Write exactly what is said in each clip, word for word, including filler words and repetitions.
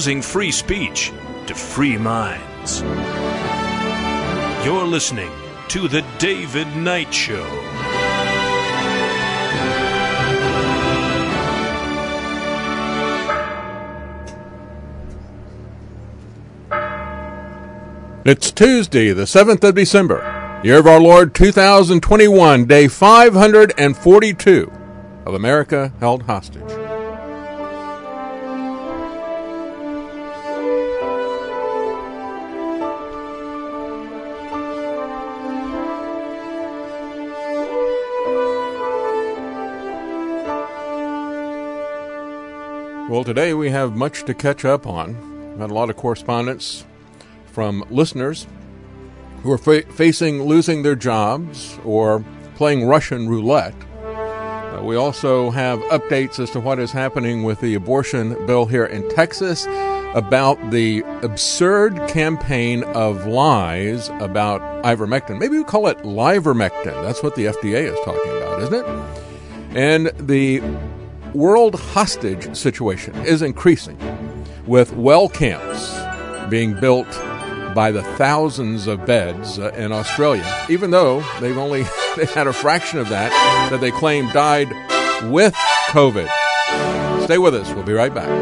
exposing free speech to free minds. You're listening to The David Knight Show. It's Tuesday, the seventh of December, year of our Lord two thousand twenty-one, day five hundred forty-two of America Held Hostage. Well, today we have much to catch up on. We've had a lot of correspondence from listeners who are fa- facing losing their jobs or playing Russian roulette. Uh, we also have updates as to what is happening with the abortion bill here in Texas, about the absurd campaign of lies about ivermectin. Maybe we call it livermectin. That's what the F D A is talking about, isn't it? And the world hostage situation is increasing, with well camps being built by the thousands of beds uh, in Australia, even though they've only they've had a fraction of that that they claim died with COVID. Stay with us. We'll be right back.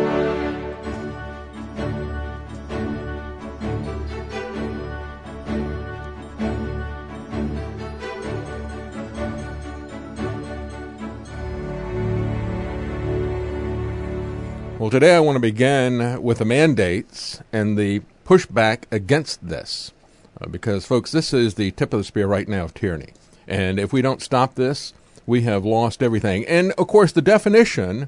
Well, today I want to begin with the mandates and the pushback against this, uh, because, folks, this is the tip of the spear right now of tyranny. And if we don't stop this, we have lost everything. And, of course, the definition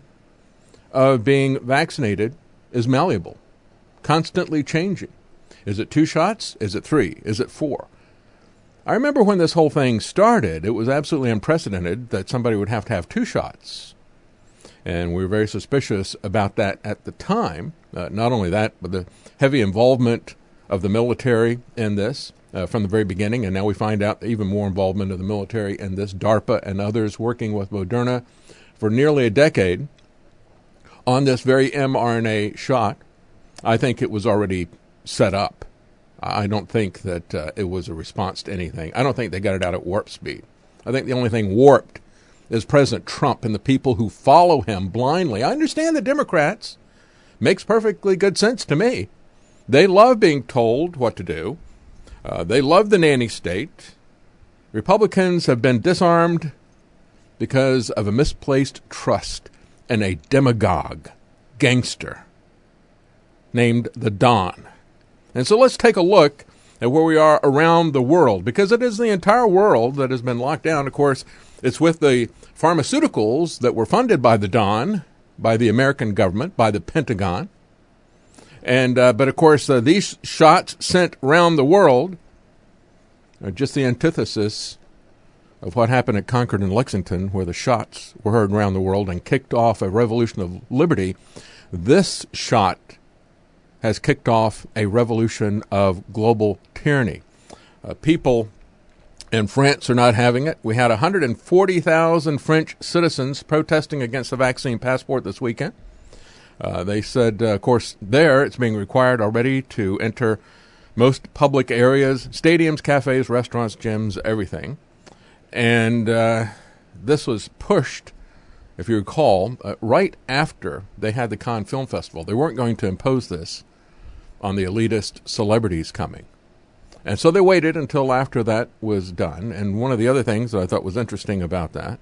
of being vaccinated is malleable, constantly changing. Is it two shots? Is it three? Is it four? I remember when this whole thing started, it was absolutely unprecedented that somebody would have to have two shots. And we were very suspicious about that at the time. Uh, not only that, but the heavy involvement of the military in this uh, from the very beginning. And now we find out even more involvement of the military in this, DARPA and others working with Moderna for nearly a decade on this very mRNA shot. I think it was already set up. I don't think that uh, it was a response to anything. I don't think they got it out at warp speed. I think the only thing warped is President Trump and the people who follow him blindly. I understand the Democrats. Makes perfectly good sense to me. They love being told what to do. Uh, they love the nanny state. Republicans have been disarmed because of a misplaced trust in a demagogue, gangster, named the Don. And so let's take a look at where we are around the world, because it is the entire world that has been locked down. Of course, it's with the pharmaceuticals that were funded by the Don, by the American government, by the Pentagon. And uh, but, of course, uh, these shots sent around the world are just the antithesis of what happened at Concord and Lexington, where the shots were heard around the world and kicked off a revolution of liberty. This shot has kicked off a revolution of global tyranny. Uh, people in France are not having it. We had one hundred forty thousand French citizens protesting against the vaccine passport this weekend. Uh, they said, uh, of course, there it's being required already to enter most public areas, stadiums, cafes, restaurants, gyms, everything. And uh, this was pushed, if you recall, uh, right after they had the Cannes Film Festival. They weren't going to impose this on the elitist celebrities coming. And so they waited until after that was done. And one of the other things that I thought was interesting about that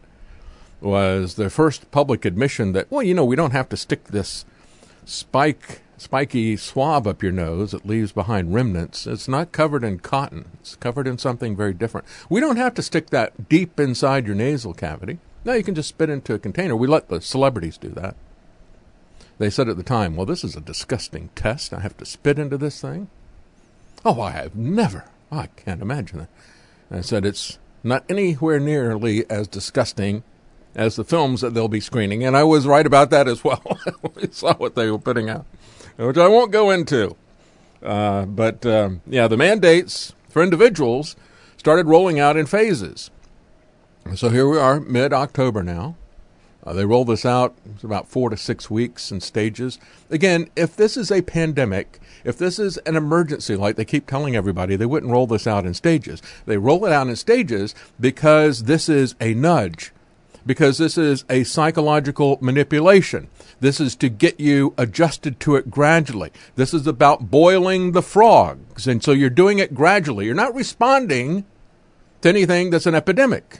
was the first public admission that, well, you know, we don't have to stick this spike, spiky swab up your nose that leaves behind remnants. It's not covered in cotton. It's covered in something very different. We don't have to stick that deep inside your nasal cavity. No, you can just spit into a container. We let the celebrities do that. They said at the time, well, this is a disgusting test. I have to spit into this thing. Oh, I have never. Oh, I can't imagine that. And I said it's not anywhere nearly as disgusting as the films that they'll be screening. And I was right about that as well. We saw what they were putting out, which I won't go into. Uh, but, um, yeah, the mandates for individuals started rolling out in phases. So here we are, mid-October now. Uh, they roll this out it's about four to six weeks in stages. Again, if this is a pandemic, if this is an emergency, like they keep telling everybody, they wouldn't roll this out in stages. They roll it out in stages because this is a nudge, because this is a psychological manipulation. This is to get you adjusted to it gradually. This is about boiling the frogs, and so you're doing it gradually. You're not responding to anything that's an epidemic,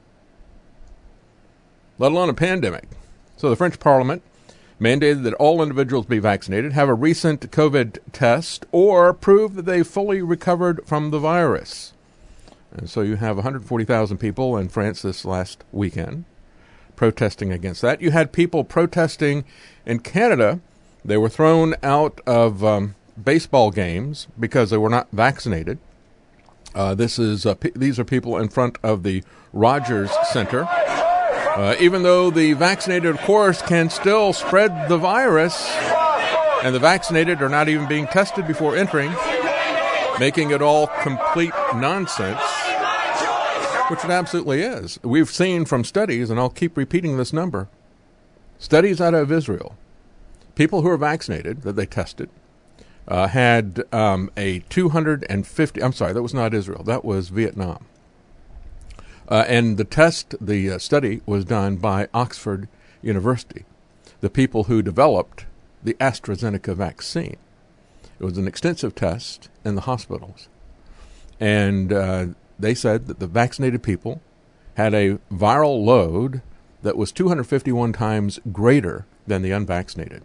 let alone a pandemic. So the French Parliament mandated that all individuals be vaccinated, have a recent COVID test, or prove that they fully recovered from the virus. And so you have one hundred forty thousand people in France this last weekend protesting against that. You had people protesting in Canada. They were thrown out of um, baseball games because they were not vaccinated. Uh, this is uh, p- these are people in front of the Rogers Center. Uh, even though the vaccinated, of course, can still spread the virus, and the vaccinated are not even being tested before entering, making it all complete nonsense, which it absolutely is. We've seen from studies, and I'll keep repeating this number, studies out of Israel, people who are vaccinated that they tested uh, had um, a two hundred fifty, I'm sorry, that was not Israel, that was Vietnam. Uh, and the test, the uh, study was done by Oxford University, the people who developed the AstraZeneca vaccine. It was an extensive test in the hospitals. And uh, they said that the vaccinated people had a viral load that was two hundred fifty-one times greater than the unvaccinated.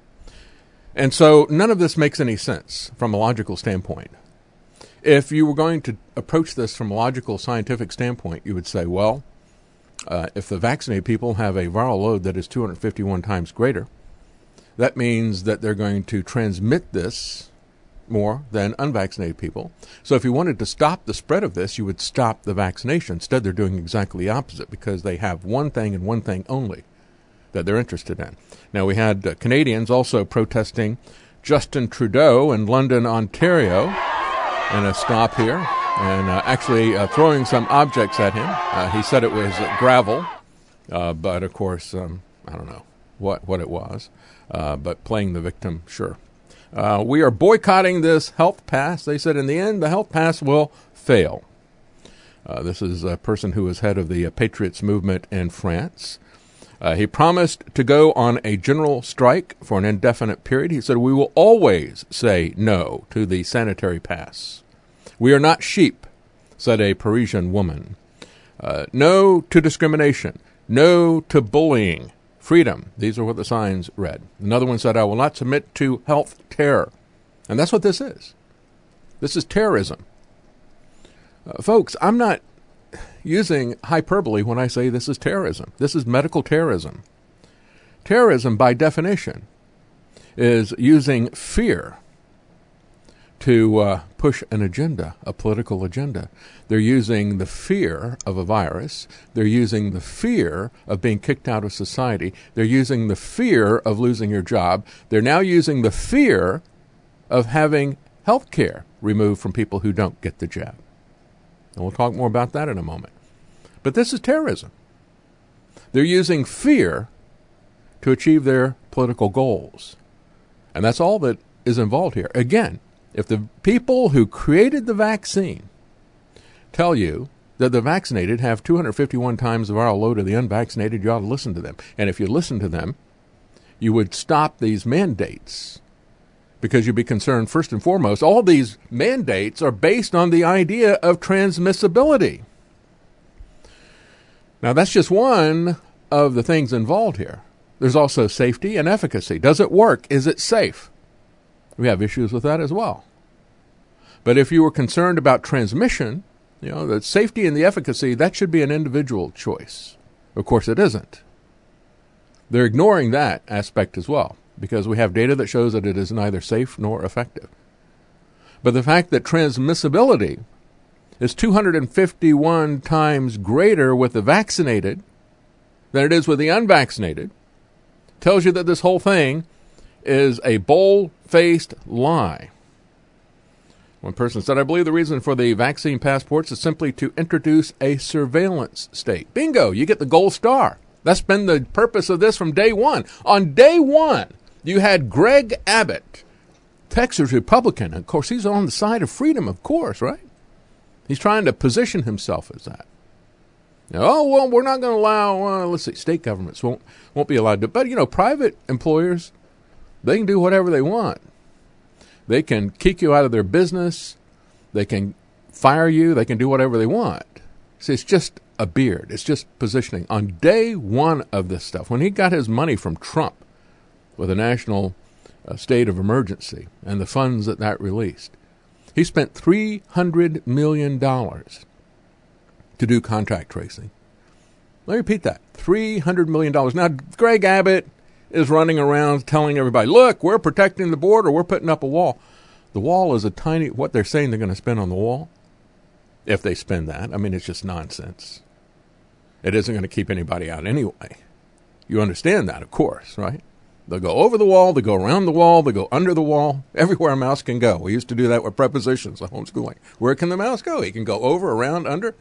And so none of this makes any sense from a logical standpoint. If you were going to approach this from a logical, scientific standpoint, you would say, well, uh, if the vaccinated people have a viral load that is two hundred fifty-one times greater, that means that they're going to transmit this more than unvaccinated people. So if you wanted to stop the spread of this, you would stop the vaccination. Instead, they're doing exactly the opposite because they have one thing and one thing only that they're interested in. Now, we had uh, Canadians also protesting Justin Trudeau in London, Ontario, in a stop here, and uh, actually uh, throwing some objects at him. Uh, he said it was uh, gravel, uh, but of course, um, I don't know what, what it was, uh, but playing the victim, sure. Uh, we are boycotting this health pass. They said in the end, the health pass will fail. Uh, this is a person who was head of the uh, Patriots movement in France. Uh, he promised to go on a general strike for an indefinite period. He said, we will always say no to the sanitary pass. We are not sheep, said a Parisian woman. Uh, no to discrimination. No to bullying. Freedom. These are what the signs read. Another one said, I will not submit to health terror. And that's what this is. This is terrorism. Uh, folks, I'm not using hyperbole when I say this is terrorism. This is medical terrorism. Terrorism, by definition, is using fear to uh, push an agenda, a political agenda. They're using the fear of a virus. They're using the fear of being kicked out of society. They're using the fear of losing your job. They're now using the fear of having health care removed from people who don't get the jab. And we'll talk more about that in a moment. But this is terrorism. They're using fear to achieve their political goals. And that's all that is involved here. Again, if the people who created the vaccine tell you that the vaccinated have two hundred fifty-one times the viral load of the unvaccinated, you ought to listen to them. And if you listen to them, you would stop these mandates because you'd be concerned, first and foremost, all these mandates are based on the idea of transmissibility. Now, that's just one of the things involved here. There's also safety and efficacy. Does it work? Is it safe? We have issues with that as well. But if you were concerned about transmission, you know, the safety and the efficacy, that should be an individual choice. Of course, it isn't. They're ignoring that aspect as well, because we have data that shows that it is neither safe nor effective. But the fact that transmissibility is two hundred fifty-one times greater with the vaccinated than it is with the unvaccinated tells you that this whole thing is a bold-faced lie. One person said, I believe the reason for the vaccine passports is simply to introduce a surveillance state. Bingo, you get the gold star. That's been the purpose of this from day one. On day one, you had Greg Abbott, Texas Republican. Of course, he's on the side of freedom, of course, right? He's trying to position himself as that. Now, oh, well, we're not going to allow, uh, let's see, state governments won't won't be allowed to. But, you know, private employers, they can do whatever they want. They can kick you out of their business. They can fire you. They can do whatever they want. See, it's just a beard. It's just positioning. On day one of this stuff, when he got his money from Trump with a national uh, state of emergency and the funds that that released, he spent three hundred million dollars to do contact tracing. Let me repeat that. three hundred million dollars. Now, Greg Abbott is running around telling everybody, look, we're protecting the border. We're putting up a wall. The wall is a tiny, what they're saying they're going to spend on the wall, if they spend that. I mean, it's just nonsense. It isn't going to keep anybody out anyway. You understand that, of course, right? They'll go over the wall, they go around the wall, they go under the wall, everywhere a mouse can go. We used to do that with prepositions, the homeschooling. Where can the mouse go? He can go over, around, under.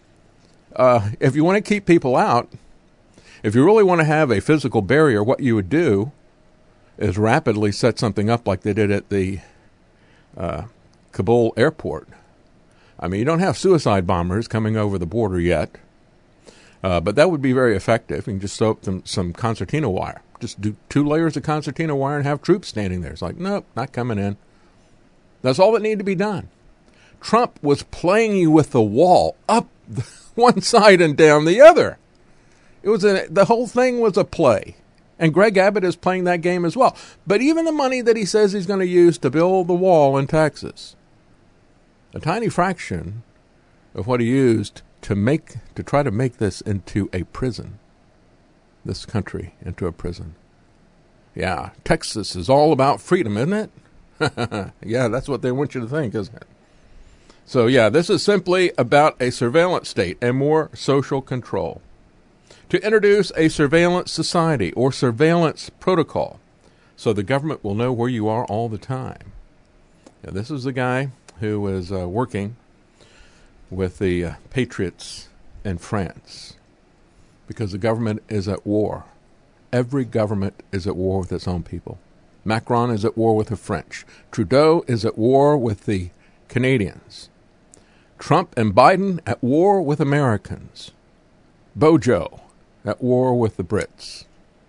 Uh, if you want to keep people out, if you really want to have a physical barrier, what you would do is rapidly set something up like they did at the uh, Kabul airport. I mean, you don't have suicide bombers coming over the border yet, uh, but that would be very effective. You can just sew up some, some concertina wire. Just do two layers of concertina wire and have troops standing there. It's like, nope, not coming in. That's all that needed to be done. Trump was playing you with the wall up one side and down the other. It was a, the whole thing was a play. And Greg Abbott is playing that game as well. But even the money that he says he's going to use to build the wall in Texas, a tiny fraction of what he used to make to try to make this into a prison, this country into a prison. Yeah, Texas is all about freedom, isn't it? Yeah, that's what they want you to think, isn't it? So, yeah, this is simply about a surveillance state and more social control. To introduce a surveillance society or surveillance protocol so the government will know where you are all the time. Now, this is the guy who was uh, working with the uh, patriots in France because the government is at war. Every government is at war with its own people. Macron is at war with the French. Trudeau is at war with the Canadians. Trump and Biden at war with Americans. Bojo at war with the Brits.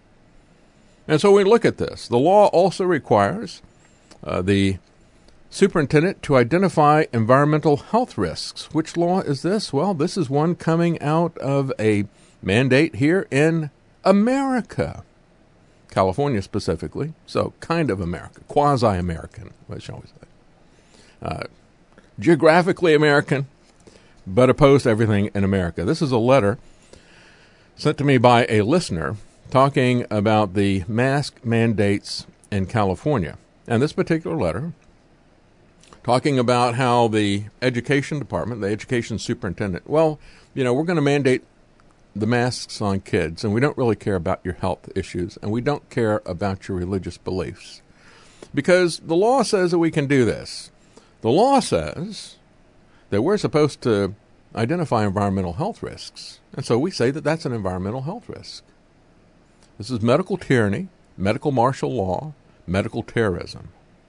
And so we look at this. The law also requires uh, the superintendent to identify environmental health risks. Which law is this? Well, this is one coming out of a mandate here in America. California specifically. So kind of America. Quasi-American, what shall we say. Uh, geographically American, but opposed to everything in America. This is a letter sent to me by a listener talking about the mask mandates in California. And this particular letter, talking about how the education department, the education superintendent, well, you know, we're going to mandate the masks on kids, and we don't really care about your health issues, and we don't care about your religious beliefs. Because the law says that we can do this. The law says that we're supposed to identify environmental health risks. And so we say that that's an environmental health risk. This is medical tyranny, medical martial law, medical terrorism.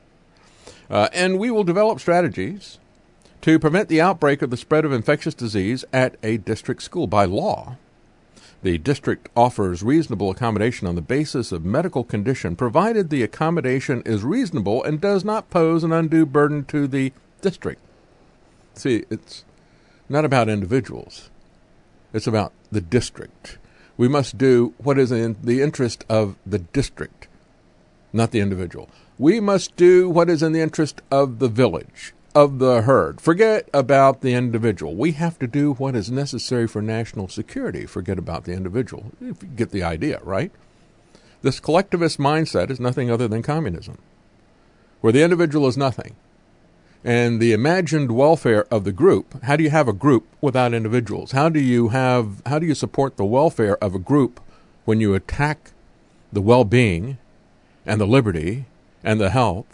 Uh, and we will develop strategies to prevent the outbreak of the spread of infectious disease at a district school. By law, the district offers reasonable accommodation on the basis of medical condition, provided the accommodation is reasonable and does not pose an undue burden to the district. See, it's not about individuals. It's about the district. We must do what is in the interest of the district, not the individual. We must do what is in the interest of the village, of the herd. Forget about the individual. We have to do what is necessary for national security. Forget about the individual. If you get the idea, right? This collectivist mindset is nothing other than communism, where the individual is nothing. And the imagined welfare of the group, how do you have a group without individuals? How do you have, how do you support the welfare of a group when you attack the well-being and the liberty and the health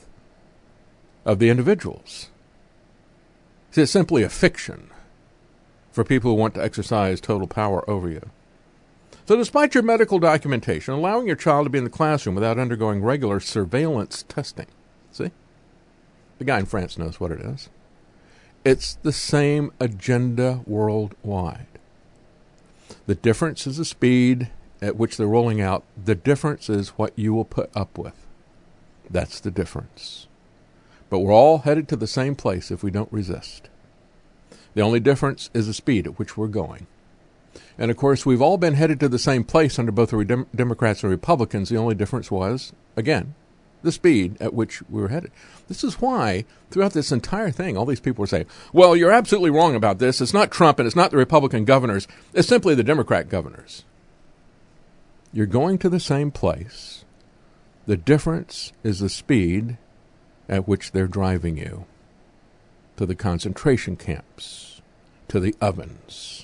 of the individuals? See, it's simply a fiction for people who want to exercise total power over you. So despite your medical documentation, allowing your child to be in the classroom without undergoing regular surveillance testing. See? The guy in France knows what it is. It's the same agenda worldwide. The difference is the speed at which they're rolling out. The difference is what you will put up with. That's the difference. But we're all headed to the same place if we don't resist. The only difference is the speed at which we're going. And, of course, we've all been headed to the same place under both the Dem- Democrats and Republicans. The only difference was, again, the speed at which we were headed. This is why, throughout this entire thing, all these people were saying, well, you're absolutely wrong about this. It's not Trump and it's not the Republican governors. It's simply the Democrat governors. You're going to the same place. The difference is the speed at which they're driving you to the concentration camps, to the ovens.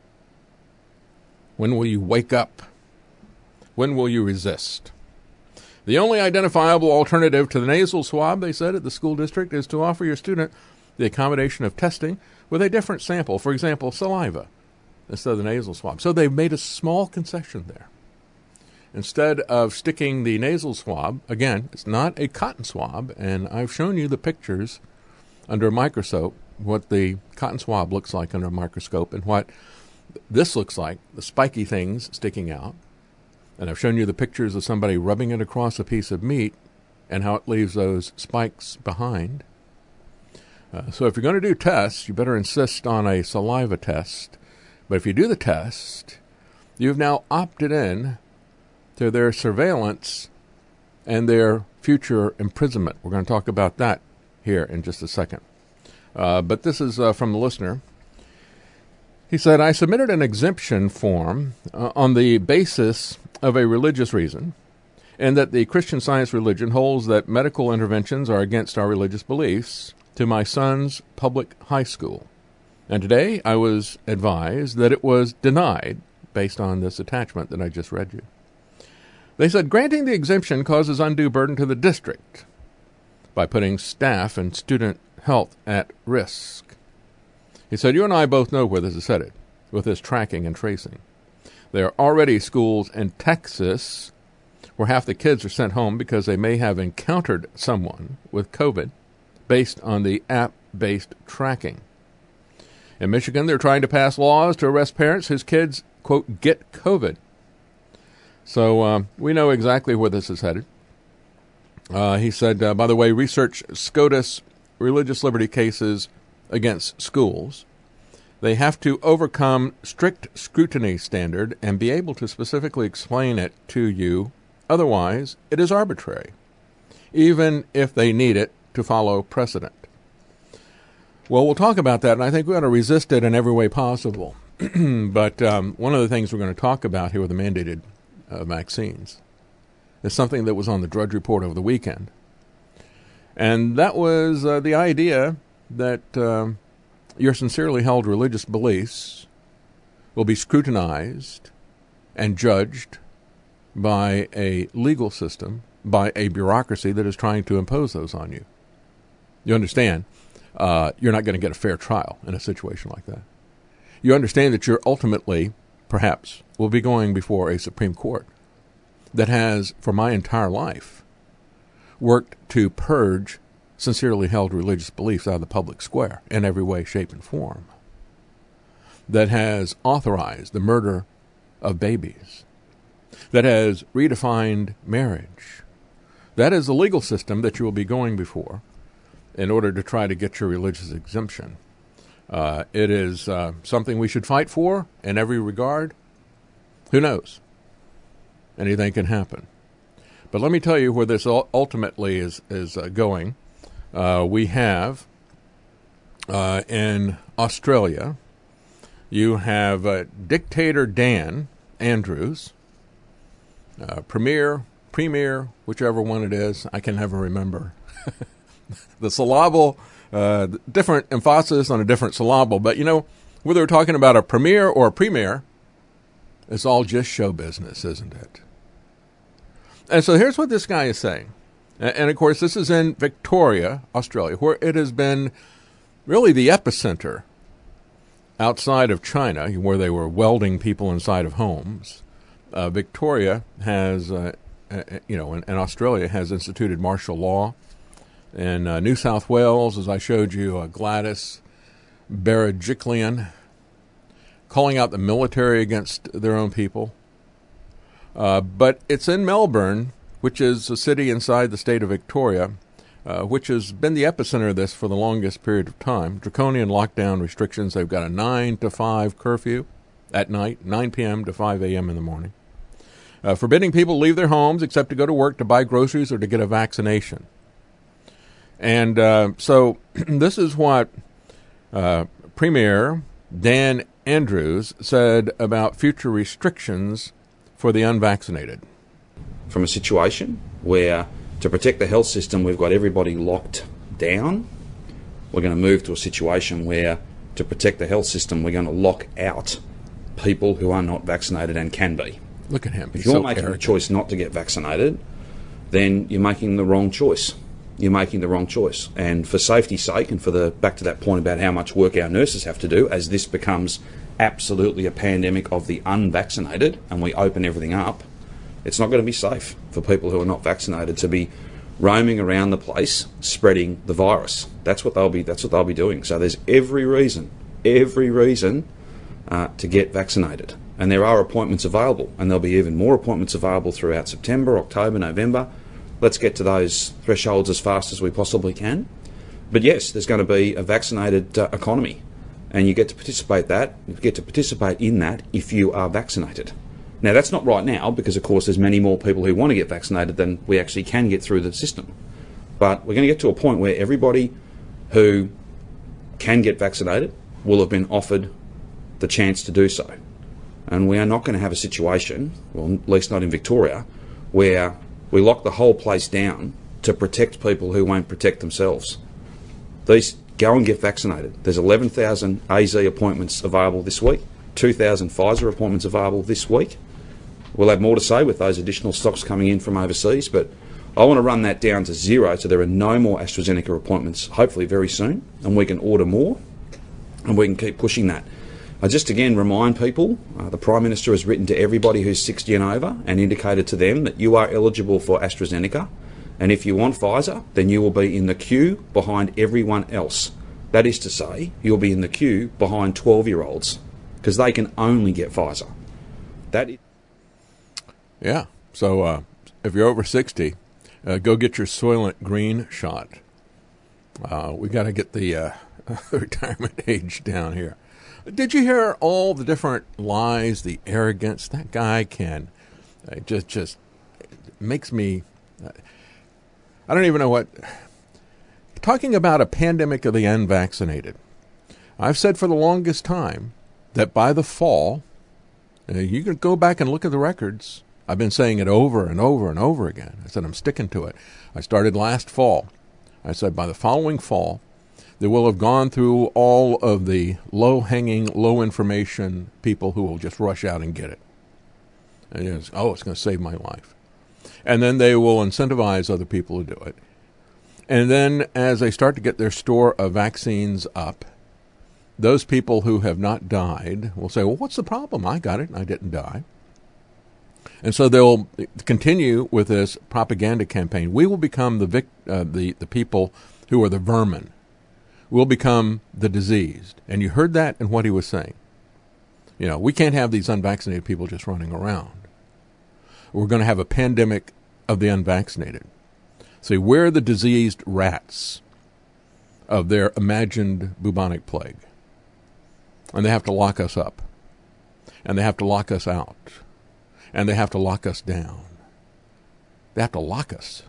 When will you wake up? When will you resist? The only identifiable alternative to the nasal swab, they said at the school district, is to offer your student the accommodation of testing with a different sample, for example, saliva, instead of the nasal swab. So they've made a small concession there. Instead of sticking the nasal swab, again, it's not a cotton swab, and I've shown you the pictures under a microscope, what the cotton swab looks like under a microscope, and what this looks like, the spiky things sticking out. And I've shown you the pictures of somebody rubbing it across a piece of meat and how it leaves those spikes behind. Uh, so if you're going to do tests, you better insist on a saliva test. But if you do the test, you've now opted in to their surveillance and their future imprisonment. We're going to talk about that here in just a second. Uh, but this is uh, from the listener. He said, I submitted an exemption form uh, on the basis of a religious reason, and that the Christian Science religion holds that medical interventions are against our religious beliefs, to my son's public high school. And today I was advised that it was denied based on this attachment that I just read you. They said granting the exemption causes undue burden to the district by putting staff and student health at risk. He said, you and I both know where this is headed with this tracking and tracing. There are already schools in Texas where half the kids are sent home because they may have encountered someone with COVID based on the app-based tracking. In Michigan, they're trying to pass laws to arrest parents whose kids, quote, get COVID. So uh, we know exactly where this is headed. Uh, he said, uh, by the way, research SCOTUS religious liberty cases against schools. They have to overcome strict scrutiny standard and be able to specifically explain it to you. Otherwise, it is arbitrary, even if they need it to follow precedent. Well, we'll talk about that, and I think we ought to resist it in every way possible. But um, one of the things we're going to talk about here with the mandated uh, vaccines is something that was on the Drudge Report over the weekend. And that was uh, the idea that uh, your sincerely held religious beliefs will be scrutinized and judged by a legal system, by a bureaucracy that is trying to impose those on you. You understand, uh, you're not going to get a fair trial in a situation like that. You understand that you're ultimately, perhaps, will be going before a Supreme Court that has, for my entire life, worked to purge sincerely held religious beliefs out of the public square in every way, shape, and form, that has authorized the murder of babies, that has redefined marriage. That is the legal system that you will be going before in order to try to get your religious exemption. Uh, it is uh, something we should fight for in every regard. Who knows? Anything can happen. But let me tell you where this ultimately is, is uh, going. Uh, we have uh, in Australia, you have uh, Dictator Dan Andrews, uh, Premier, Premier, whichever one it is, I can never remember. The syllable, uh, different emphasis on a different syllable. But, you know, whether we're talking about a premier or a premier, it's all just show business, isn't it? And so here's what this guy is saying. And, of course, this is in Victoria, Australia, where it has been really the epicenter outside of China, where they were welding people inside of homes, Uh, Victoria has, uh, uh, you know, and, and Australia has instituted martial law. In uh, New South Wales, as I showed you, uh, Gladys Berejiklian calling out the military against their own people. Uh, but it's in Melbourne, which is a city inside the state of Victoria, uh, which has been the epicenter of this for the longest period of time. Draconian lockdown restrictions. They've got a nine to five curfew at night, nine p.m. to five a.m. in the morning, uh, forbidding people to leave their homes except to go to work, to buy groceries, or to get a vaccination. And uh, so this is what uh, Premier Dan Andrews said about future restrictions for the unvaccinated. From a situation where, to protect the health system, we've got everybody locked down, we're going to move to a situation where, to protect the health system, we're going to lock out people who are not vaccinated and can be. Look at him. He's if you're so making arrogant. the choice not to get vaccinated, then you're making the wrong choice. You're making the wrong choice. And for safety's sake, and for the back to that point about how much work our nurses have to do, as this becomes absolutely a pandemic of the unvaccinated and we open everything up, it's not going to be safe for people who are not vaccinated to be roaming around the place spreading the virus. That's what they'll be. That's what they'll be doing. So there's every reason, every reason uh, to get vaccinated. And there are appointments available, and there'll be even more appointments available throughout September, October, November. Let's get to those thresholds as fast as we possibly can. But yes, there's going to be a vaccinated uh, economy, and you get to participate that. You get to participate in that if you are vaccinated. Now, that's not right now because, of course, there's many more people who want to get vaccinated than we actually can get through the system. But we're going to get to a point where everybody who can get vaccinated will have been offered the chance to do so. And we are not going to have a situation, well, at least not in Victoria, where we lock the whole place down to protect people who won't protect themselves. These go and get vaccinated. There's eleven thousand A Z appointments available this week, two thousand Pfizer appointments available this week. We'll have more to say with those additional stocks coming in from overseas, but I want to run that down to zero so there are no more AstraZeneca appointments, hopefully very soon, and we can order more and we can keep pushing that. I just again remind people, uh, the Prime Minister has written to everybody who's sixty and over and indicated to them that you are eligible for AstraZeneca, and if you want Pfizer, then you will be in the queue behind everyone else. That is to say, you'll be in the queue behind twelve-year-olds, because they can only get Pfizer. That is... Yeah, so uh, if you're over sixty, uh, go get your Soylent Green shot. Uh, we got to get the uh, retirement age down here. Did you hear all the different lies, the arrogance? That guy can uh, just just makes me. Uh, I don't even know what. Talking about a pandemic of the unvaccinated. I've said for the longest time that by the fall, uh, you can go back and look at the records. I've been saying it over and over and over again. I said I'm sticking to it. I started last fall. I said by the following fall, they will have gone through all of the low-hanging, low-information people who will just rush out and get it. And it's, oh, it's going to save my life. And then they will incentivize other people to do it. And then as they start to get their store of vaccines up, those people who have not died will say, well, what's the problem? I got it and I didn't die. And so they'll continue with this propaganda campaign. We will become the vic- uh, the, the people who are the vermin. We'll become the diseased. And you heard that in what he was saying. You know, we can't have these unvaccinated people just running around. We're going to have a pandemic of the unvaccinated. See, we're the diseased rats of their imagined bubonic plague. And they have to lock us up. And they have to lock us out. And they have to lock us down. They have to lock us.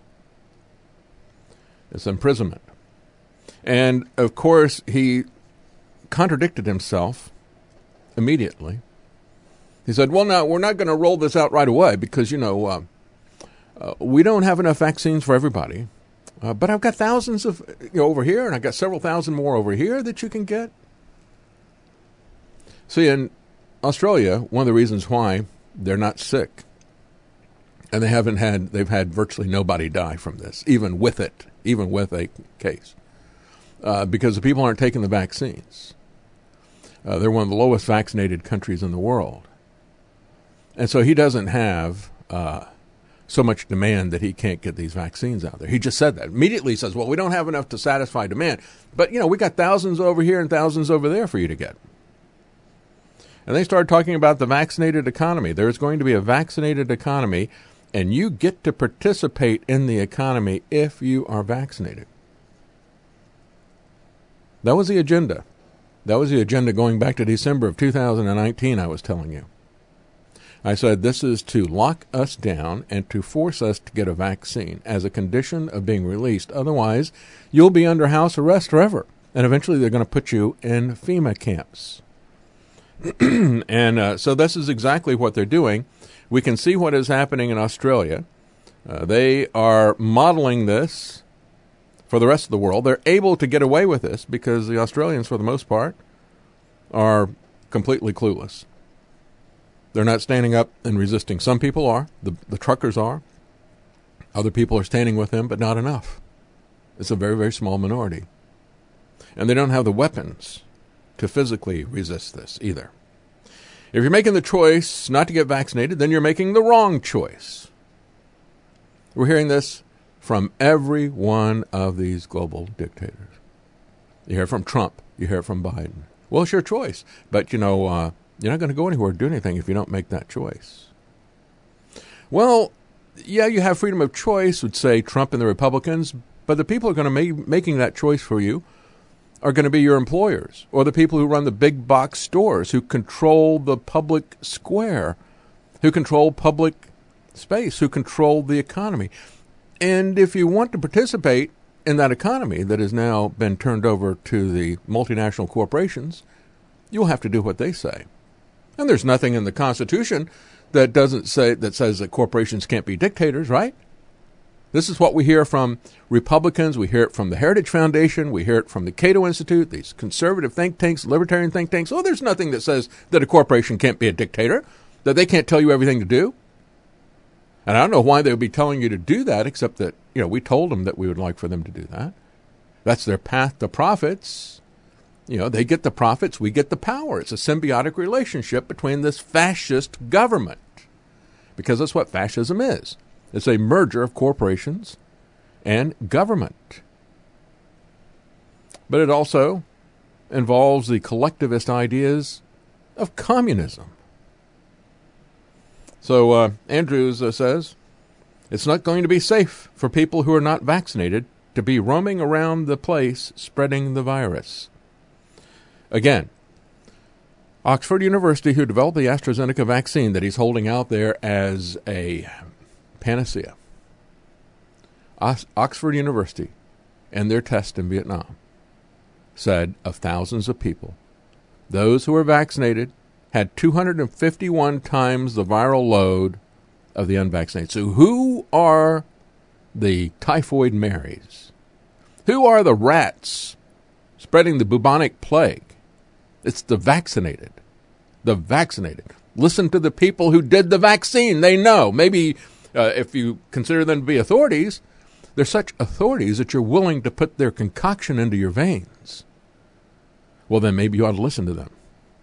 It's imprisonment. And, of course, he contradicted himself immediately. He said, well, now, we're not going to roll this out right away because, you know, uh, uh, we don't have enough vaccines for everybody. Uh, but I've got thousands of, you know, over here, and I've got several thousand more over here that you can get. See, in Australia, one of the reasons why they're not sick, and they haven't had, they've had virtually nobody die from this, even with it, even with a case. Uh, because the people aren't taking the vaccines. Uh, they're one of the lowest vaccinated countries in the world. And so he doesn't have uh, so much demand that he can't get these vaccines out there. He just said that. Immediately he says, well, we don't have enough to satisfy demand. But, you know, we got thousands over here and thousands over there for you to get. And they started talking about the vaccinated economy. There's going to be a vaccinated economy, and you get to participate in the economy if you are vaccinated. That was the agenda. That was the agenda going back to December of two thousand nineteen, I was telling you. I said this is to lock us down and to force us to get a vaccine as a condition of being released. Otherwise, you'll be under house arrest forever. And eventually they're going to put you in FEMA camps. and uh, so this is exactly what they're doing. We can see what is happening in Australia. Uh, they are modeling this for the rest of the world. They're able to get away with this because the Australians, for the most part, are completely clueless. They're not standing up and resisting. Some people are. The, the truckers are. Other people are standing with them, but not enough. It's a very, very small minority. And they don't have the weapons to physically resist this either. If you're making the choice not to get vaccinated, then you're making the wrong choice. We're hearing this from every one of these global dictators. You hear it from Trump. You hear it from Biden. Well, it's your choice. But, you know, uh, you're not going to go anywhere or do anything if you don't make that choice. Well, yeah, you have freedom of choice, would say Trump and the Republicans, but the people who are going to be making that choice for you are going to be your employers or the people who run the big box stores, who control the public square, who control public space, who control the economy. And if you want to participate in that economy that has now been turned over to the multinational corporations, you'll have to do what they say. And there's nothing in the Constitution that doesn't say that says that corporations can't be dictators, right? This is what we hear from Republicans. We hear it from the Heritage Foundation. We hear it from the Cato Institute, these conservative think tanks, libertarian think tanks. Oh, there's nothing that says that a corporation can't be a dictator, that they can't tell you everything to do. And I don't know why they would be telling you to do that, except that, you know, we told them that we would like for them to do that. That's their path to profits. You know, they get the profits, we get the power. It's a symbiotic relationship between this fascist government, because that's what fascism is. It's a merger of corporations and government. But it also involves the collectivist ideas of communism. So uh, Andrews uh, says, it's not going to be safe for people who are not vaccinated to be roaming around the place spreading the virus. Again, Oxford University, who developed the AstraZeneca vaccine that he's holding out there as a panacea. Oxford University and their test in Vietnam said of thousands of people, those who were vaccinated had two hundred fifty-one times the viral load of the unvaccinated. So who are the typhoid Marys? Who are the rats spreading the bubonic plague? It's the vaccinated. The vaccinated. Listen to the people who did the vaccine. They know. Maybe uh, if you consider them to be authorities, they're such authorities that you're willing to put their concoction into your veins. Well, then maybe you ought to listen to them.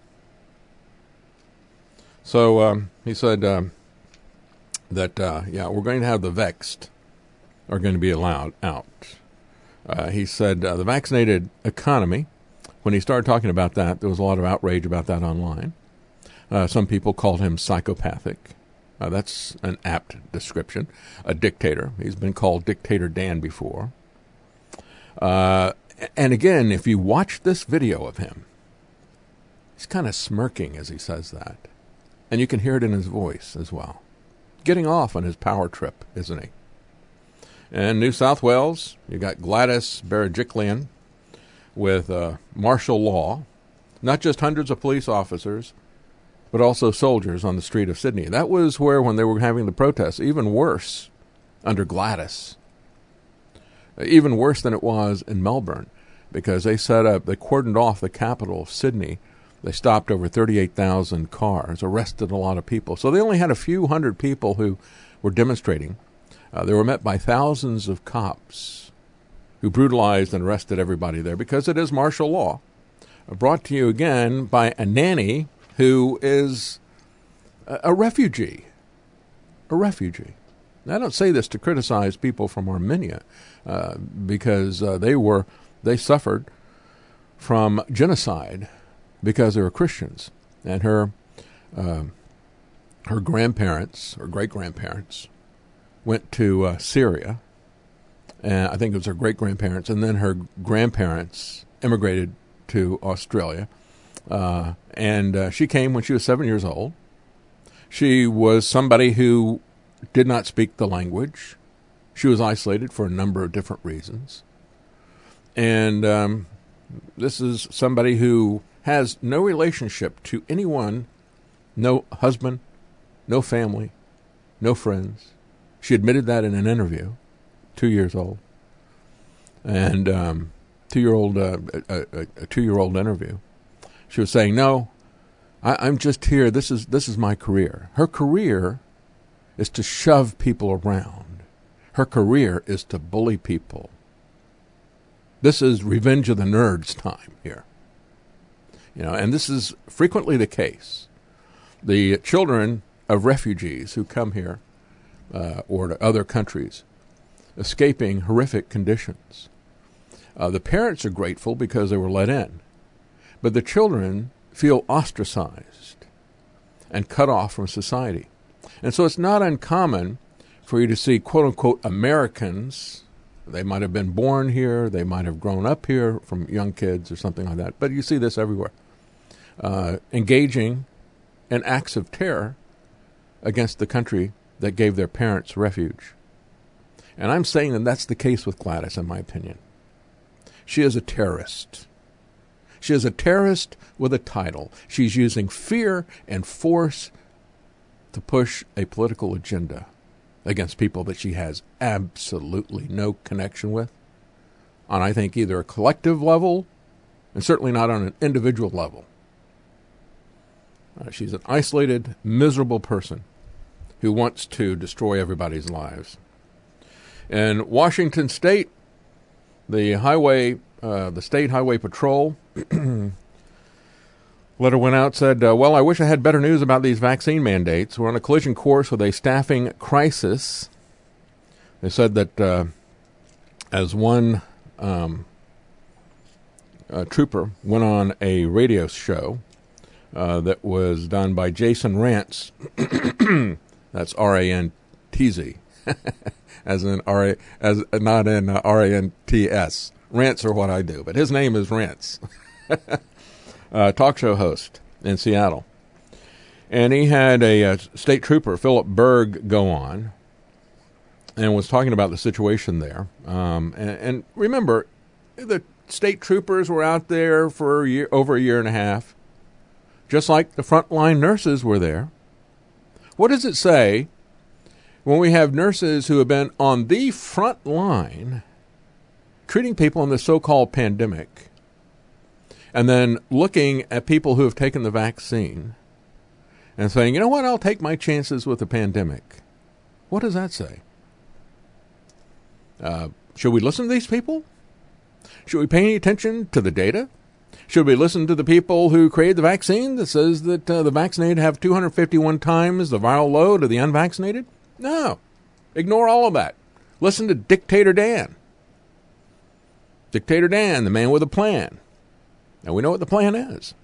So um, he said um, that, uh, yeah, we're going to have the vexed are going to be allowed out. Uh, he said uh, the vaccinated economy, when he started talking about that, there was a lot of outrage about that online. Uh, some people called him psychopathic. Uh, that's an apt description. A dictator. He's been called Dictator Dan before. Uh, and again, if you watch this video of him, he's kind of smirking as he says that. And you can hear it in his voice as well. Getting off on his power trip, isn't he? In New South Wales, you got Gladys Berejiklian with uh, martial law. Not just hundreds of police officers, but also soldiers on the street of Sydney. That was where, when they were having the protests, even worse under Gladys. Even worse than it was in Melbourne, because they set up, they cordoned off the capital of Sydney. They stopped over thirty-eight thousand cars, arrested a lot of people. So they only had a few hundred people who were demonstrating. Uh, they were met by thousands of cops who brutalized and arrested everybody there because it is martial law. Uh, brought to you again by a nanny who is a, a refugee, a refugee. Now, I don't say this to criticize people from Armenia, uh, because uh, they were they suffered from genocide because they were Christians, and her uh, her grandparents or great grandparents went to uh, Syria, and I think it was her great grandparents, and then her grandparents immigrated to Australia, uh, and uh, she came when she was seven years old. She was somebody who did not speak the language. She was isolated for a number of different reasons. And um, this is somebody who has no relationship to anyone, no husband, no family, no friends. She admitted that in an interview, two years old. And um, two-year-old, uh, a, a, a two-year-old interview. She was saying, no, I, I'm just here. This is this is my career. Her career is to shove people around. Her career is to bully people. This is Revenge of the Nerds time here. You know, and this is frequently the case. The children of refugees who come here uh, or to other countries, escaping horrific conditions. Uh, the parents are grateful because they were let in, but the children feel ostracized and cut off from society. And so it's not uncommon for you to see quote-unquote Americans. They might have been born here, they might have grown up here from young kids or something like that, but you see this everywhere, uh, engaging in acts of terror against the country that gave their parents refuge. And I'm saying that that's the case with Gladys, in my opinion. She is a terrorist. She is a terrorist with a title. She's using fear and force to push a political agenda against people that she has absolutely no connection with, on, I think, either a collective level and certainly not on an individual level. Uh, she's an isolated, miserable person who wants to destroy everybody's lives. In Washington State, the highway, uh, the State Highway Patrol letter went out, said, uh, well, I wish I had better news about these vaccine mandates. We're on a collision course with a staffing crisis. They said that uh, as one um, uh, trooper went on a radio show uh, that was done by Jason Rantz, that's R A N T Z, as in R A, as not in uh, R A N T S. Rants are what I do, but his name is Rantz. Uh, talk show host in Seattle. And he had a, a state trooper, Philip Berg, go on and was talking about the situation there. Um, and, and remember, the state troopers were out there for a year, over a year and a half, just like the frontline nurses were there. What does it say when we have nurses who have been on the front line treating people in the so-called pandemic, and then looking at people who have taken the vaccine and saying, you know what, I'll take my chances with the pandemic? What does that say? Uh, should we listen to these people? Should we pay any attention to the data? Should we listen to the people who created the vaccine that says that uh, the vaccinated have two hundred fifty-one times the viral load of the unvaccinated? No. Ignore all of that. Listen to Dictator Dan. Dictator Dan, the man with a plan. Now, we know what the plan is.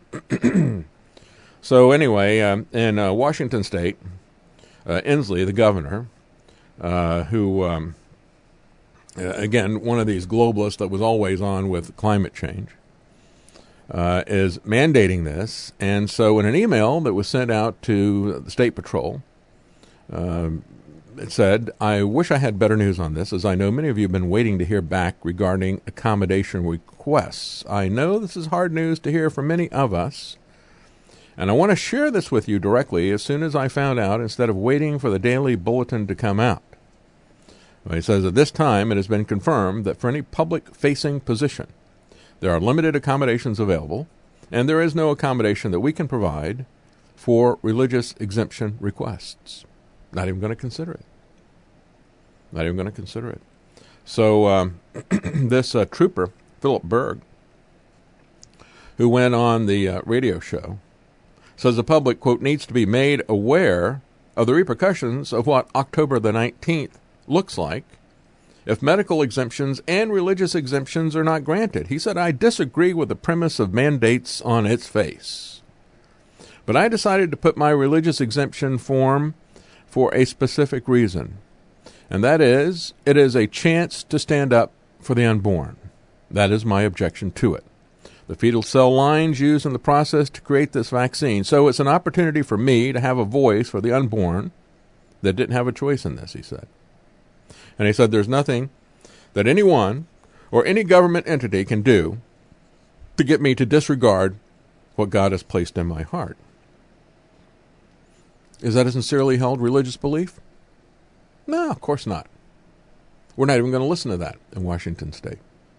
So anyway, um, in uh, Washington State, uh, Inslee, the governor, uh, who, um, uh, again, one of these globalists that was always on with climate change, uh, is mandating this. And so in an email that was sent out to the State Patrol, um, it said, I wish I had better news on this, as I know many of you have been waiting to hear back regarding accommodation requests. I know this is hard news to hear from many of us, and I want to share this with you directly as soon as I found out, instead of waiting for the daily bulletin to come out. Well, he says, at this time, it has been confirmed that for any public-facing position, there are limited accommodations available, and there is no accommodation that we can provide for religious exemption requests. Not even going to consider it. Not even going to consider it. So um, this uh, trooper, Philip Berg, who went on the uh, radio show, says the public, quote, needs to be made aware of the repercussions of what October the nineteenth looks like if medical exemptions and religious exemptions are not granted. He said, I disagree with the premise of mandates on its face, but I decided to put my religious exemption form for a specific reason, and that is, it is a chance to stand up for the unborn. That is my objection to it. The fetal cell lines used in the process to create this vaccine. So it's an opportunity for me to have a voice for the unborn that didn't have a choice in this, he said. And he said there's nothing that anyone or any government entity can do to get me to disregard what God has placed in my heart. Is that a sincerely held religious belief? No, of course not. We're not even going to listen to that in Washington State.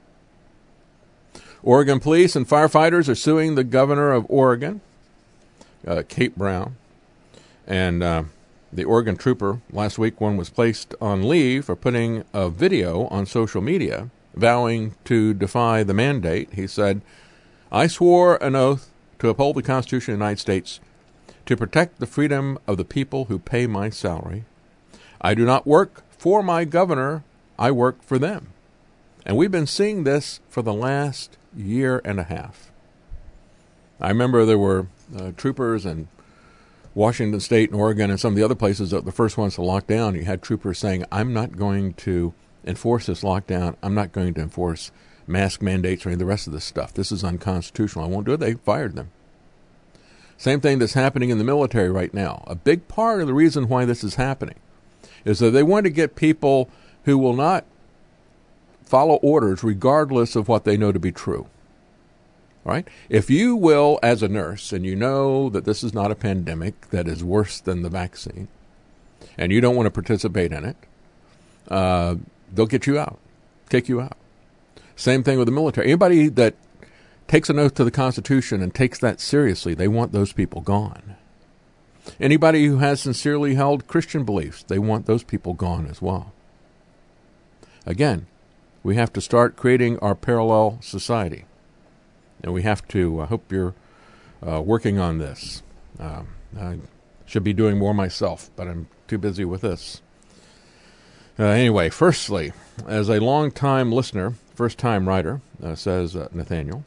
Oregon police and firefighters are suing the governor of Oregon, uh, Kate Brown, and uh, the Oregon trooper. Last week, one was placed on leave for putting a video on social media vowing to defy the mandate. He said, I swore an oath to uphold the Constitution of the United States, to protect the freedom of the people who pay my salary. I do not work for my governor, I work for them. And we've been seeing this for the last year and a half. I remember there were uh, troopers in Washington State and Oregon and some of the other places that the first ones to lock down. You had troopers saying, I'm not going to enforce this lockdown. I'm not going to enforce mask mandates or any of the rest of this stuff. This is unconstitutional. I won't do it. They fired them. Same thing that's happening in the military right now. A big part of the reason why this is happening is that they want to get people who will not follow orders regardless of what they know to be true. All right? If you will, as a nurse, and you know that this is not a pandemic that is worse than the vaccine, and you don't want to participate in it, uh, they'll get you out, kick you out. Same thing with the military. Anybody that takes an oath to the Constitution and takes that seriously, they want those people gone. Anybody who has sincerely held Christian beliefs, they want those people gone as well. Again, we have to start creating our parallel society. And we have to, I hope you're uh, working on this. Uh, I should be doing more myself, but I'm too busy with this. Uh, anyway, firstly, as a long-time listener, first-time writer, uh, says uh, Nathaniel,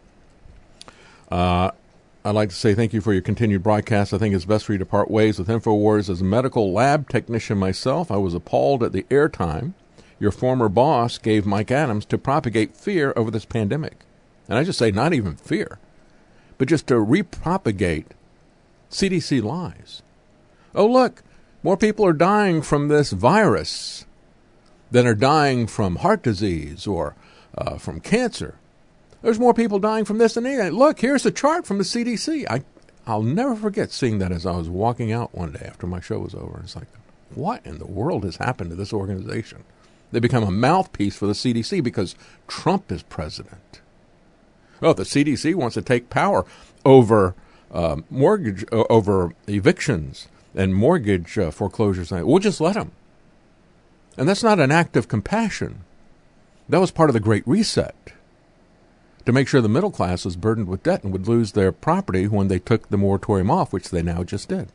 uh, I'd like to say thank you for your continued broadcast. I think it's best for you to part ways with InfoWars. As a medical lab technician myself, I was appalled at the airtime your former boss gave Mike Adams to propagate fear over this pandemic. And I just say not even fear, but just to repropagate C D C lies. Oh, look, more people are dying from this virus than are dying from heart disease or uh, from cancer. There's more people dying from this than anything. Look, here's a chart from the C D C. I, I'll never forget seeing that as I was walking out one day after my show was over. It's like, what in the world has happened to this organization? They become a mouthpiece for the C D C because Trump is president. Oh, the C D C wants to take power over uh, mortgage, uh, over evictions and mortgage uh, foreclosures. We'll just let them. And that's not an act of compassion. That was part of the Great Reset, to make sure the middle class was burdened with debt and would lose their property when they took the moratorium off, which they now just did.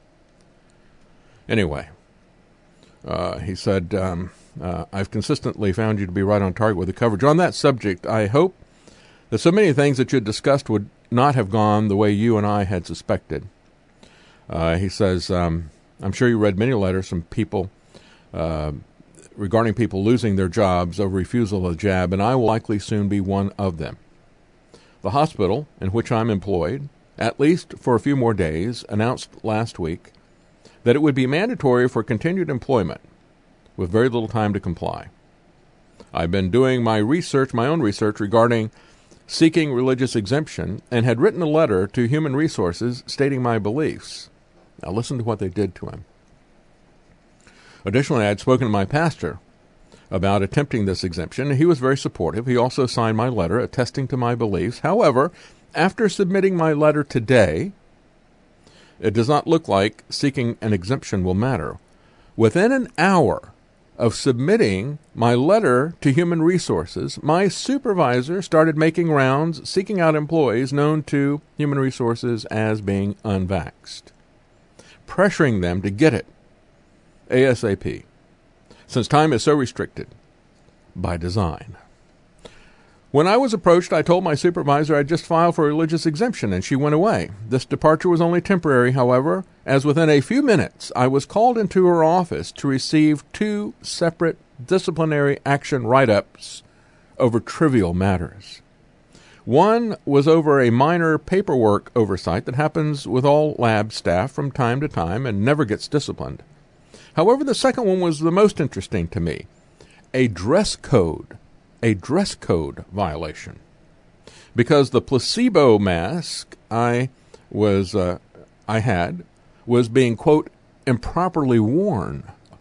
Anyway, uh, he said, um, uh, I've consistently found you to be right on target with the coverage. On that subject, I hope that so many things that you had discussed would not have gone the way you and I had suspected. Uh, he says, um, I'm sure you read many letters from people uh, regarding people losing their jobs over refusal of the jab, and I will likely soon be one of them. The hospital in which I'm employed, at least for a few more days, announced last week that it would be mandatory for continued employment with very little time to comply. I've been doing my research, my own research regarding seeking religious exemption, and had written a letter to Human Resources stating my beliefs. Now listen to what they did to him. Additionally, I had spoken to my pastor about attempting this exemption, and he was very supportive. He also signed my letter attesting to my beliefs. However, after submitting my letter today, it does not look like seeking an exemption will matter. Within an hour of submitting my letter to Human Resources, my supervisor started making rounds seeking out employees known to Human Resources as being unvaxxed, pressuring them to get it ASAP, since time is so restricted by design. When I was approached, I told my supervisor I'd just filed for a religious exemption, and she went away. This departure was only temporary, however, as within a few minutes I was called into her office to receive two separate disciplinary action write-ups over trivial matters. One was over a minor paperwork oversight that happens with all lab staff from time to time and never gets disciplined. However, the second one was the most interesting to me. A dress code. A dress code violation, because the placebo mask I was uh, I had was being, quote, improperly worn.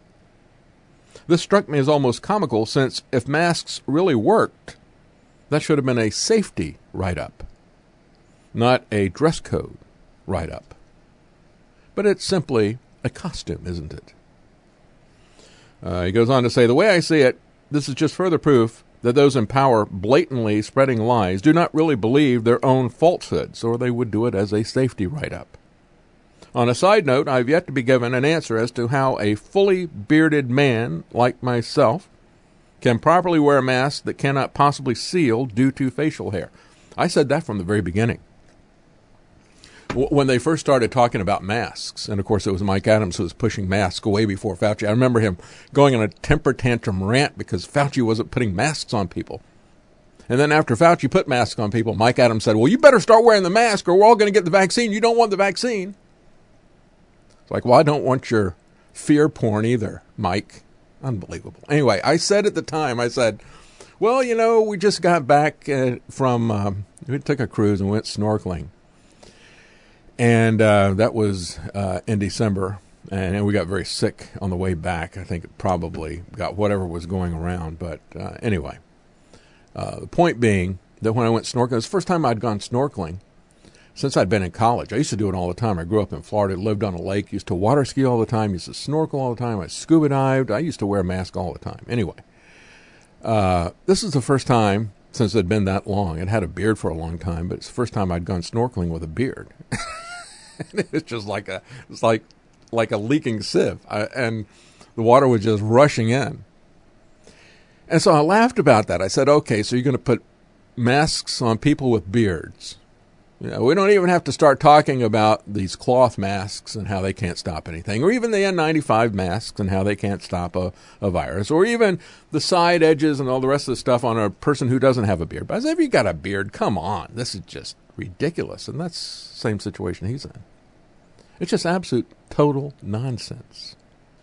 This struck me as almost comical, since if masks really worked, that should have been a safety write-up, not a dress code write-up. But it's simply a costume, isn't it? Uh, he goes on to say, the way I see it, this is just further proof that those in power blatantly spreading lies do not really believe their own falsehoods, or they would do it as a safety write-up. On a side note, I've yet to be given an answer as to how a fully bearded man like myself can properly wear a mask that cannot possibly seal due to facial hair. I said that from the very beginning. When they first started talking about masks, and of course it was Mike Adams who was pushing masks away before Fauci. I remember him going on a temper tantrum rant because Fauci wasn't putting masks on people. And then after Fauci put masks on people, Mike Adams said, well, you better start wearing the mask or we're all going to get the vaccine. You don't want the vaccine. It's like, well, I don't want your fear porn either, Mike. Unbelievable. Anyway, I said at the time, I said, well, you know, we just got back uh, from, um, we took a cruise and went snorkeling. And uh, that was uh, in December, and, and we got very sick on the way back. I think it probably got whatever was going around. But uh, anyway, uh, the point being that when I went snorkeling, it was the first time I'd gone snorkeling since I'd been in college. I used to do it all the time. I grew up in Florida, lived on a lake, used to water ski all the time, used to snorkel all the time. I scuba dived. I used to wear a mask all the time. Anyway, uh, this is the first time since it had been that long. I'd had a beard for a long time, but it's the first time I'd gone snorkeling with a beard. It's just like a, it's like, like a leaking sieve, I, and the water was just rushing in. And so I laughed about that. I said, okay, so you're going to put masks on people with beards. You know, we don't even have to start talking about these cloth masks and how they can't stop anything, or even the N ninety-five masks and how they can't stop a, a virus, or even the side edges and all the rest of the stuff on a person who doesn't have a beard. But as if you got a beard, come on, this is just ridiculous. And that's the same situation he's in. It's just absolute total nonsense.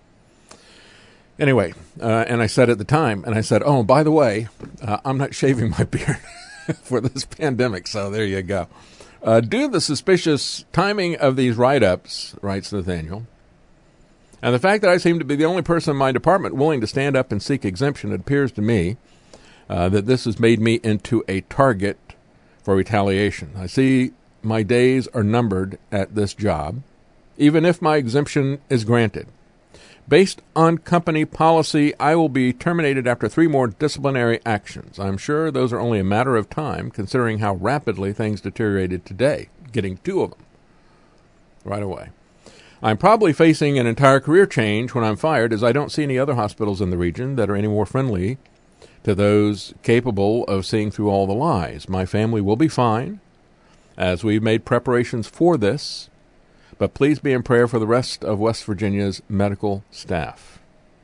Anyway, uh, and I said at the time, and I said, oh, by the way, uh, I'm not shaving my beard for this pandemic, so there you go. Uh, due to the suspicious timing of these write-ups, writes Nathaniel, and the fact that I seem to be the only person in my department willing to stand up and seek exemption, it appears to me uh, that this has made me into a target for retaliation. I see my days are numbered at this job, even if my exemption is granted. Based on company policy, I will be terminated after three more disciplinary actions. I'm sure those are only a matter of time, considering how rapidly things deteriorated today, getting two of them right away. I'm probably facing an entire career change when I'm fired, as I don't see any other hospitals in the region that are any more friendly to those capable of seeing through all the lies. My family will be fine, as we've made preparations for this, but please be in prayer for the rest of West Virginia's medical staff.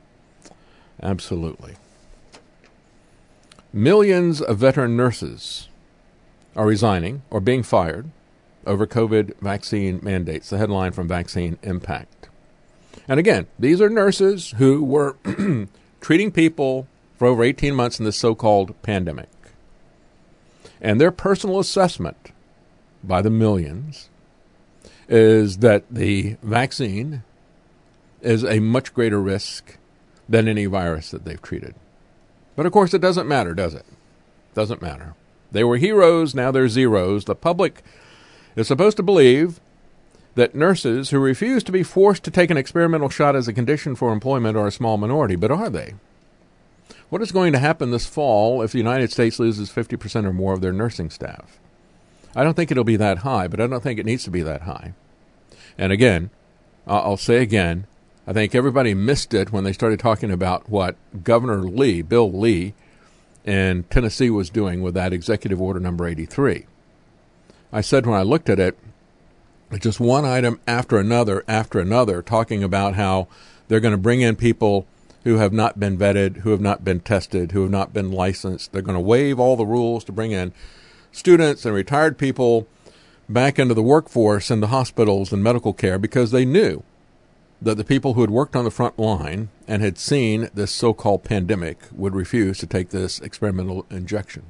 Absolutely. Millions of veteran nurses are resigning or being fired over COVID vaccine mandates. The headline from Vaccine Impact. And again, these are nurses who were treating people for over eighteen months in this so-called pandemic. And their personal assessment by the millions is that the vaccine is a much greater risk than any virus that they've treated. But of course it doesn't matter, does it? Doesn't matter. They were heroes, now they're zeros. The public is supposed to believe that nurses who refuse to be forced to take an experimental shot as a condition for employment are a small minority. But are they? What is going to happen this fall if the United States loses fifty percent or more of their nursing staff? I don't think it'll be that high, but I don't think it needs to be that high. And again, I'll say again, I think everybody missed it when they started talking about what Governor Lee, Bill Lee, in Tennessee was doing with that executive order number eighty-three. I said when I looked at it, just one item after another after another, talking about how they're going to bring in people who have not been vetted, who have not been tested, who have not been licensed. They're going to waive all the rules to bring in students and retired people back into the workforce in the hospitals and medical care because they knew that the people who had worked on the front line and had seen this so-called pandemic would refuse to take this experimental injection.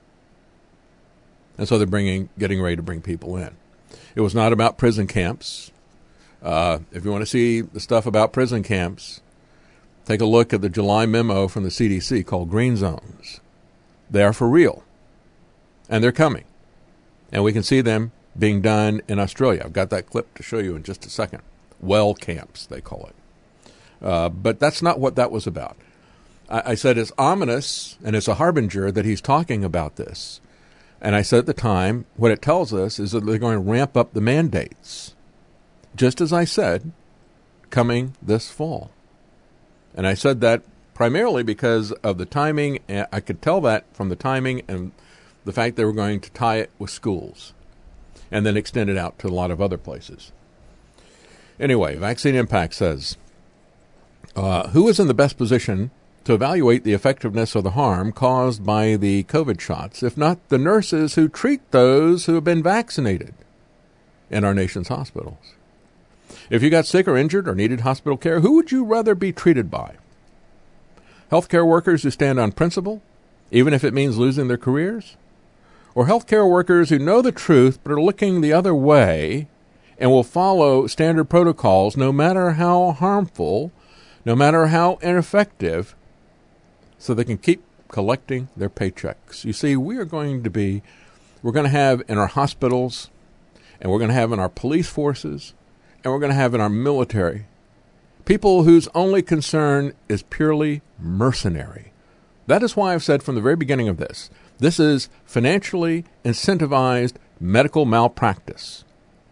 And so they're bringing, getting ready to bring people in. It was not about prison camps. Uh, if you want to see the stuff about prison camps, take a look at the July memo from the C D C called Green Zones. They are for real. And they're coming. And we can see them being done in Australia. I've got that clip to show you in just a second. Well camps, they call it. Uh, but that's not what that was about. I, I said it's ominous and it's a harbinger that he's talking about this. And I said at the time, what it tells us is that they're going to ramp up the mandates, just as I said, coming this fall. And I said that primarily because of the timing. I could tell that from the timing and the fact they were going to tie it with schools and then extend it out to a lot of other places. Anyway, Vaccine Impact says, uh, who is in the best position to evaluate the effectiveness of the harm caused by the COVID shots, if not the nurses who treat those who have been vaccinated in our nation's hospitals? If you got sick or injured or needed hospital care, who would you rather be treated by? Healthcare workers who stand on principle, even if it means losing their careers? Or healthcare workers who know the truth but are looking the other way and will follow standard protocols no matter how harmful, no matter how ineffective, so they can keep collecting their paychecks? You see, we are going to be, we're going to have in our hospitals, and we're going to have in our police forces, and we're going to have in our military, people whose only concern is purely mercenary. That is why I've said from the very beginning of this, this is financially incentivized medical malpractice.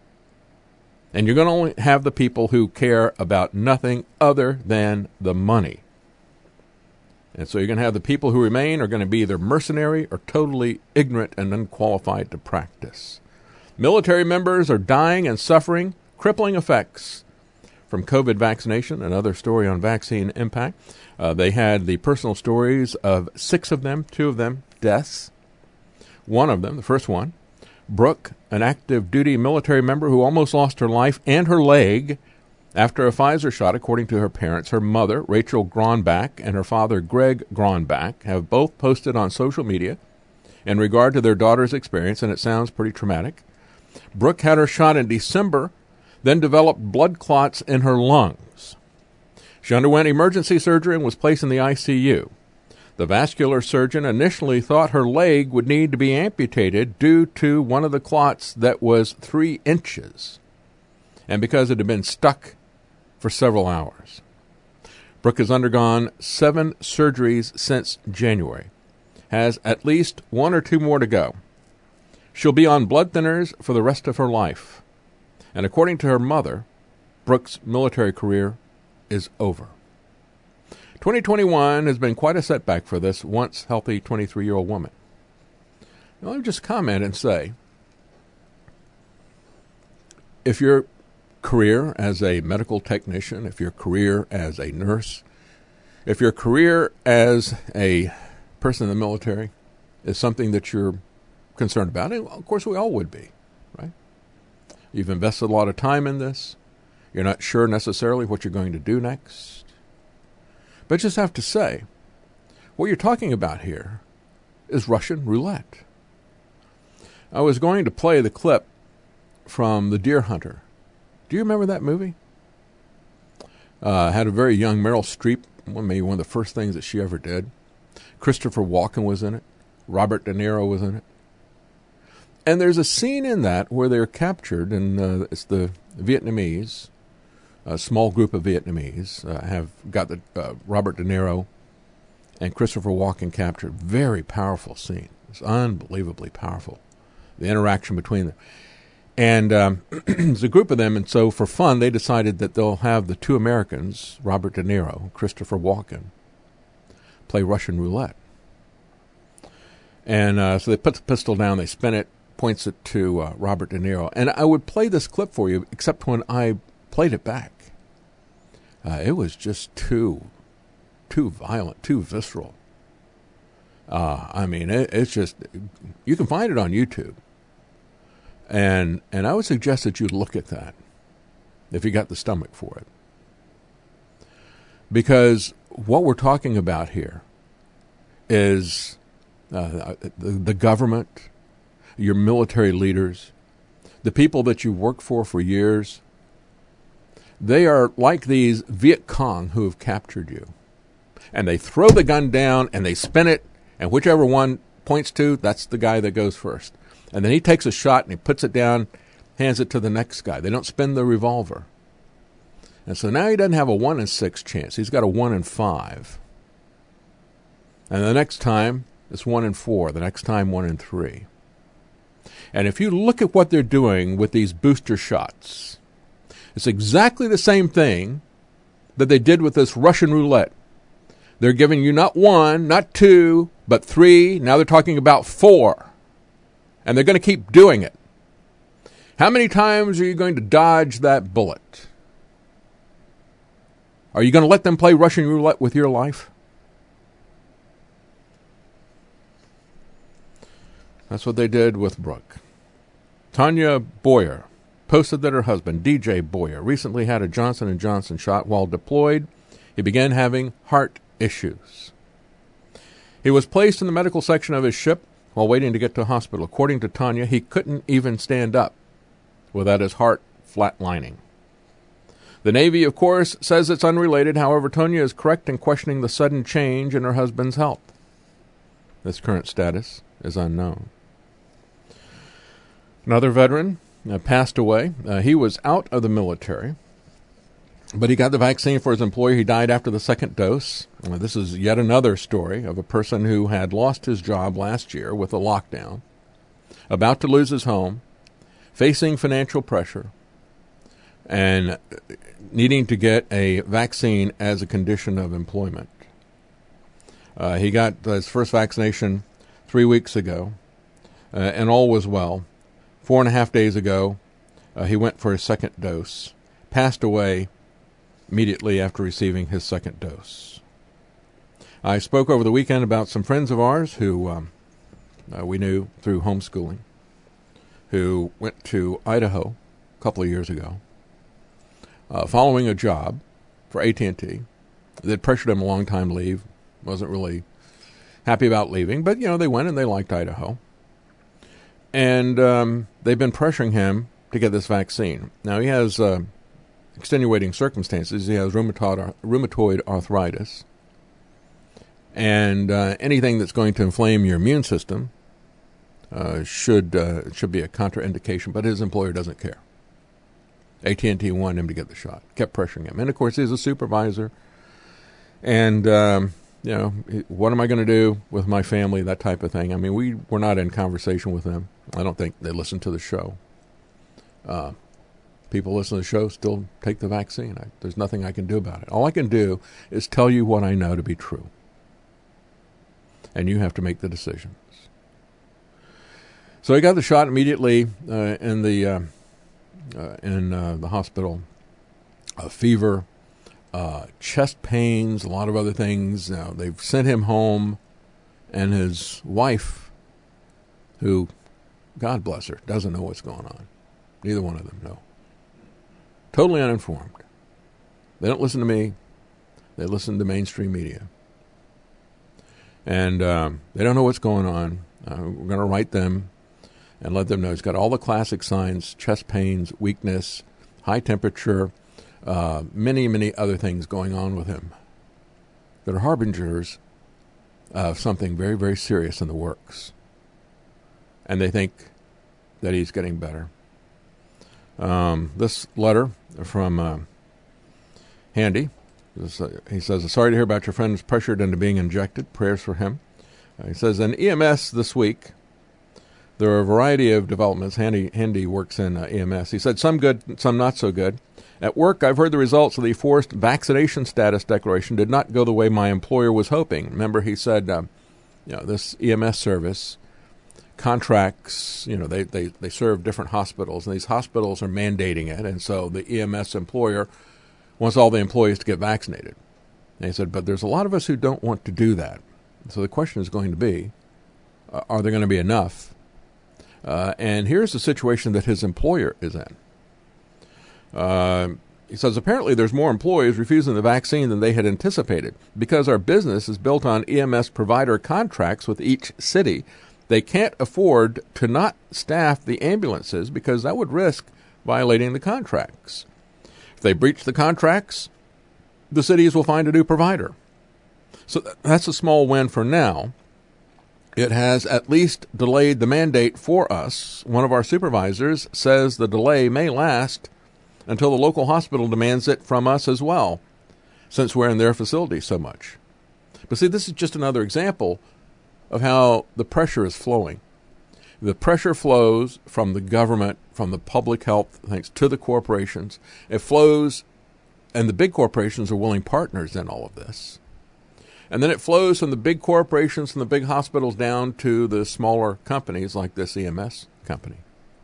And you're going to only have the people who care about nothing other than the money. And so you're going to have the people who remain are going to be either mercenary or totally ignorant and unqualified to practice. Military members are dying and suffering crippling effects from COVID vaccination. Another story on Vaccine Impact. Uh, they had the personal stories of six of them, two of them deaths. One of them, the first one, Brooke, an active duty military member who almost lost her life and her leg after a Pfizer shot, according to her parents. Her mother, Rachel Gronbach, and her father, Greg Gronbach, have both posted on social media in regard to their daughter's experience, and it sounds pretty traumatic. Brooke had her shot in December, then developed blood clots in her lungs. She underwent emergency surgery and was placed in the I C U. The vascular surgeon initially thought her leg would need to be amputated due to one of the clots that was three inches, and because it had been stuck for several hours. Brooke has undergone seven surgeries since January, has at least one or two more to go. She'll be on blood thinners for the rest of her life. And according to her mother, Brooke's military career is over. twenty twenty-one has been quite a setback for this once healthy twenty-three-year-old woman. Now, let me just comment and say, if your career as a medical technician, if your career as a nurse, if your career as a person in the military is something that you're concerned about, and of course we all would be, right? You've invested a lot of time in this. You're not sure necessarily what you're going to do next. But just have to say, what you're talking about here is Russian roulette. I was going to play the clip from The Deer Hunter. Do you remember that movie? Uh, had a very young Meryl Streep, maybe one of the first things that she ever did. Christopher Walken was in it. Robert De Niro was in it. And there's a scene in that where they're captured, and uh, it's the Vietnamese, a small group of Vietnamese, uh, have got the uh, Robert De Niro and Christopher Walken captured. Very powerful scene. It's unbelievably powerful, the interaction between them. And um, there's a group of them, and so for fun, they decided that they'll have the two Americans, Robert De Niro, Christopher Walken, play Russian roulette. And uh, so they put the pistol down, they spin it, points it to uh, Robert De Niro. And I would play this clip for you, except when I played it back. Uh, it was just too, too violent, too visceral. Uh, I mean, it, it's just, you can find it on YouTube. And and I would suggest that you look at that if you got the stomach for it. Because what we're talking about here is uh, the, the government, your military leaders, the people that you work for for years. They are like these Viet Cong who have captured you. And they throw the gun down and they spin it, and whichever one points to, that's the guy that goes first. And then he takes a shot and he puts it down, hands it to the next guy. They don't spin the revolver. And so now he doesn't have a one in six chance. He's got a one in five. And the next time, it's one in four. The next time, one in three. And if you look at what they're doing with these booster shots, it's exactly the same thing that they did with this Russian roulette. They're giving you not one, not two, but three. Now they're talking about four. And they're going to keep doing it. How many times are you going to dodge that bullet? Are you going to let them play Russian roulette with your life? That's what they did with Brooke. Tanya Boyer posted that her husband, D J Boyer, recently had a Johnson and Johnson shot while deployed. He began having heart issues. He was placed in the medical section of his ship while waiting to get to a hospital. According to Tanya, he couldn't even stand up without his heart flatlining. The Navy, of course, says it's unrelated. However, Tanya is correct in questioning the sudden change in her husband's health. His current status is unknown. Another veteran uh, passed away. Uh, he was out of the military, but he got the vaccine for his employer. He died after the second dose. Uh, this is yet another story of a person who had lost his job last year with a lockdown, about to lose his home, facing financial pressure, and needing to get a vaccine as a condition of employment. Uh, he got his first vaccination three weeks ago, uh, and all was well. Four and a half days ago, uh, he went for his second dose, passed away immediately after receiving his second dose. I spoke over the weekend about some friends of ours who um, uh, we knew through homeschooling, who went to Idaho a couple of years ago, uh, following a job for A T and T. They'd pressured him a long time to leave, wasn't really happy about leaving, but, you know, they went and they liked Idaho. And um, they've been pressuring him to get this vaccine. Now, he has uh, extenuating circumstances. He has rheumatoid, rheumatoid arthritis. And uh, anything that's going to inflame your immune system uh, should uh, should be a contraindication, but his employer doesn't care. A T and T wanted him to get the shot, kept pressuring him. And, of course, he's a supervisor. And, um, you know, what am I going to do with my family, that type of thing. I mean, we were not in conversation with them. I don't think they listen to the show. Uh, people listen to the show, still take the vaccine. I, there's nothing I can do about it. All I can do is tell you what I know to be true. And you have to make the decisions. So he got the shot immediately uh, in the uh, uh, in uh, the hospital. Uh, fever, uh, chest pains, a lot of other things. Now, they've sent him home, and his wife, who, God bless her, doesn't know what's going on. Neither one of them know. Totally uninformed. They don't listen to me. They listen to mainstream media. And um, they don't know what's going on. Uh, we're going to write them and let them know. He's got all the classic signs: chest pains, weakness, high temperature, uh, many, many other things going on with him that are harbingers of something very, very serious in the works. And they think that he's getting better. Um, this letter from uh, Handy, this, uh, he says, sorry to hear about your friend's pressured into being injected. Prayers for him. Uh, he says, in E M S this week, there are a variety of developments. Handy, Handy works in uh, E M S. He said, some good, some not so good. At work, I've heard the results of the forced vaccination status declaration did not go the way my employer was hoping. Remember, he said, uh, you know, this E M S service contracts, you know, they, they, they serve different hospitals, and these hospitals are mandating it, and so the E M S employer wants all the employees to get vaccinated. And he said, but there's a lot of us who don't want to do that. So the question is going to be, uh, are there going to be enough? Uh, and here's the situation that his employer is in. Uh, he says, apparently there's more employees refusing the vaccine than they had anticipated. Because our business is built on E M S provider contracts with each city, they can't afford to not staff the ambulances because that would risk violating the contracts. If they breach the contracts, the cities will find a new provider. So th- that's a small win for now. It has at least delayed the mandate for us. One of our supervisors says the delay may last until the local hospital demands it from us as well, since we're in their facility so much. But see, this is just another example of how the pressure is flowing. The pressure flows from the government, from the public health, thanks to the corporations. It flows, and the big corporations are willing partners in all of this. And then it flows from the big corporations, from the big hospitals, down to the smaller companies like this E M S company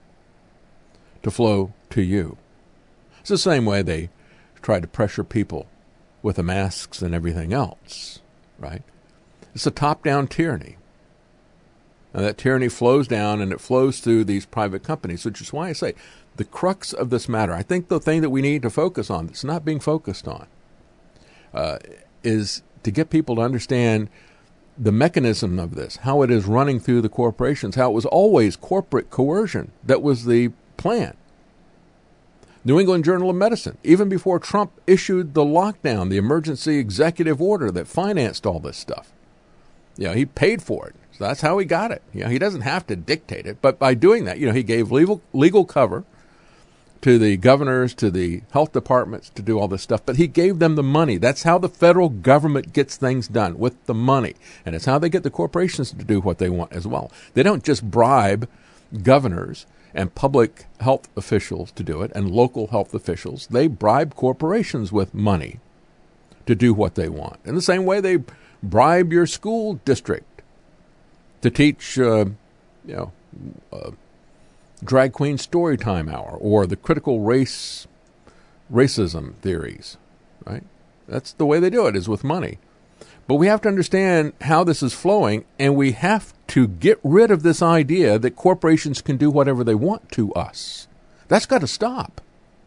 to flow to you. It's the same way they try to pressure people with the masks and everything else, right? It's a top-down tyranny. And that tyranny flows down, and it flows through these private companies, which is why I say the crux of this matter, I think the thing that we need to focus on that's not being focused on uh, is to get people to understand the mechanism of this, how it is running through the corporations, how it was always corporate coercion that was the plan. New England Journal of Medicine, even before Trump issued the lockdown, the emergency executive order that financed all this stuff. You know, he paid for it. So that's how he got it. You know, he doesn't have to dictate it, but by doing that, you know, he gave legal legal cover to the governors, to the health departments to do all this stuff, but he gave them the money. That's how the federal government gets things done, with the money. And it's how they get the corporations to do what they want as well. They don't just bribe governors and public health officials to do it, and local health officials. They bribe corporations with money to do what they want. In the same way they bribe your school district to teach, uh, you know, uh, drag queen story time hour or the critical race racism theories, right? That's the way they do it, is with money. But we have to understand how this is flowing, and we have to get rid of this idea that corporations can do whatever they want to us. That's got to stop.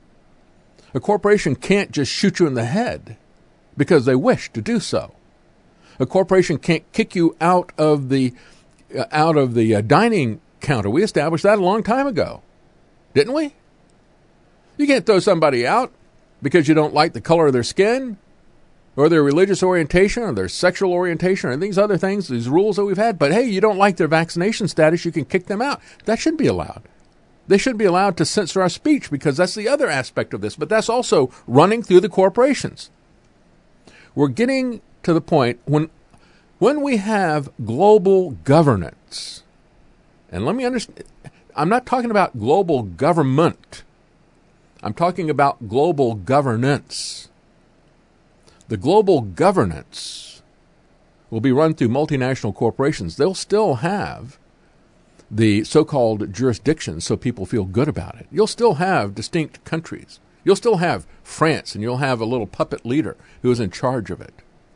A corporation can't just shoot you in the head because they wish to do so. A corporation can't kick you out of the uh, out of the uh, dining counter. We established that a long time ago, didn't we? You can't throw somebody out because you don't like the color of their skin, or their religious orientation, or their sexual orientation, or these other things, these rules that we've had. But hey, you don't like their vaccination status, you can kick them out. That shouldn't be allowed. They shouldn't be allowed to censor our speech, because that's the other aspect of this. But that's also running through the corporations. We're getting to the point when, when we have global governance, and let me understand, I'm not talking about global government. I'm talking about global governance. The global governance will be run through multinational corporations. They'll still have the so-called jurisdictions so people feel good about it. You'll still have distinct countries. You'll still have France, and you'll have a little puppet leader who is in charge of it,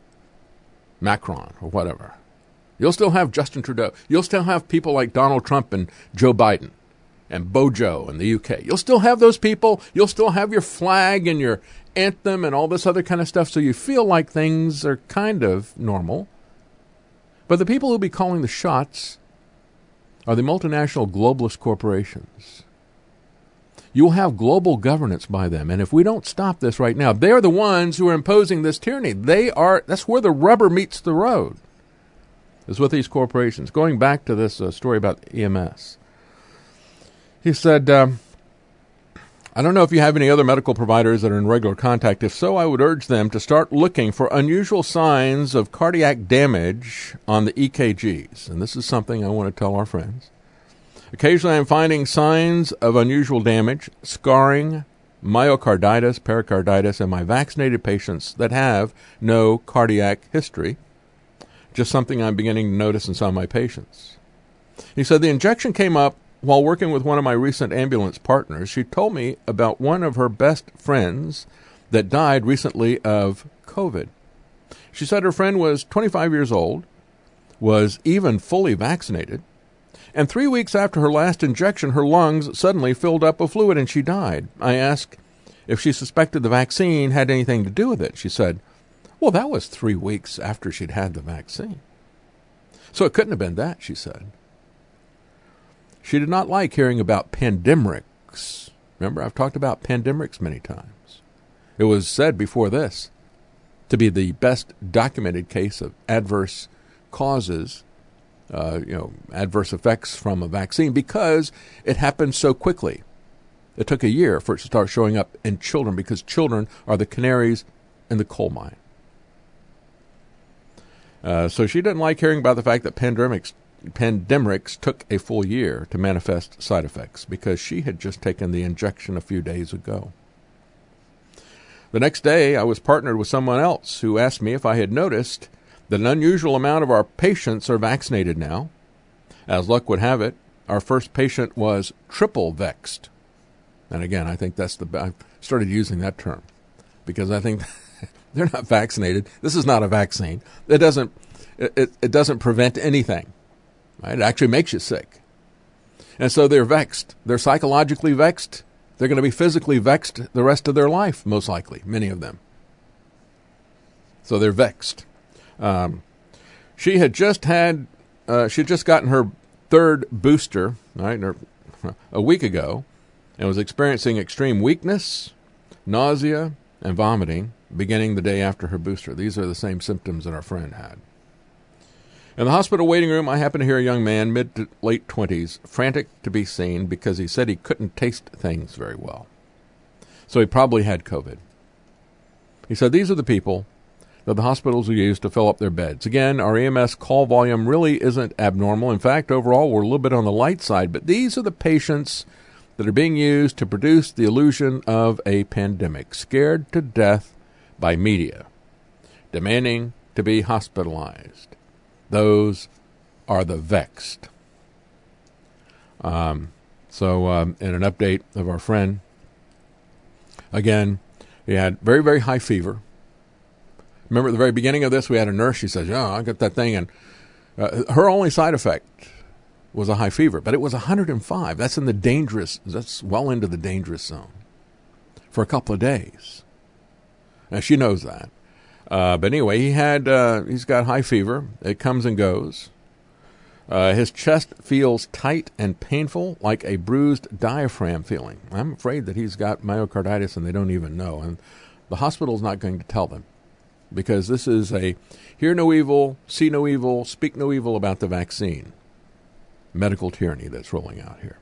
Macron or whatever. You'll still have Justin Trudeau. You'll still have people like Donald Trump and Joe Biden and Bojo in the U K. You'll still have those people. You'll still have your flag and your anthem and all this other kind of stuff, so you feel like things are kind of normal. But the people who'll be calling the shots are the multinational globalist corporations. You'll have global governance by them, and if we don't stop this right now, they're the ones who are imposing this tyranny. They are. That's where the rubber meets the road, is with these corporations. Going back to this uh, story about E M S. He said, um, I don't know if you have any other medical providers that are in regular contact. If so, I would urge them to start looking for unusual signs of cardiac damage on the E K Gs. And this is something I want to tell our friends. Occasionally I'm finding signs of unusual damage, scarring, myocarditis, pericarditis in my vaccinated patients that have no cardiac history. Just something I'm beginning to notice in some of my patients. He said the injection came up while working with one of my recent ambulance partners. She told me about one of her best friends that died recently of COVID. She said her friend was twenty-five years old, was even fully vaccinated, and three weeks after her last injection, her lungs suddenly filled up with fluid and she died. I asked if she suspected the vaccine had anything to do with it. She said, well, that was three weeks after she'd had the vaccine. So it couldn't have been that, she said. She did not like hearing about pandemrix. Remember, I've talked about pandemrix many times. It was said before this to be the best documented case of adverse causes, uh, you know, adverse effects from a vaccine because it happened so quickly. It took a year for it to start showing up in children because children are the canaries in the coal mine. Uh, so she didn't like hearing about the fact that pandemrix Pandemrix took a full year to manifest side effects because she had just taken the injection a few days ago. The next day, I was partnered with someone else who asked me if I had noticed that an unusual amount of our patients are vaccinated now. As luck would have it, our first patient was triple vexed. And again, I think that's the, I started using that term because I think they're not vaccinated. This is not a vaccine. It doesn't, it, it, it doesn't prevent anything. Right? It actually makes you sick. And so they're vexed. They're psychologically vexed. They're going to be physically vexed the rest of their life, most likely, many of them. So they're vexed. Um, she had just had, uh, she had just gotten her third booster, right, or, a week ago, and was experiencing extreme weakness, nausea, and vomiting beginning the day after her booster. These are the same symptoms that our friend had. In the hospital waiting room, I happened to hear a young man, mid to late twenties, frantic to be seen because he said he couldn't taste things very well. So he probably had COVID. He said these are the people that the hospitals will use to fill up their beds. Again, our E M S call volume really isn't abnormal. In fact, overall, we're a little bit on the light side. But these are the patients that are being used to produce the illusion of a pandemic, scared to death by media, demanding to be hospitalized. Those are the vexed. Um, so um, in an update of our friend, again, he had very, very high fever. Remember at the very beginning of this, we had a nurse. She says, oh, I got that thing. And uh, her only side effect was a high fever, but it was one hundred five. That's in the dangerous, that's well into the dangerous zone for a couple of days. Now, she knows that. Uh, but anyway, he had, uh, he's got high fever. It comes and goes. Uh, his chest feels tight and painful, like a bruised diaphragm feeling. I'm afraid that he's got myocarditis and they don't even know. And the hospital's not going to tell them because this is a hear no evil, see no evil, speak no evil about the vaccine. Medical tyranny that's rolling out here.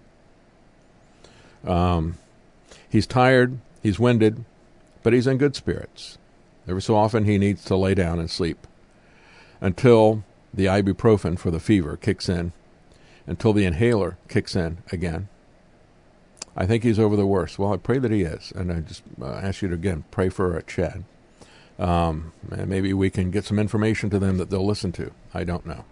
Um, he's tired, he's winded, but he's in good spirits. Every so often he needs to lay down and sleep until the ibuprofen for the fever kicks in, until the inhaler kicks in again. I think he's over the worst. Well, I pray that he is, and I just uh, ask you to, again, pray for uh, Chad. Um, and maybe we can get some information to them that they'll listen to. I don't know.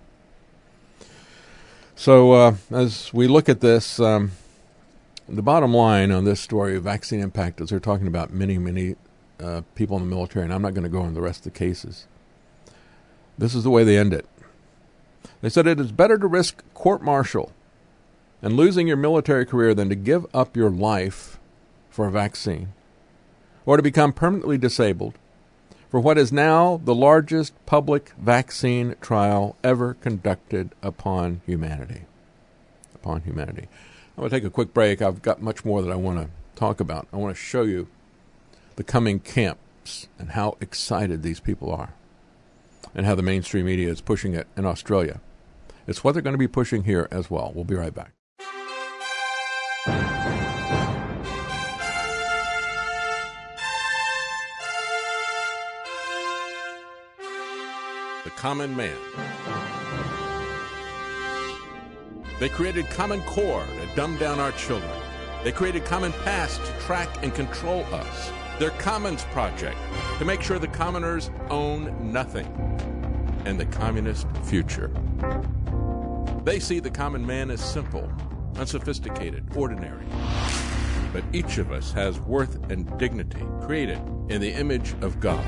So uh, as we look at this, um, the bottom line on this story of vaccine impact is they're talking about many, many uh, people in the military, and I'm not going to go into the rest of the cases. This is the way they end it. They said it is better to risk court-martial and losing your military career than to give up your life for a vaccine or to become permanently disabled for what is now the largest public vaccine trial ever conducted upon humanity. Upon humanity. I'm going to take a quick break. I've got much more that I want to talk about. I want to show you the coming camps and how excited these people are and how the mainstream media is pushing it in Australia. It's what they're going to be pushing here as well. We'll be right back. the common man. They created Common Core to dumb down our children. They created Common Pass to track and control us. Their Commons Project to make sure the commoners own nothing. And the communist future. They see the common man as simple, unsophisticated, ordinary. But each of us has worth and dignity created in the image of God.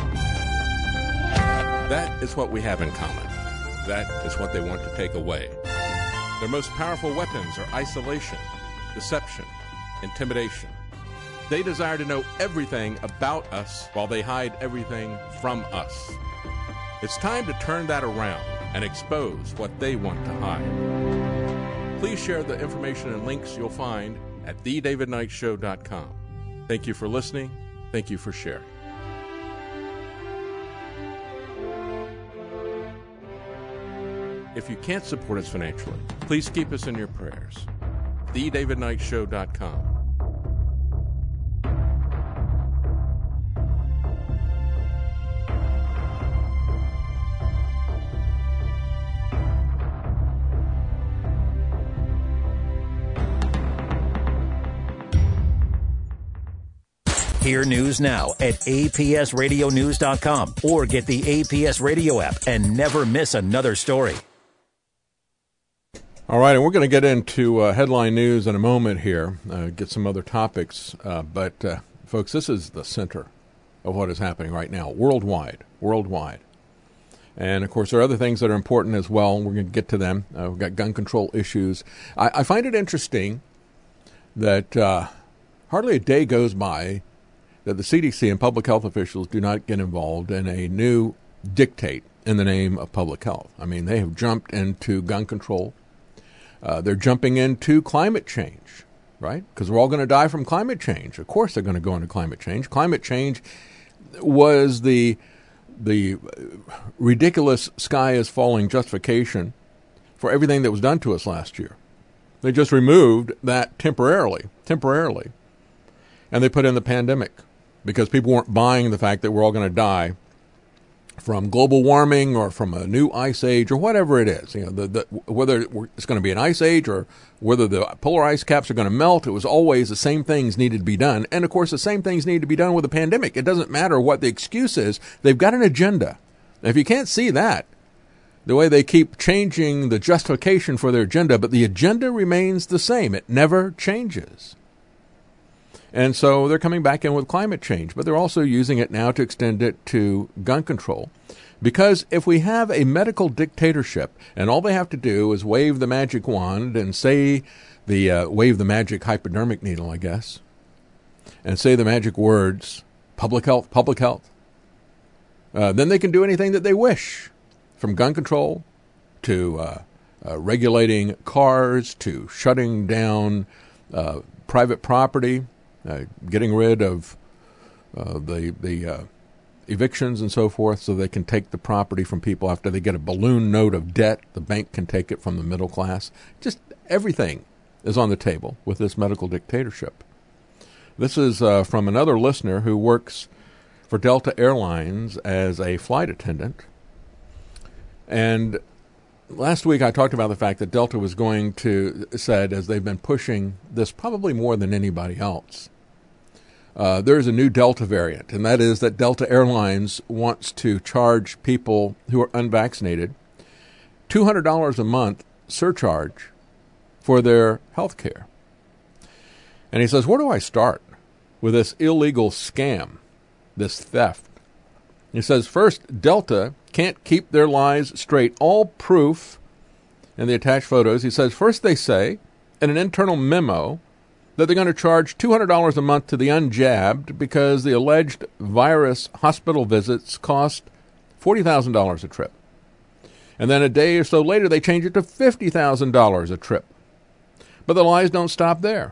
That is what we have in common. That is what they want to take away. Their most powerful weapons are isolation, deception, intimidation. They desire to know everything about us while they hide everything from us. It's time to turn that around and expose what they want to hide. Please share the information and links you'll find at the david knight show dot com. Thank you for listening. Thank you for sharing. If you can't support us financially, please keep us in your prayers. the david knight show dot com. Hear news now at A P S radio news dot com or get the A P S Radio app and never miss another story. All right, and we're going to get into uh, headline news in a moment here, uh, get some other topics. Uh, but, uh, folks, this is the center of what is happening right now, worldwide, worldwide. And, of course, there are other things that are important as well. We're going to get to them. Uh, we've got gun control issues. I, I find it interesting that uh, hardly a day goes by that the C D C and public health officials do not get involved in a new dictate in the name of public health. I mean, they have jumped into gun control. Uh, they're jumping into climate change, right? Because we're all going to die from climate change. Of course they're going to go into climate change. Climate change was the the ridiculous sky is falling justification for everything that was done to us last year. They just removed that temporarily, temporarily, and they put in the pandemic because people weren't buying the fact that we're all going to die from global warming or from a new ice age or whatever it is. You know, the, the, whether it's going to be an ice age or whether the polar ice caps are going to melt, it was always the same things needed to be done. And, of course, the same things need to be done with a pandemic. It doesn't matter what the excuse is. They've got an agenda. If you can't see that, the way they keep changing the justification for their agenda, but the agenda remains the same. It never changes. And so they're coming back in with climate change, but they're also using it now to extend it to gun control. Because if we have a medical dictatorship and all they have to do is wave the magic wand and say the, uh, wave the magic hypodermic needle, I guess, and say the magic words, public health, public health, uh, then they can do anything that they wish, from gun control to uh, uh, regulating cars to shutting down uh, private property, Uh, getting rid of uh, the the uh, evictions and so forth so they can take the property from people after they get a balloon note of debt. The bank can take it from the middle class. Just everything is on the table with this medical dictatorship. This is uh, from another listener who works for Delta Airlines as a flight attendant. And last week I talked about the fact that Delta was going to, said, as they've been pushing this probably more than anybody else, Uh, there's a new Delta variant, and that is that Delta Airlines wants to charge people who are unvaccinated two hundred dollars a month surcharge for their health care. And he says, where do I start with this illegal scam, this theft? He says, first, Delta can't keep their lies straight. All proof in the attached photos. He says, first they say in an internal memo that they're going to charge two hundred dollars a month to the unjabbed because the alleged virus hospital visits cost forty thousand dollars a trip. And then a day or so later, they change it to fifty thousand dollars a trip. But the lies don't stop there.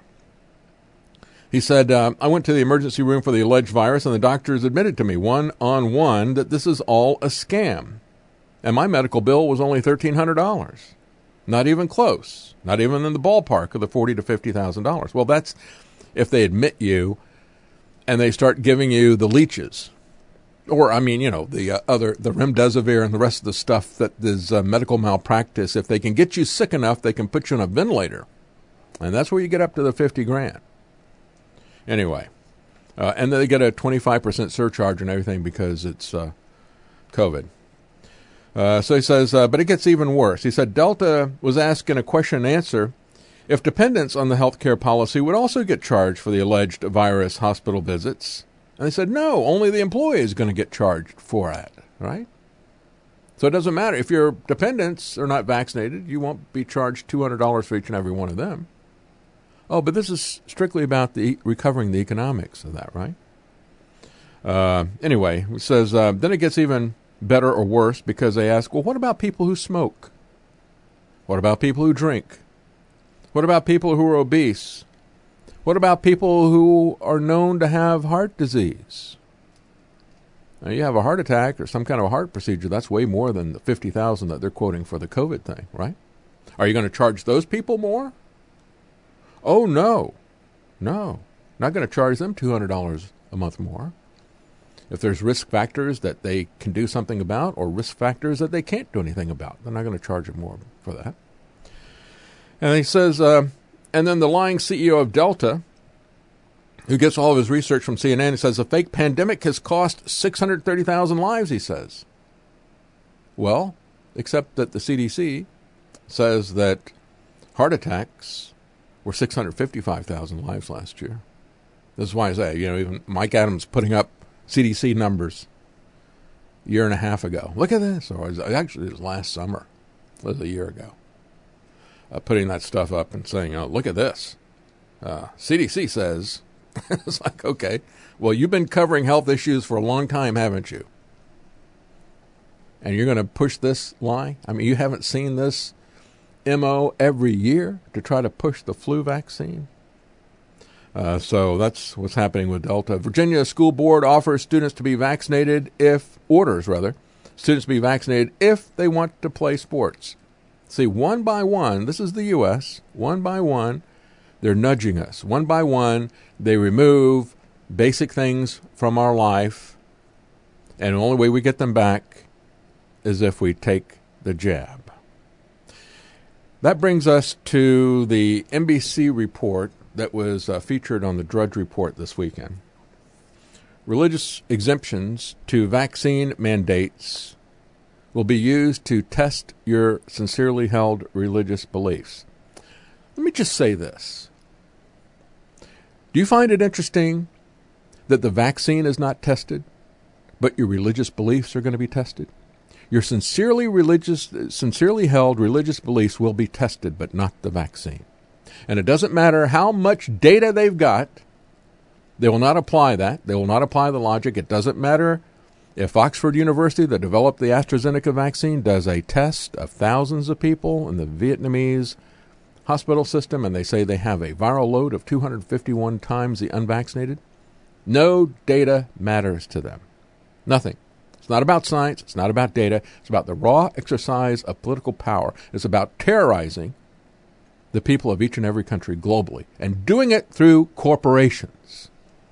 He said, uh, I went to the emergency room for the alleged virus, and the doctors admitted to me one-on-one that this is all a scam. And my medical bill was only thirteen hundred dollars. Not even close. Not even in the ballpark of the forty thousand to fifty thousand dollars. Well, that's if they admit you and they start giving you the leeches. Or, I mean, you know, the uh, other, the remdesivir and the rest of the stuff that is uh, medical malpractice. If they can get you sick enough, they can put you on a ventilator. And that's where you get up to the fifty grand. Anyway, uh, and then they get a twenty-five percent surcharge and everything because it's uh, COVID. Uh, so he says, uh, but it gets even worse. He said Delta was asked in a question and answer if dependents on the health care policy would also get charged for the alleged virus hospital visits. And they said, no, only the employee is going to get charged for that, right? So it doesn't matter. If your dependents are not vaccinated, you won't be charged two hundred dollars for each and every one of them. Oh, but this is strictly about the recovering the economics of that, right? Uh, anyway, it says, uh, then it gets even better or worse because they ask, well, what about people who smoke? What about people who drink? What about people who are obese? What about people who are known to have heart disease? Now, you have a heart attack or some kind of a heart procedure, that's way more than the fifty thousand dollars that they're quoting for the COVID thing, right? Are you going to charge those people more? Oh, no. No. Not going to charge them two hundred dollars a month more. If there's risk factors that they can do something about or risk factors that they can't do anything about, they're not going to charge them more for that. And he says, uh, and then the lying C E O of Delta, who gets all of his research from C N N, he says, the fake pandemic has cost six hundred thirty thousand lives, he says. Well, except that the C D C says that heart attacks were six hundred fifty-five thousand lives last year. This is why I say, you know, even Mike Adams putting up C D C numbers a year and a half ago. Look at this. Or it was, actually, it was last summer. It was a year ago. Uh, putting that stuff up and saying, oh, look at this. Uh, C D C says, it's like, okay, well, you've been covering health issues for a long time, haven't you? And you're going to push this lie? I mean, you haven't seen this M O every year to try to push the flu vaccine? Uh, so that's what's happening with Delta. Virginia School Board offers students to be vaccinated if, orders rather, students to be vaccinated if they want to play sports. See, one by one, this is the U S, one by one, they're nudging us. One by one, they remove basic things from our life, and the only way we get them back is if we take the jab. That brings us to the N B C report that was uh, featured on the Drudge Report this weekend. Religious exemptions to vaccine mandates will be used to test your sincerely held religious beliefs. Let me just say this. Do you find it interesting that the vaccine is not tested, but your religious beliefs are going to be tested? Your sincerely religious, sincerely held religious beliefs will be tested, but not the vaccine. And it doesn't matter how much data they've got, they will not apply that. They will not apply the logic. It doesn't matter if Oxford University, that developed the AstraZeneca vaccine, does a test of thousands of people in the Vietnamese hospital system, and they say they have a viral load of two hundred fifty-one times the unvaccinated. No data matters to them. Nothing. It's not about science. It's not about data. It's about the raw exercise of political power. It's about terrorizing the people of each and every country globally, and doing it through corporations.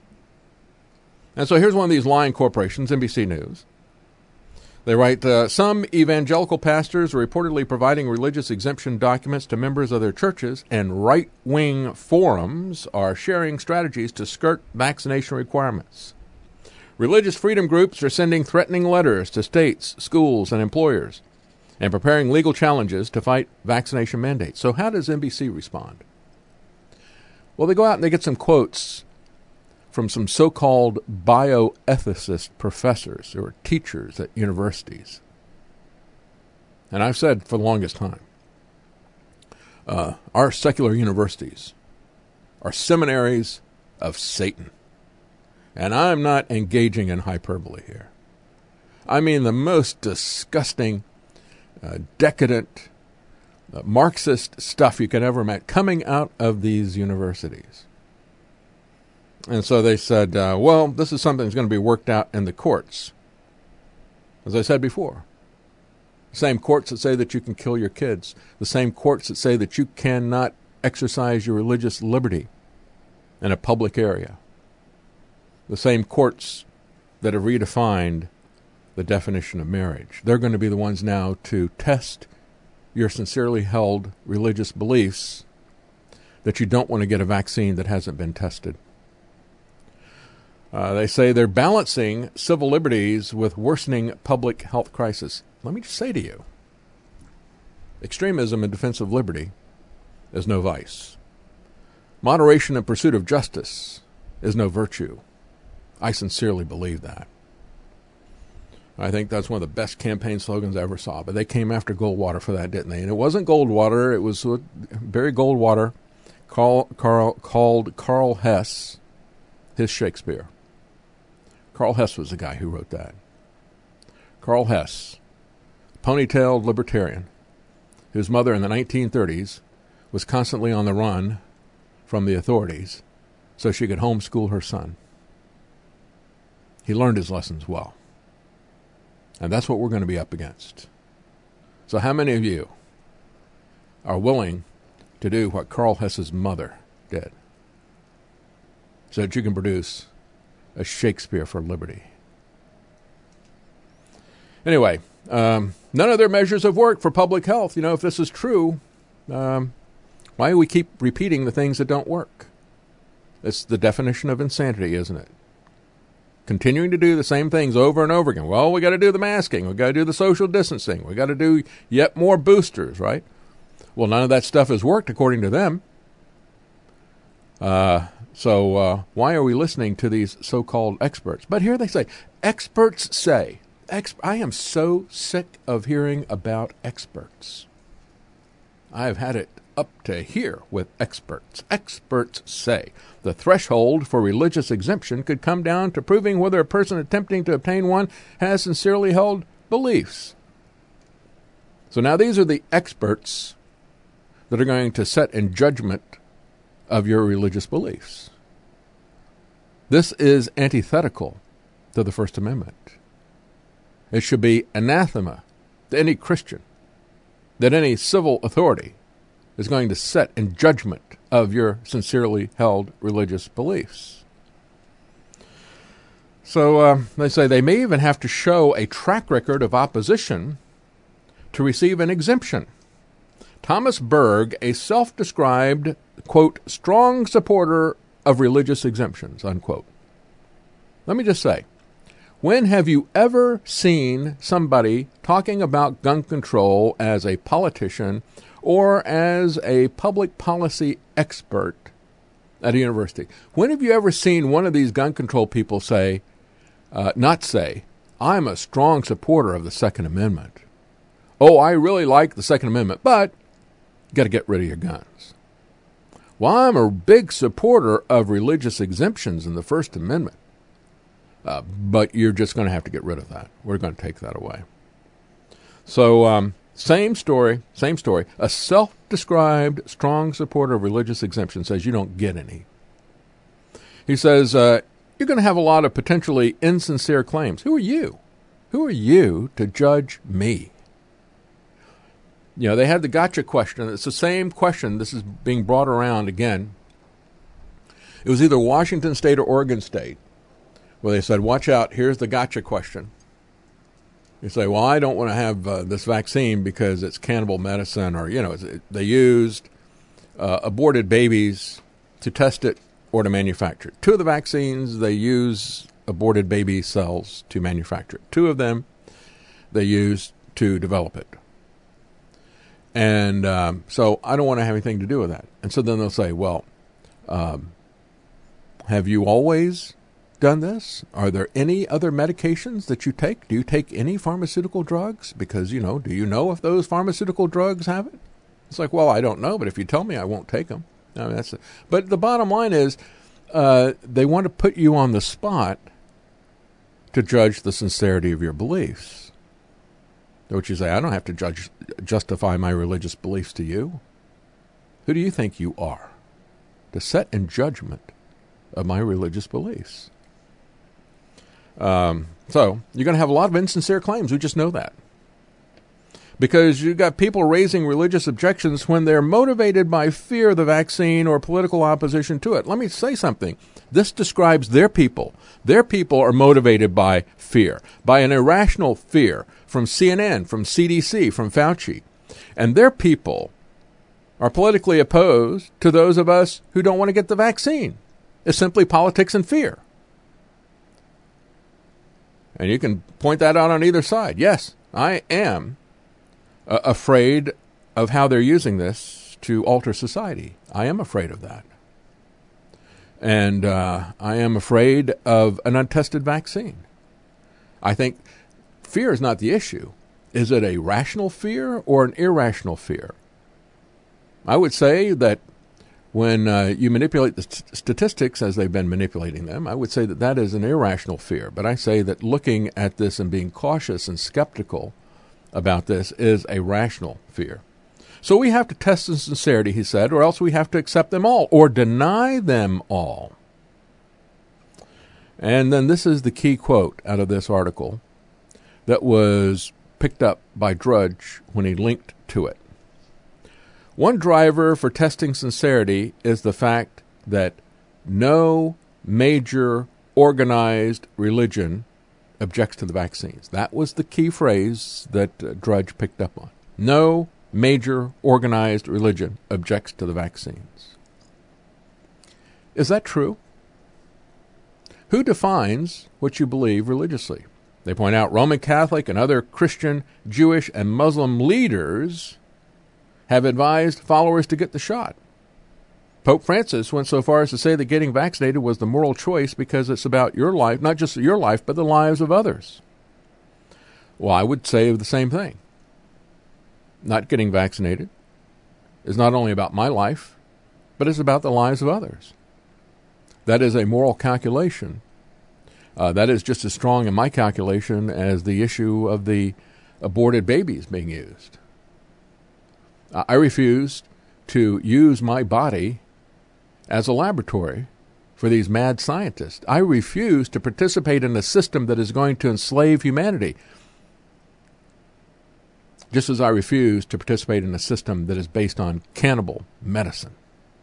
And so here's one of these lying corporations, N B C News. They write, uh, some evangelical pastors are reportedly providing religious exemption documents to members of their churches, and right-wing forums are sharing strategies to skirt vaccination requirements. Religious freedom groups are sending threatening letters to states, schools, and employers, and preparing legal challenges to fight vaccination mandates. So how does N B C respond? Well, they go out and they get some quotes from some so-called bioethicist professors or teachers at universities. And I've said for the longest time, uh, our secular universities are seminaries of Satan. And I'm not engaging in hyperbole here. I mean the most disgusting, uh, decadent, uh, Marxist stuff you could ever imagine coming out of these universities. And so they said, uh, well, this is something that's going to be worked out in the courts. As I said before, the same courts that say that you can kill your kids, the same courts that say that you cannot exercise your religious liberty in a public area, the same courts that have redefined the definition of marriage. They're going to be the ones now to test your sincerely held religious beliefs that you don't want to get a vaccine that hasn't been tested. Uh, they say they're balancing civil liberties with worsening public health crisis. Let me just say to you, extremism in defense of liberty is no vice. Moderation in pursuit of justice is no virtue. I sincerely believe that. I think that's one of the best campaign slogans I ever saw. But they came after Goldwater for that, didn't they? And it wasn't Goldwater. It was Barry Goldwater call, Carl, called Carl Hess his Shakespeare. Carl Hess was the guy who wrote that. Carl Hess, ponytailed libertarian, whose mother in the nineteen thirties was constantly on the run from the authorities so she could homeschool her son. He learned his lessons well. And that's what we're going to be up against. So how many of you are willing to do what Carl Hess's mother did so that you can produce a Shakespeare for liberty? Anyway, um, none of their measures have worked for public health. You know, if this is true, um, why do we keep repeating the things that don't work? It's the definition of insanity, isn't it? Continuing to do the same things over and over again. Well, we got to do the masking. We got to do the social distancing. We got to do yet more boosters, right? Well, none of that stuff has worked according to them. Uh, so uh, why are we listening to these so-called experts? But here they say, experts say. Ex- I am so sick of hearing about experts. I have had it up to here with experts. Experts say the threshold for religious exemption could come down to proving whether a person attempting to obtain one has sincerely held beliefs. So now these are the experts that are going to set in judgment of your religious beliefs. This is antithetical to the First Amendment. It should be anathema to any Christian that any civil authority is going to set in judgment of your sincerely held religious beliefs. So uh, they say they may even have to show a track record of opposition to receive an exemption. Thomas Berg, a self-described, quote, strong supporter of religious exemptions, unquote. Let me just say, when have you ever seen somebody talking about gun control as a politician or as a public policy expert at a university? When have you ever seen one of these gun control people say, uh, not say, I'm a strong supporter of the Second Amendment. Oh, I really like the Second Amendment, but you got to get rid of your guns. Well, I'm a big supporter of religious exemptions in the First Amendment. Uh, but you're just going to have to get rid of that. We're going to take that away. So, um, same story, same story. A self-described strong supporter of religious exemption says you don't get any. He says, uh, you're going to have a lot of potentially insincere claims. Who are you? Who are you to judge me? You know, they had the gotcha question. It's the same question. This is being brought around again. It was either Washington State or Oregon State, where they said, watch out, here's the gotcha question. You say, well, I don't want to have uh, this vaccine because it's cannibal medicine, or, you know, it, they used uh, aborted babies to test it or to manufacture it. Two of the vaccines, they use aborted baby cells to manufacture it. Two of them, they use to develop it. And um, so I don't want to have anything to do with that. And so then they'll say, well, um, have you always done this? Are there any other medications that you take? Do you take any pharmaceutical drugs? Because, you know, do you know if those pharmaceutical drugs have it? It's like, well, I don't know, but if you tell me, I won't take them. I mean, that's a, but the bottom line is uh, they want to put you on the spot to judge the sincerity of your beliefs. Which you say, I don't have to judge, justify my religious beliefs to you. Who do you think you are to set in judgment of my religious beliefs? Um, so you're going to have a lot of insincere claims. We just know that. because you've got people raising religious objections when they're motivated by fear of the vaccine or political opposition to it. Let me say something. This describes their people. Their people are motivated by fear, by an irrational fear from C N N, from C D C, from Fauci. And their people are politically opposed to those of us who don't want to get the vaccine. It's simply politics and fear. And you can point that out on either side. Yes, I am uh, afraid of how they're using this to alter society. I am afraid of that. And uh, I am afraid of an untested vaccine. I think fear is not the issue. Is it a rational fear or an irrational fear? I would say that when uh, you manipulate the st- statistics as they've been manipulating them, I would say that that is an irrational fear. But I say that looking at this and being cautious and skeptical about this is a rational fear. So we have to test the sincerity, he said, or else we have to accept them all or deny them all. And then this is the key quote out of this article that was picked up by Drudge when he linked to it. One driver for testing sincerity is the fact that no major organized religion objects to the vaccines. That was the key phrase that uh, Drudge picked up on. No major organized religion objects to the vaccines. Is that true? Who defines what you believe religiously? They point out Roman Catholic and other Christian, Jewish, and Muslim leaders have advised followers to get the shot. Pope Francis went so far as to say that getting vaccinated was the moral choice because it's about your life, not just your life, but the lives of others. Well, I would say the same thing. Not getting vaccinated is not only about my life, but it's about the lives of others. That is a moral calculation. Uh, that is just as strong in my calculation as the issue of the aborted babies being used. Uh, I refuse to use my body as a laboratory for these mad scientists. I refuse to participate in a system that is going to enslave humanity, just as I refuse to participate in a system that is based on cannibal medicine.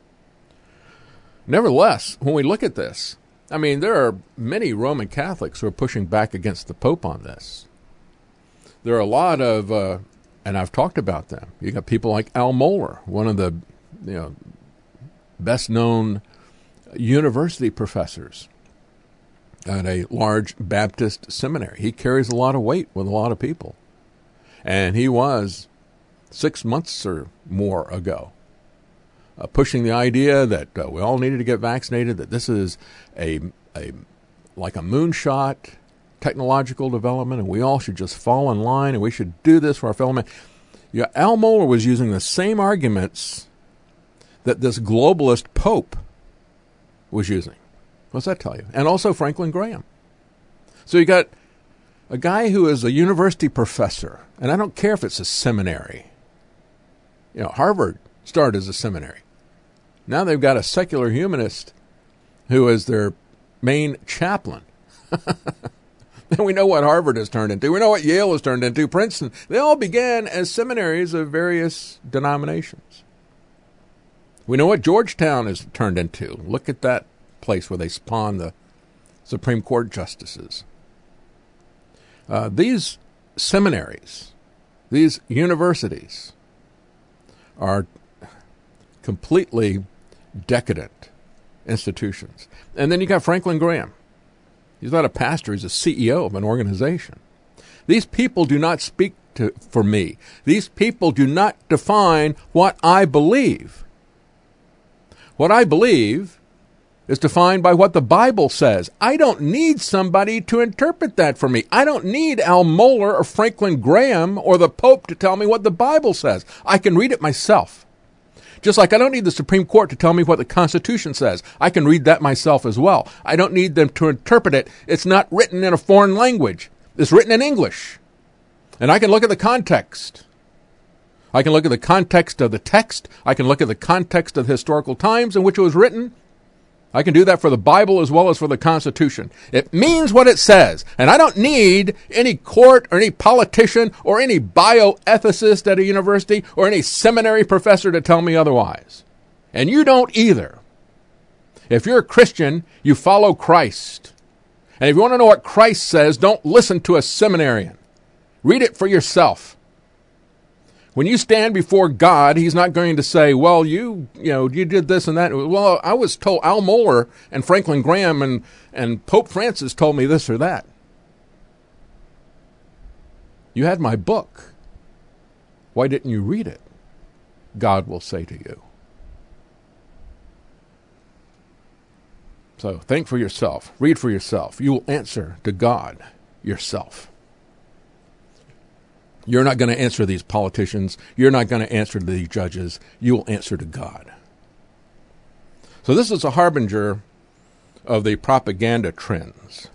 Nevertheless, when we look at this, I mean, there are many Roman Catholics who are pushing back against the Pope on this. There are a lot of, uh, and I've talked about them. You got people like Al Mohler, one of the, you know, best-known university professors at a large Baptist seminary. He carries a lot of weight with a lot of people. And he was, six months or more ago, uh, pushing the idea that uh, we all needed to get vaccinated, that this is a, a like a moonshot technological development, and we all should just fall in line, and we should do this for our fellow men. Yeah, Al Mohler was using the same arguments that this globalist Pope was using. What's that tell you? And also Franklin Graham. So you got a guy who is a university professor, and I don't care if it's a seminary. You know, Harvard started as a seminary. Now they've got a secular humanist who is their main chaplain. And we know what Harvard has turned into. We know what Yale has turned into, Princeton. They all began as seminaries of various denominations. We know what Georgetown has turned into. Look at that place where they spawn the Supreme Court justices. Uh, these seminaries, these universities, are completely decadent institutions. And then you got Franklin Graham. He's not a pastor, he's a C E O of an organization. These people do not speak to, for me. These people do not define what I believe. What I believe is defined by what the Bible says. I don't need somebody to interpret that for me. I don't need Al Mohler or Franklin Graham or the Pope to tell me what the Bible says. I can read it myself. Just like I don't need the Supreme Court to tell me what the Constitution says. I can read that myself as well. I don't need them to interpret it. It's not written in a foreign language. It's written in English. And I can look at the context. I can look at the context of the text. I can look at the context of the historical times in which it was written. I can do that for the Bible as well as for the Constitution. It means what it says. And I don't need any court or any politician or any bioethicist at a university or any seminary professor to tell me otherwise. And you don't either. If you're a Christian, you follow Christ. And if you want to know what Christ says, don't listen to a seminarian. Read it for yourself. When you stand before God, he's not going to say, well, you you know, you did this and that. Well, I was told, Al Mohler and Franklin Graham and, and Pope Francis told me this or that. You had my book. Why didn't you read it? God will say to you. So think for yourself. Read for yourself. You will answer to God yourself. You're not going to answer these politicians. You're not going to answer to these judges. You will answer to God. So this is a harbinger of the propaganda trends.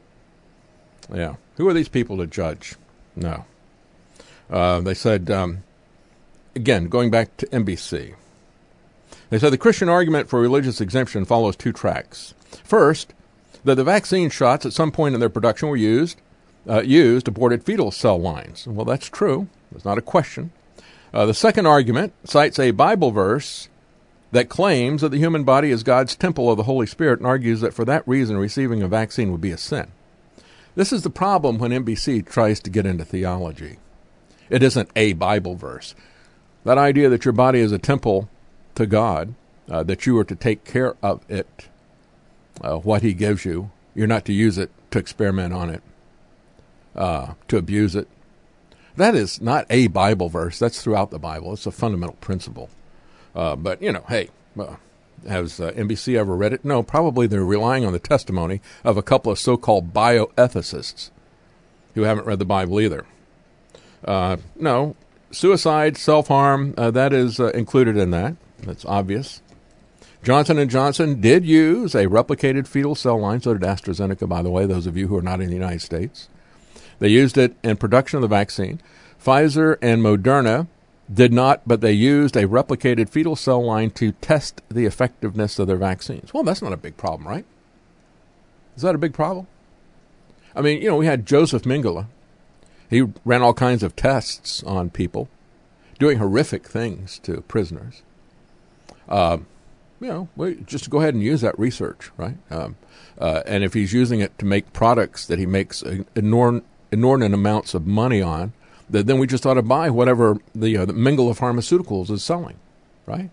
Yeah. Who are these people to judge? No. Uh, they said, um, again, going back to N B C, they said the Christian argument for religious exemption follows two tracks. First, that the vaccine shots at some point in their production were used Uh, used aborted fetal cell lines. Well, that's true. There's not a question. Uh, the second argument cites a Bible verse that claims that the human body is God's temple of the Holy Spirit and argues that for that reason receiving a vaccine would be a sin. This is the problem when N B C tries to get into theology. It isn't a Bible verse. That idea that your body is a temple to God, uh, that you are to take care of it, uh, what he gives you, you're not to use it to experiment on it. Uh, to abuse it. That is not a Bible verse. That's throughout the Bible. It's a fundamental principle. Uh, but, you know, hey, uh, has uh, N B C ever read it? No, probably they're relying on the testimony of a couple of so-called bioethicists who haven't read the Bible either. Uh, no, suicide, self-harm, uh, that is uh, included in that. That's obvious. Johnson and Johnson did use a replicated fetal cell line. So did AstraZeneca, by the way, those of you who are not in the United States. They used it in production of the vaccine. Pfizer and Moderna did not, but they used a replicated fetal cell line to test the effectiveness of their vaccines. Well, that's not a big problem, right? Is that a big problem? I mean, you know, we had Joseph Mengele. He ran all kinds of tests on people, doing horrific things to prisoners. Uh, you know, just go ahead and use that research, right? Um, uh, and if he's using it to make products that he makes enormous inordinate amounts of money on, that then we just ought to buy whatever the, uh, the Mengele Pharmaceuticals is selling, right?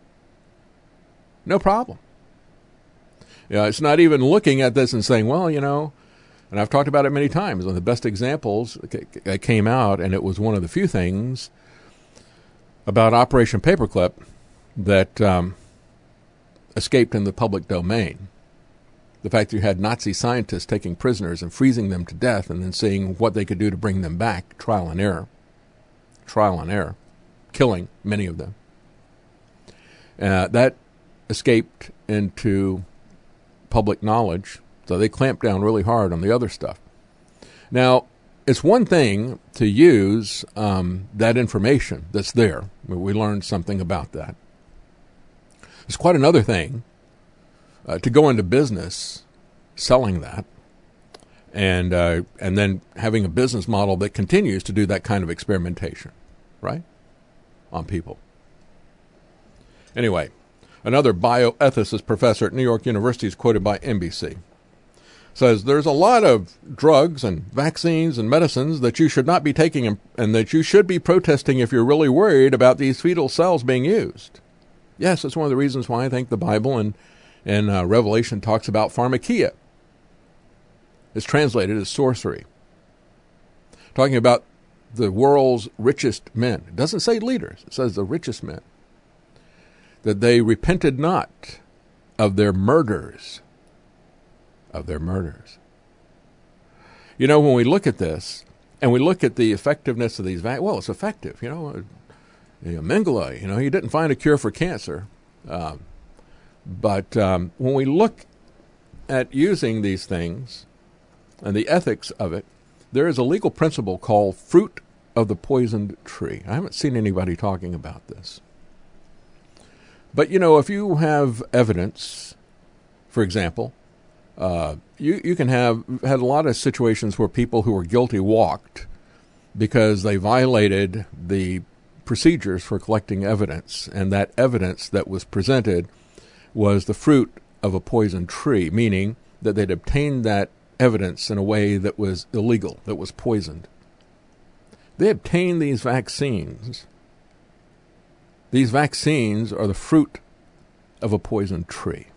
No problem. Yeah, it's not even looking at this and saying, well, you know, and I've talked about it many times, one of the best examples that came out, and it was one of the few things about Operation Paperclip that um, escaped in the public domain. The fact that you had Nazi scientists taking prisoners and freezing them to death and then seeing what they could do to bring them back, trial and error, trial and error, killing many of them. Uh, that escaped into public knowledge, so they clamped down really hard on the other stuff. Now, it's one thing to use um, that information that's there. We learned something about that. It's quite another thing Uh, to go into business selling that and uh, and then having a business model that continues to do that kind of experimentation, right, on people. Anyway, another bioethicist professor at New York University is quoted by N B C. Says there's a lot of drugs and vaccines and medicines that you should not be taking and, and that you should be protesting if you're really worried about these fetal cells being used. Yes, that's one of the reasons why I think the Bible and And uh, Revelation talks about pharmakia. It's translated as sorcery. Talking about the world's richest men. It doesn't say leaders. It says the richest men. That they repented not of their murders. Of their murders. You know, when we look at this, and we look at the effectiveness of these vaccines, well, it's effective. You know, you know, Mengele, you know, he didn't find a cure for cancer. Um, But um, when we look at using these things and the ethics of it, there is a legal principle called fruit of the poisoned tree. I haven't seen anybody talking about this. But, you know, if you have evidence for example, uh, you, you can have had a lot of situations where people who were guilty walked because they violated the procedures for collecting evidence, and that evidence that was presented was the fruit of a poison tree, meaning that they'd obtained that evidence in a way that was illegal, that was poisoned. They obtained these vaccines. These vaccines are the fruit of a poisoned tree.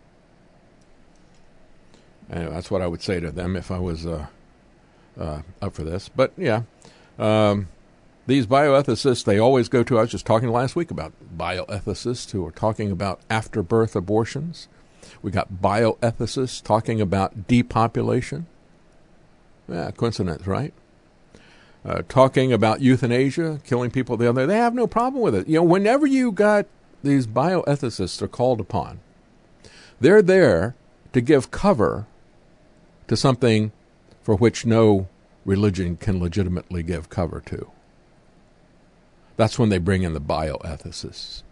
And that's what I would say to them if I was uh, uh, up for this. But, yeah, um, these bioethicists, they always go to, I was just talking last week about bioethicists who are talking about after-birth abortions. We got bioethicists talking about depopulation. Yeah, coincidence, right? Uh, talking about euthanasia, killing people the other. They have no problem with it. You know, whenever you got these bioethicists are called upon, they're there to give cover to something for which no religion can legitimately give cover to. That's when they bring in the bioethicists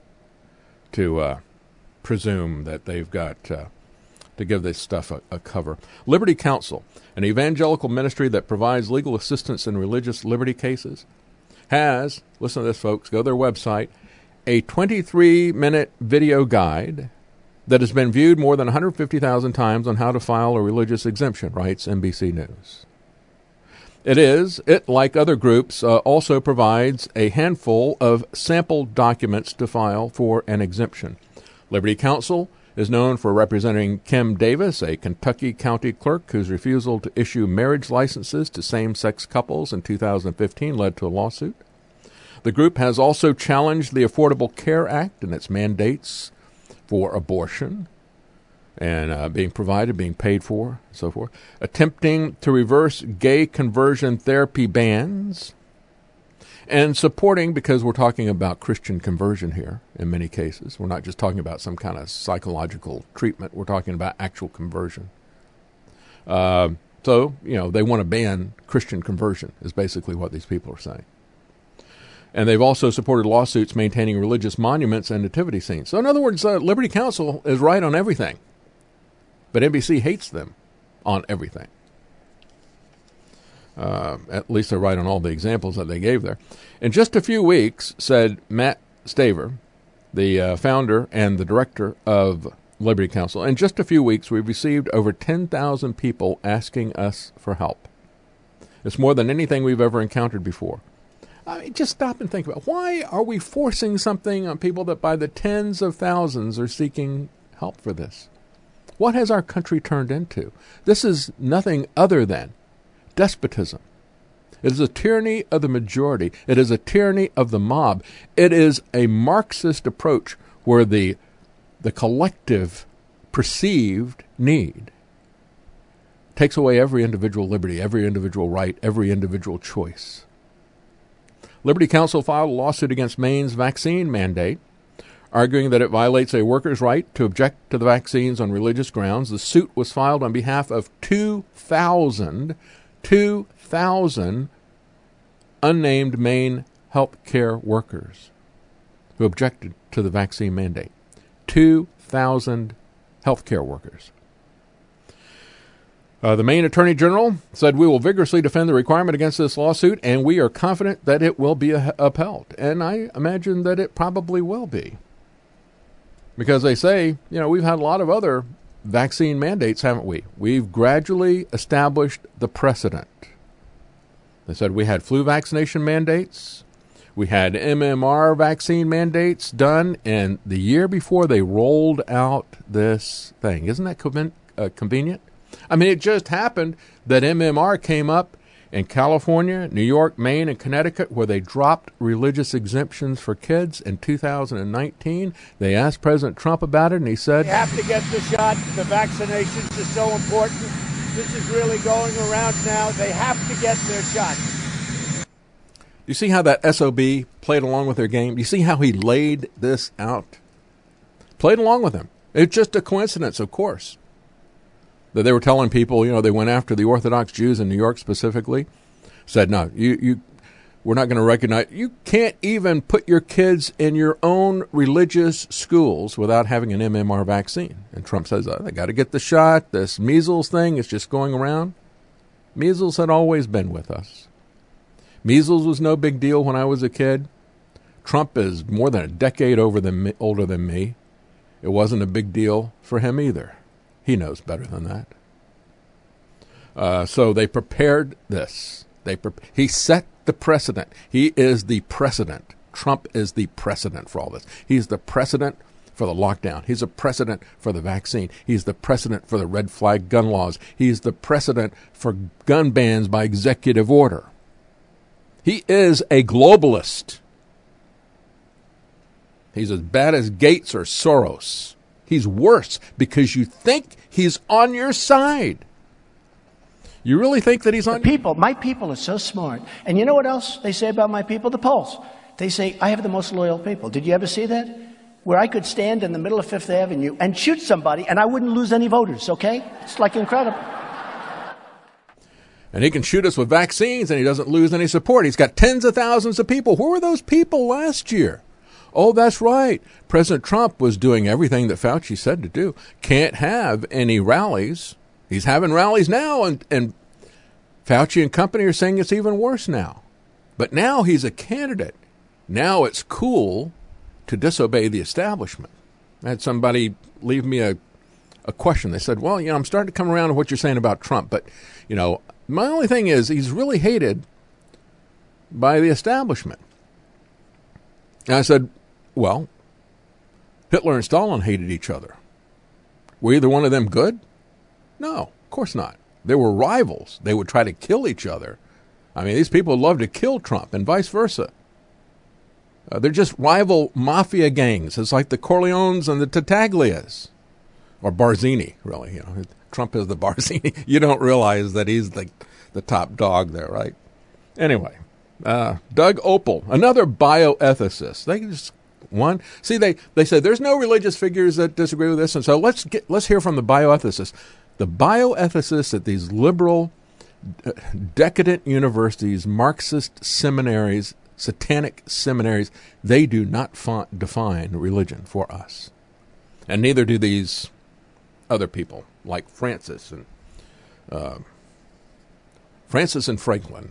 to uh, presume that they've got uh, to give this stuff a, a cover. Liberty Counsel, an evangelical ministry that provides legal assistance in religious liberty cases, has, listen to this, folks, go to their website, a twenty-three minute video guide that has been viewed more than one hundred fifty thousand times on how to file a religious exemption, writes N B C News. It is, it, like other groups, uh, also provides a handful of sample documents to file for an exemption. Liberty Counsel is known for representing Kim Davis, a Kentucky county clerk whose refusal to issue marriage licenses to same-sex couples in two thousand fifteen led to a lawsuit. The group has also challenged the Affordable Care Act and its mandates for abortion and uh, being provided, being paid for, and so forth, attempting to reverse gay conversion therapy bans, and supporting, because we're talking about Christian conversion here in many cases. We're not just talking about some kind of psychological treatment. We're talking about actual conversion. Uh, so, you know, they want to ban Christian conversion is basically what these people are saying. And they've also supported lawsuits maintaining religious monuments and nativity scenes. So in other words, uh, Liberty Counsel is right on everything. But N B C hates them on everything. Uh, at least they're right on all the examples that they gave there. In just a few weeks, said Matt Staver, the uh, founder and the director of Liberty Counsel, in just a few weeks we've received over ten thousand people asking us for help. It's more than anything we've ever encountered before. I mean, just stop and think about, why are we forcing something on people that by the tens of thousands are seeking help for this? What has our country turned into? This is nothing other than despotism. It is a tyranny of the majority. It is a tyranny of the mob. It is a Marxist approach where the, the collective perceived need takes away every individual liberty, every individual right, every individual choice. Liberty Counsel filed a lawsuit against Maine's vaccine mandate, arguing that it violates a worker's right to object to the vaccines on religious grounds. The suit was filed on behalf of two thousand, two thousand unnamed Maine health care workers who objected to the vaccine mandate. two thousand health care workers. Uh, the Maine Attorney General said, "We will vigorously defend the requirement against this lawsuit, and we are confident that it will be uh, upheld." And I imagine that it probably will be. Because they say, you know, we've had a lot of other vaccine mandates, haven't we? We've gradually established the precedent. They said we had flu vaccination mandates. We had M M R vaccine mandates done in the year before they rolled out this thing. Isn't that conven- uh, convenient? I mean, it just happened that M M R came up in California, New York, Maine, and Connecticut, where they dropped religious exemptions for kids in two thousand nineteen. They asked President Trump about it, and he said, "You have to get the shot. The vaccinations are so important. This is really going around now. They have to get their shot." You see how that S O B played along with their game? You see how he laid this out? Played along with him. It's just a coincidence, of course, that they were telling people, you know, they went after the Orthodox Jews in New York specifically, said, no, you, you We're not going to recognize. You can't even put your kids in your own religious schools without having an M M R vaccine. And Trump says, oh, they got to get the shot. This measles thing is just going around. Measles had always been with us. Measles was no big deal when I was a kid. Trump is more than a decade over than me, older than me. It wasn't a big deal for him either. He knows better than that. Uh, so they prepared this. They pre- He set the precedent. He is the precedent. Trump is the precedent for all this. He's the precedent for the lockdown. He's a precedent for the vaccine. He's the precedent for the red flag gun laws. He's the precedent for gun bans by executive order. He is a globalist. He's as bad as Gates or Soros. He's worse because you think he's on your side. You really think that he's on... People, my people are so smart. And you know what else they say about my people? The polls. They say, I have the most loyal people. Did you ever see that? Where I could stand in the middle of Fifth Avenue and shoot somebody and I wouldn't lose any voters, okay? It's like incredible. And he can shoot us with vaccines and he doesn't lose any support. He's got tens of thousands of people. Where were those people last year? Oh, that's right. President Trump was doing everything that Fauci said to do. Can't have any rallies. He's having rallies now, and, and Fauci and company are saying it's even worse now. But now he's a candidate. Now it's cool to disobey the establishment. I had somebody leave me a, a question. They said, well, you know, I'm starting to come around to what you're saying about Trump, but, you know, my only thing is he's really hated by the establishment. And I said, well, Hitler and Stalin hated each other. Were either one of them good? No, of course not. They were rivals. They would try to kill each other. I mean, these people love to kill Trump and vice versa. Uh, they're just rival mafia gangs. It's like the Corleones and the Tattaglias. Or Barzini, really. You know, Trump is the Barzini. You don't realize that he's the, the top dog there, right? Anyway, uh, Doug Opal, another bioethicist. They just... One, see, they, they said there's no religious figures that disagree with this, and so let's get let's hear from the bioethicists. The bioethicists at these liberal, uh, decadent universities, Marxist seminaries, satanic seminaries, they do not fa- define religion for us, and neither do these other people like Francis and uh, Francis and Franklin.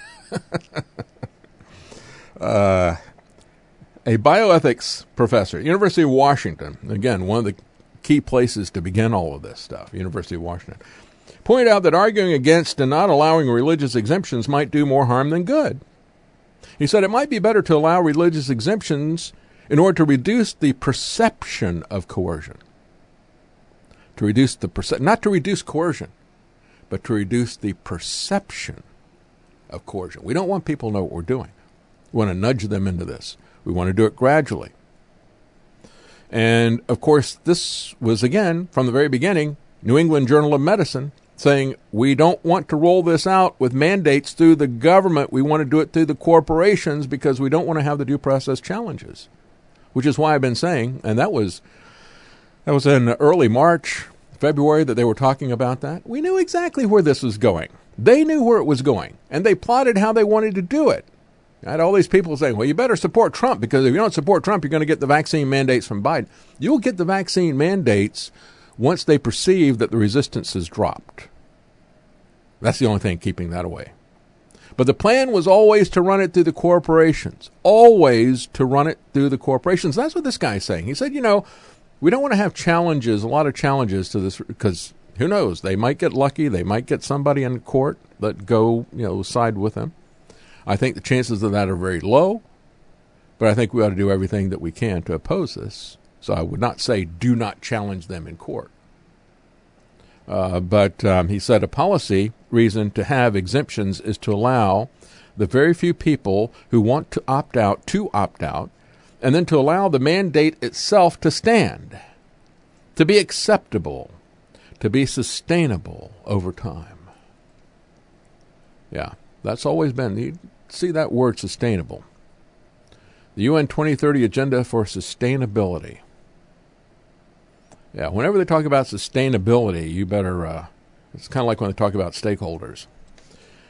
uh. A bioethics professor, University of Washington, again, one of the key places to begin all of this stuff, University of Washington, pointed out that arguing against and not allowing religious exemptions might do more harm than good. He said it might be better to allow religious exemptions in order to reduce the perception of coercion. To reduce the perce- not to reduce coercion, but to reduce the perception of coercion. We don't want people to know what we're doing. We want to nudge them into this. We want to do it gradually. And, of course, this was, again, from the very beginning, New England Journal of Medicine saying we don't want to roll this out with mandates through the government. We want to do it through the corporations because we don't want to have the due process challenges, which is why I've been saying, and that was that was in early March, February, that they were talking about that. We knew exactly where this was going. They knew where it was going, and they plotted how they wanted to do it. I had all these people saying, well, you better support Trump because if you don't support Trump, you're going to get the vaccine mandates from Biden. You'll get the vaccine mandates once they perceive that the resistance has dropped. That's the only thing keeping that away. But the plan was always to run it through the corporations, always to run it through the corporations. That's what this guy's saying. He said, you know, we don't want to have challenges, a lot of challenges to this because who knows? They might get lucky. They might get somebody in court that go, you know, side with them. I think the chances of that are very low, but I think we ought to do everything that we can to oppose this. So I would not say do not challenge them in court. Uh, but um, he said a policy reason to have exemptions is to allow the very few people who want to opt out to opt out, and then to allow the mandate itself to stand, to be acceptable, to be sustainable over time. Yeah, that's always been... You see that word sustainable. The U N twenty thirty Agenda for Sustainability. Yeah, whenever they talk about sustainability, you better, uh, it's kind of like when they talk about stakeholders.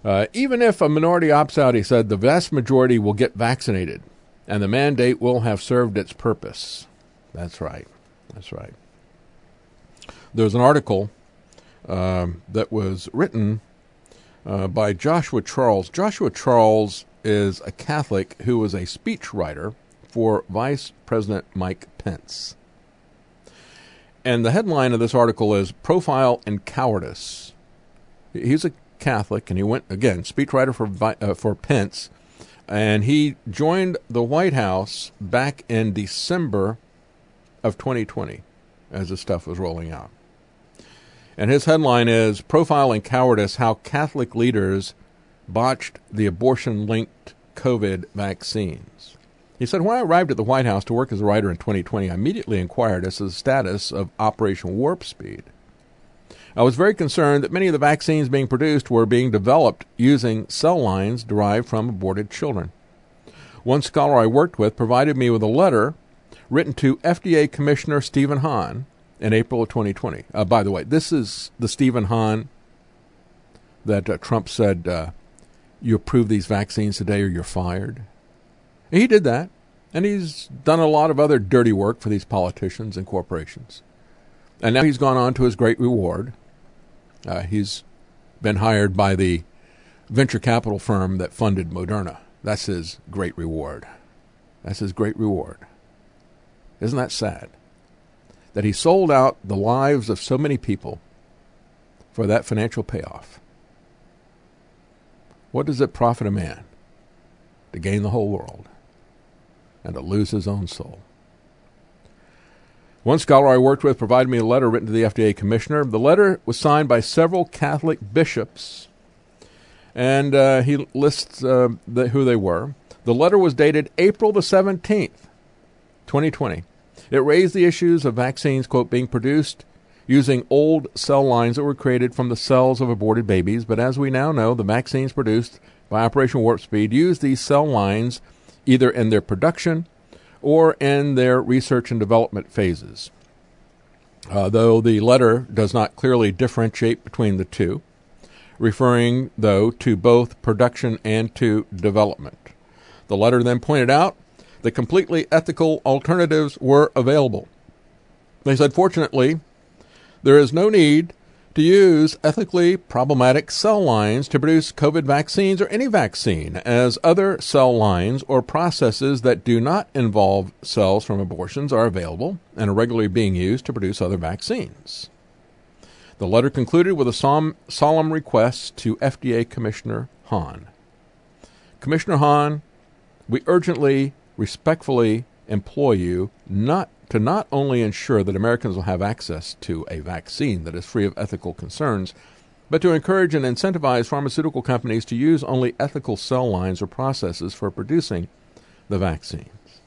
Uh, even if a minority opts out, he said, the vast majority will get vaccinated, and the mandate will have served its purpose. That's right. That's right. There's an article um, that was written uh, by Joshua Charles. Joshua Charles is a Catholic who was a speechwriter for Vice President Mike Pence. And the headline of this article is Profile in Cowardice. He's a Catholic, and he went, again, speechwriter for uh, for Pence, and he joined the White House back in December of twenty twenty as this stuff was rolling out. And his headline is Profile in Cowardice, How Catholic Leaders Botched the Abortion-Linked COVID Vaccines. He said, when I arrived at the White House to work as a writer in twenty twenty, I immediately inquired as to the status of Operation Warp Speed. I was very concerned that many of the vaccines being produced were being developed using cell lines derived from aborted children. One scholar I worked with provided me with a letter written to F D A Commissioner Stephen Hahn in April of twenty twenty. Uh, by the way, this is the Stephen Hahn that uh, Trump said, uh, you approve these vaccines today or you're fired. And he did that, and he's done a lot of other dirty work for these politicians and corporations. And now he's gone on to his great reward. Uh, he's been hired by the venture capital firm that funded Moderna. That's his great reward. That's his great reward. Isn't that sad? That he sold out the lives of so many people for that financial payoff. What does it profit a man to gain the whole world and to lose his own soul? One scholar I worked with provided me a letter written to the F D A commissioner. The letter was signed by several Catholic bishops, and uh, he lists uh, the, who they were. The letter was dated April the seventeenth, twenty twenty. It raised the issues of vaccines, quote, being produced using old cell lines that were created from the cells of aborted babies. But as we now know, the vaccines produced by Operation Warp Speed use these cell lines either in their production or in their research and development phases. Uh, though the letter does not clearly differentiate between the two, referring, though, to both production and to development. The letter then pointed out that completely ethical alternatives were available. They said, fortunately, there is no need to use ethically problematic cell lines to produce COVID vaccines or any vaccine, as other cell lines or processes that do not involve cells from abortions are available and are regularly being used to produce other vaccines. The letter concluded with a som- solemn request to F D A Commissioner Hahn. Commissioner Hahn, we urgently, respectfully implore you not to not only ensure that Americans will have access to a vaccine that is free of ethical concerns, but to encourage and incentivize pharmaceutical companies to use only ethical cell lines or processes for producing the vaccines.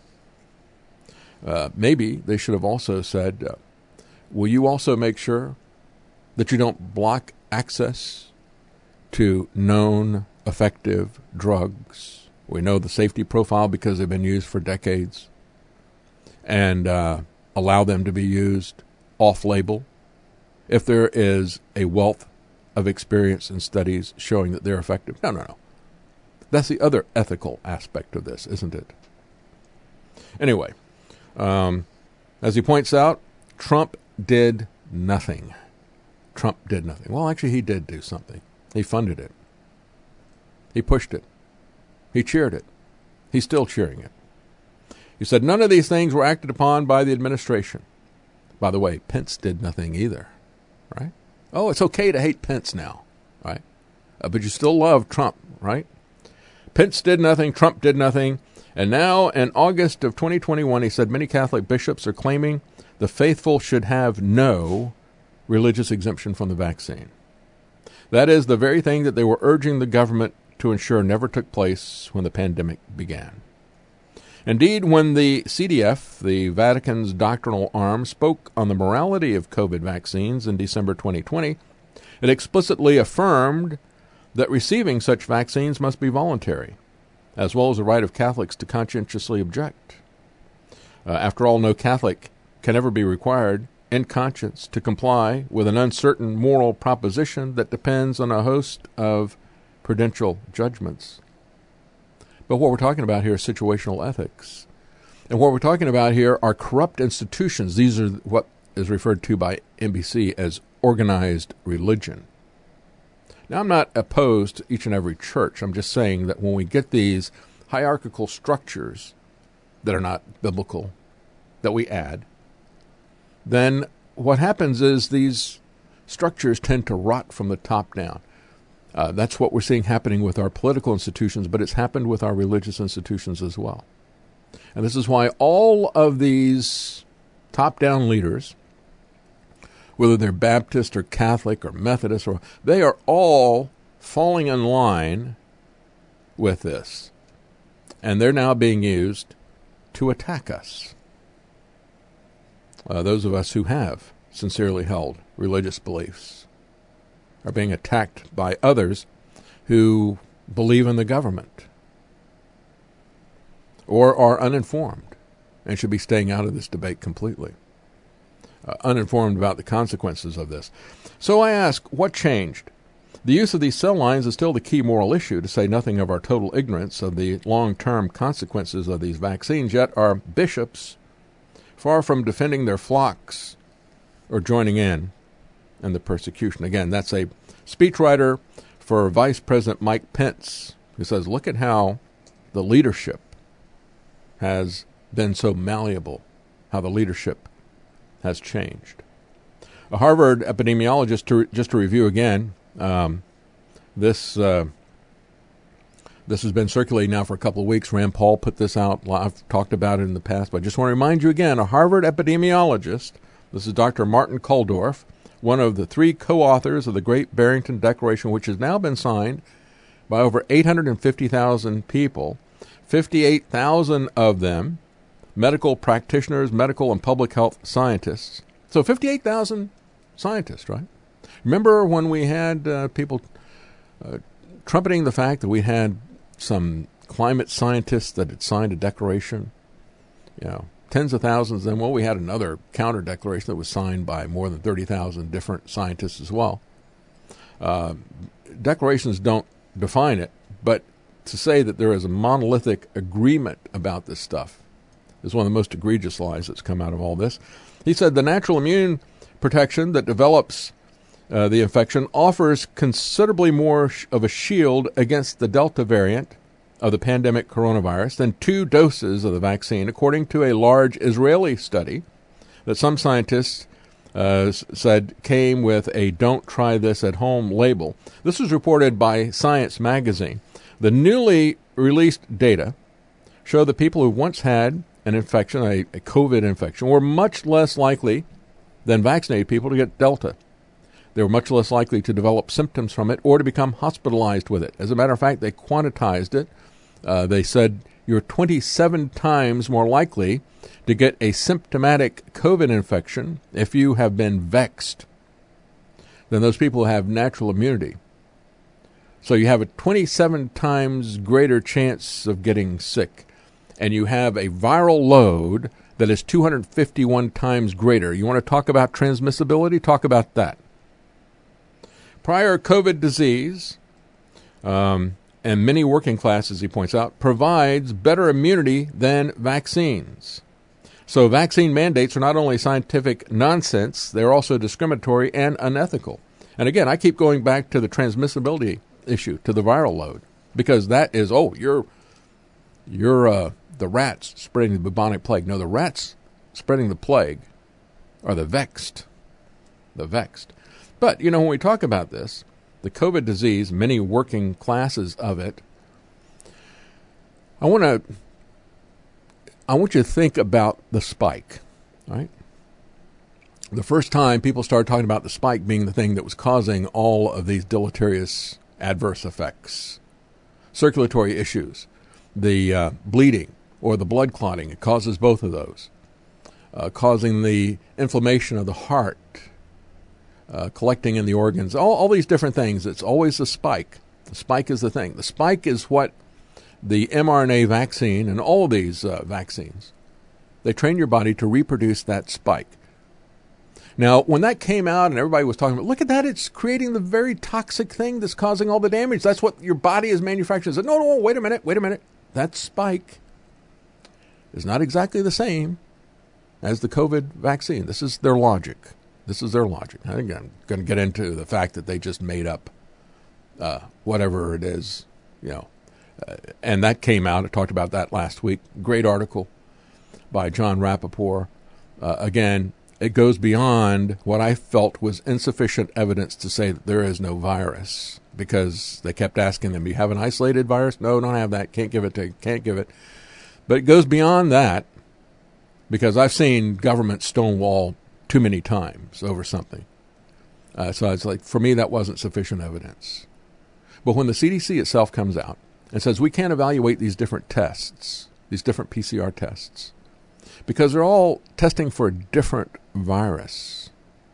Uh, maybe they should have also said, uh, will you also make sure that you don't block access to known effective drugs? We know the safety profile because they've been used for decades. And uh, allow them to be used off-label if there is a wealth of experience and studies showing that they're effective. No, no, no. That's the other ethical aspect of this, isn't it? Anyway, um, as he points out, Trump did nothing. Trump did nothing. Well, actually, he did do something. He funded it. He pushed it. He cheered it. He's still cheering it. He said none of these things were acted upon by the administration. By the way, Pence did nothing either, right? Oh, it's okay to hate Pence now, right? Uh, but you still love Trump, right? Pence did nothing, Trump did nothing. And now in August of twenty twenty-one, he said many Catholic bishops are claiming the faithful should have no religious exemption from the vaccine. That is the very thing that they were urging the government to ensure never took place when the pandemic began. Indeed, when the C D F, the Vatican's doctrinal arm, spoke on the morality of COVID vaccines in December twenty twenty, it explicitly affirmed that receiving such vaccines must be voluntary, as well as the right of Catholics to conscientiously object. Uh, after all, no Catholic can ever be required in conscience to comply with an uncertain moral proposition that depends on a host of prudential judgments. But what we're talking about here is situational ethics. And what we're talking about here are corrupt institutions. These are what is referred to by N B C as organized religion. Now, I'm not opposed to each and every church. I'm just saying that when we get these hierarchical structures that are not biblical, that we add, then what happens is these structures tend to rot from the top down. Uh, that's what we're seeing happening with our political institutions, but it's happened with our religious institutions as well. And this is why all of these top-down leaders, whether they're Baptist or Catholic or Methodist, or they are all falling in line with this. And they're now being used to attack us. Uh, those of us who have sincerely held religious beliefs are being attacked by others who believe in the government or are uninformed and should be staying out of this debate completely. Uh, uninformed about the consequences of this. So I ask, what changed? The use of these cell lines is still the key moral issue, to say nothing of our total ignorance of the long-term consequences of these vaccines, yet our bishops, far from defending their flocks or joining in in the persecution. Again, that's a speechwriter for Vice President Mike Pence, who says, look at how the leadership has been so malleable, how the leadership has changed. A Harvard epidemiologist, to, just to review again, um, this uh, this has been circulating now for a couple of weeks. Rand Paul put this out. I've talked about it in the past, but I just want to remind you again, a Harvard epidemiologist, this is Doctor Martin Kulldorff, one of the three co-authors of the Great Barrington Declaration, which has now been signed by over eight hundred fifty thousand people, fifty-eight thousand of them medical practitioners, medical and public health scientists. So fifty-eight thousand scientists, right? Remember when we had uh, people uh, trumpeting the fact that we had some climate scientists that had signed a declaration? You know, tens of thousands. Then, well, we had another counter declaration that was signed by more than thirty thousand different scientists as well. Uh, declarations don't define it, but to say that there is a monolithic agreement about this stuff is one of the most egregious lies that's come out of all this. He said the natural immune protection that develops uh, the infection offers considerably more sh- of a shield against the Delta variant of the pandemic coronavirus than two doses of the vaccine, according to a large Israeli study that some scientists uh, said came with a "don't try this at home" label. This was reported by Science magazine. The newly released data show that people who once had an infection, a, a COVID infection, were much less likely than vaccinated people to get Delta. They were much less likely to develop symptoms from it or to become hospitalized with it. As a matter of fact, they quantitized it. Uh, they said you're twenty-seven times more likely to get a symptomatic COVID infection if you have been vexed than those people who have natural immunity. So you have a twenty-seven times greater chance of getting sick, and you have a viral load that is two hundred fifty-one times greater. You want to talk about transmissibility? Talk about that. Prior COVID disease, um, and many working classes, he points out, provides better immunity than vaccines. So vaccine mandates are not only scientific nonsense, they're also discriminatory and unethical. And again, I keep going back to the transmissibility issue, to the viral load, because that is, oh, you're you're uh, the rats spreading the bubonic plague. No, the rats spreading the plague are the vexed, the vexed. But, you know, when we talk about this, the COVID disease, many working classes of it, I want to, I want you to think about the spike, right? The first time people started talking about the spike being the thing that was causing all of these deleterious adverse effects, circulatory issues, the uh, bleeding or the blood clotting, it causes both of those, uh, causing the inflammation of the heart, uh, collecting in the organs, all, all these different things. It's always the spike. The spike is the thing. The spike is what the mRNA vaccine and all of these uh, vaccines, they train your body to reproduce that spike. Now, when that came out and everybody was talking about, look at that, it's creating the very toxic thing that's causing all the damage. That's what your body is manufacturing. I said, no, no, wait a minute, wait a minute. That spike is not exactly the same as the COVID vaccine. This is their logic. This is their logic. I think I'm going to get into the fact that they just made up uh, whatever it is, you know. Uh, and that came out. I talked about that last week. Great article by John Rappaport. Uh, again, it goes beyond what I felt was insufficient evidence to say that there is no virus, because they kept asking them, do you have an isolated virus? No, don't have that. Can't give it to you. Can't give it. But it goes beyond that, because I've seen government stonewall too many times over something. Uh, so it's like, for me, that wasn't sufficient evidence. But when the C D C itself comes out and says we can't evaluate these different tests, these different P C R tests, because they're all testing for a different virus,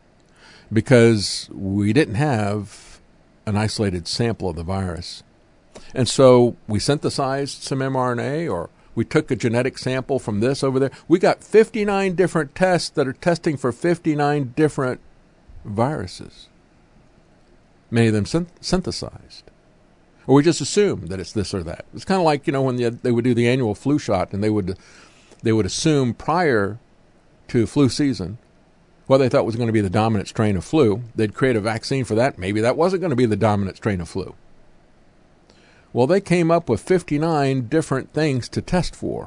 because we didn't have an isolated sample of the virus. And so we synthesized some mRNA, or we took a genetic sample from this over there. We got fifty-nine different tests that are testing for fifty-nine different viruses, many of them synth- synthesized. Or we just assume that it's this or that. It's kind of like, you know, when the, they would do the annual flu shot, and they would they would assume prior to flu season what they thought was going to be the dominant strain of flu. They'd create a vaccine for that. Maybe that wasn't going to be the dominant strain of flu. Well, they came up with fifty-nine different things to test for.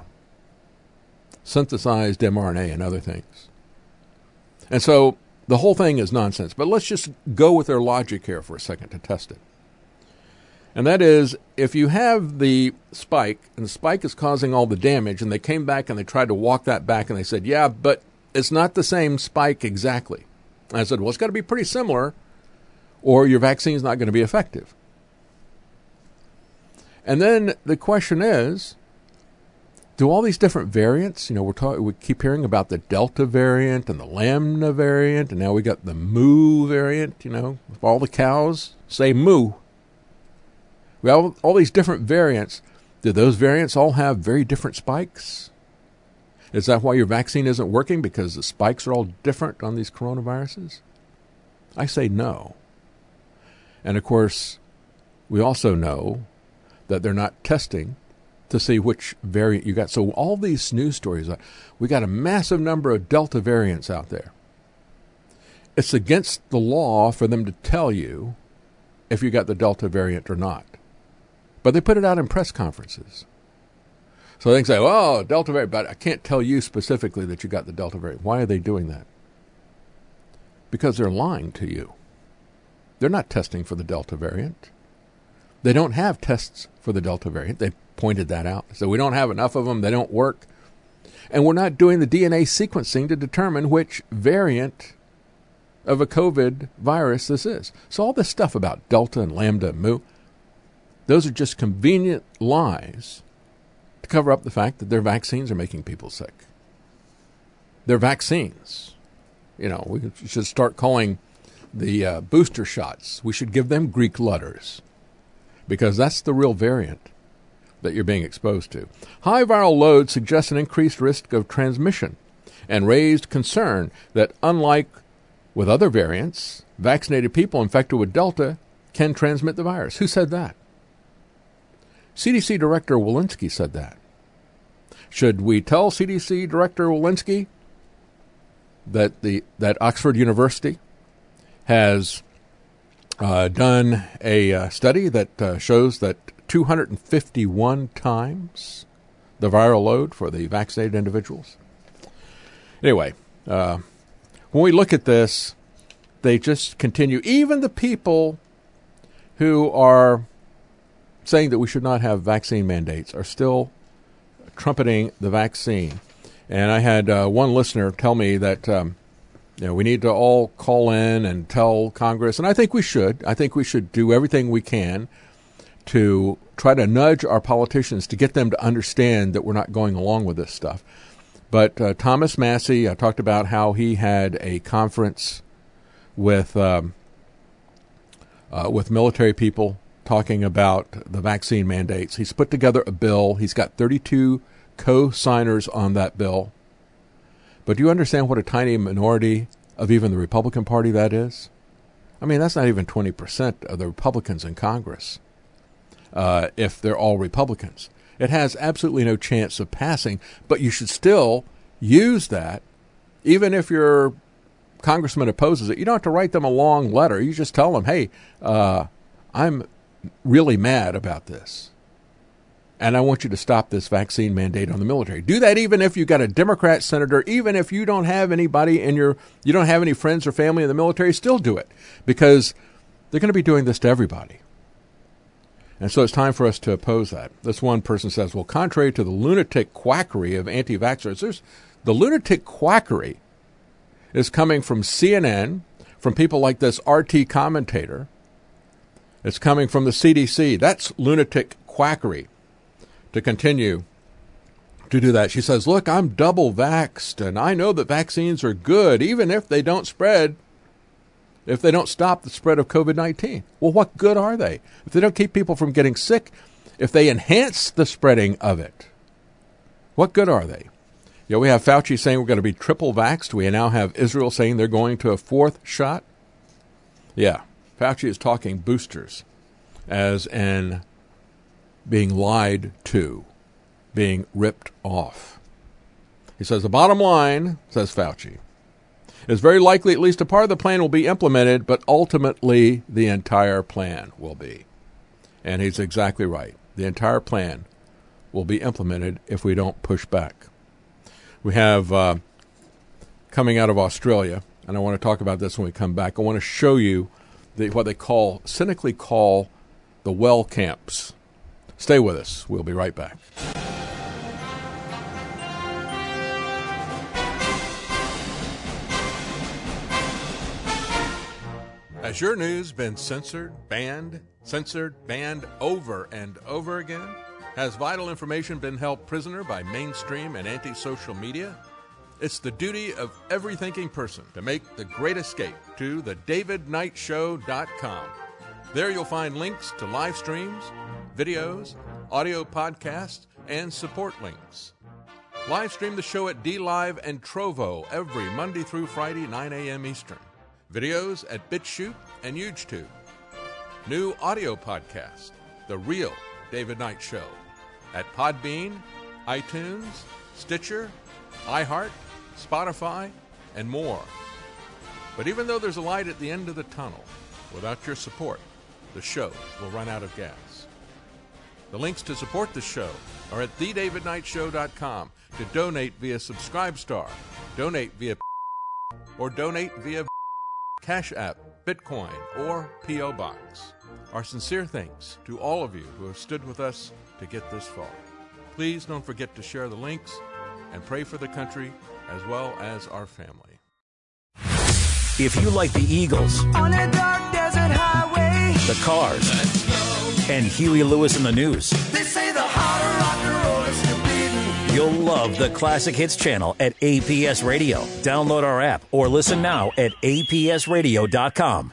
Synthesized mRNA and other things. And so the whole thing is nonsense. But let's just go with their logic here for a second to test it. And that is, if you have the spike, and the spike is causing all the damage, and they came back and they tried to walk that back, and they said, yeah, but it's not the same spike exactly. And I said, well, it's got to be pretty similar, or your vaccine's not going to be effective. And then the question is, do all these different variants, you know, we're talk- we keep hearing about the Delta variant and the Lambda variant, and now we got the Moo variant, you know, all the cows say moo. We have all these different variants. Do those variants all have very different spikes? Is that why your vaccine isn't working, because the spikes are all different on these coronaviruses? I say no. And, of course, we also know that they're not testing to see which variant you got. So all these news stories, we got a massive number of Delta variants out there. It's against the law for them to tell you if you got the Delta variant or not. But they put it out in press conferences. So they can say, oh, Delta variant, but I can't tell you specifically that you got the Delta variant. Why are they doing that? Because they're lying to you. They're not testing for the Delta variant. They don't have tests for the Delta variant. They pointed that out. So we don't have enough of them. They don't work. And we're not doing the D N A sequencing to determine which variant of a COVID virus this is. So all this stuff about Delta and Lambda and Mu, those are just convenient lies to cover up the fact that their vaccines are making people sick. Their vaccines. You know, we should start calling the uh, booster shots, we should give them Greek letters, because that's the real variant that you're being exposed to. High viral load suggests an increased risk of transmission and raised concern that, unlike with other variants, vaccinated people infected with Delta can transmit the virus. Who said that? C D C Director Walensky said that. Should we tell C D C Director Walensky that the that Oxford University has uh, done a uh, study that uh, shows that two hundred fifty-one times the viral load for the vaccinated individuals? Anyway, uh, when we look at this, they just continue. Even the people who are saying that we should not have vaccine mandates are still trumpeting the vaccine. And I had uh, one listener tell me that um, you know, we need to all call in and tell Congress, and I think we should. I think we should do everything we can to try to nudge our politicians to get them to understand that we're not going along with this stuff. But uh, Thomas Massie, I talked about how he had a conference with um, uh, with military people talking about the vaccine mandates. He's put together a bill. He's got thirty-two co-signers on that bill. But do you understand what a tiny minority of even the Republican Party, that is. I mean, that's not even twenty percent of the Republicans in Congress, uh, if they're all Republicans. It has absolutely no chance of passing, but you should still use that, even if your congressman opposes it. You don't have to write them a long letter. You just tell them, hey, uh, I'm really mad about this, and I want you to stop this vaccine mandate on the military. Do that even if you've got a Democrat senator, even if you don't have anybody in your, you don't have any friends or family in the military, still do it, because they're going to be doing this to everybody. And so it's time for us to oppose that. This one person says, well, contrary to the lunatic quackery of anti-vaxxers, there's, the lunatic quackery is coming from C N N, from people like this R T commentator. It's coming from the C D C. That's lunatic quackery to continue to do that. She says, look, I'm double vaxxed, and I know that vaccines are good, even if they don't spread, if they don't stop the spread of COVID nineteen. Well, what good are they? If they don't keep people from getting sick, if they enhance the spreading of it, what good are they? You know, we have Fauci saying we're going to be triple vaxxed. We now have Israel saying they're going to a fourth shot. Yeah, Fauci is talking boosters as in being lied to, being ripped off. He says the bottom line, says Fauci, is very likely at least a part of the plan will be implemented, but ultimately the entire plan will be. And he's exactly right. The entire plan will be implemented if we don't push back. We have, uh, coming out of Australia, and I want to talk about this when we come back, I want to show you the, what they call, cynically call, the well camps. Stay with us. We'll be right back. Has your news been censored, banned, censored, banned over and over again? Has vital information been held prisoner by mainstream and anti-social media? It's the duty of every thinking person to make the great escape to the david knight show dot com. There you'll find links to live streams, videos, audio podcasts, and support links. Live stream the show at DLive and Trovo every Monday through Friday, nine a.m. Eastern. Videos at BitChute and YouTube. New audio podcast, The Real David Knight Show, at Podbean, iTunes, Stitcher, iHeart, Spotify, and more. But even though there's a light at the end of the tunnel, without your support, the show will run out of gas. The links to support the show are at the david knight show dot com, to donate via Subscribestar, donate via or donate via Cash App, Bitcoin, or P O. Box. Our sincere thanks to all of you who have stood with us to get this far. Please don't forget to share the links and pray for the country as well as our family. If you like the Eagles, on a dark desert highway, the Cars, and Huey Lewis in the News, they say the heart of rock and roll is still beating. you'll love the Classic Hits channel at A P S Radio. Download our app or listen now at A P S radio dot com.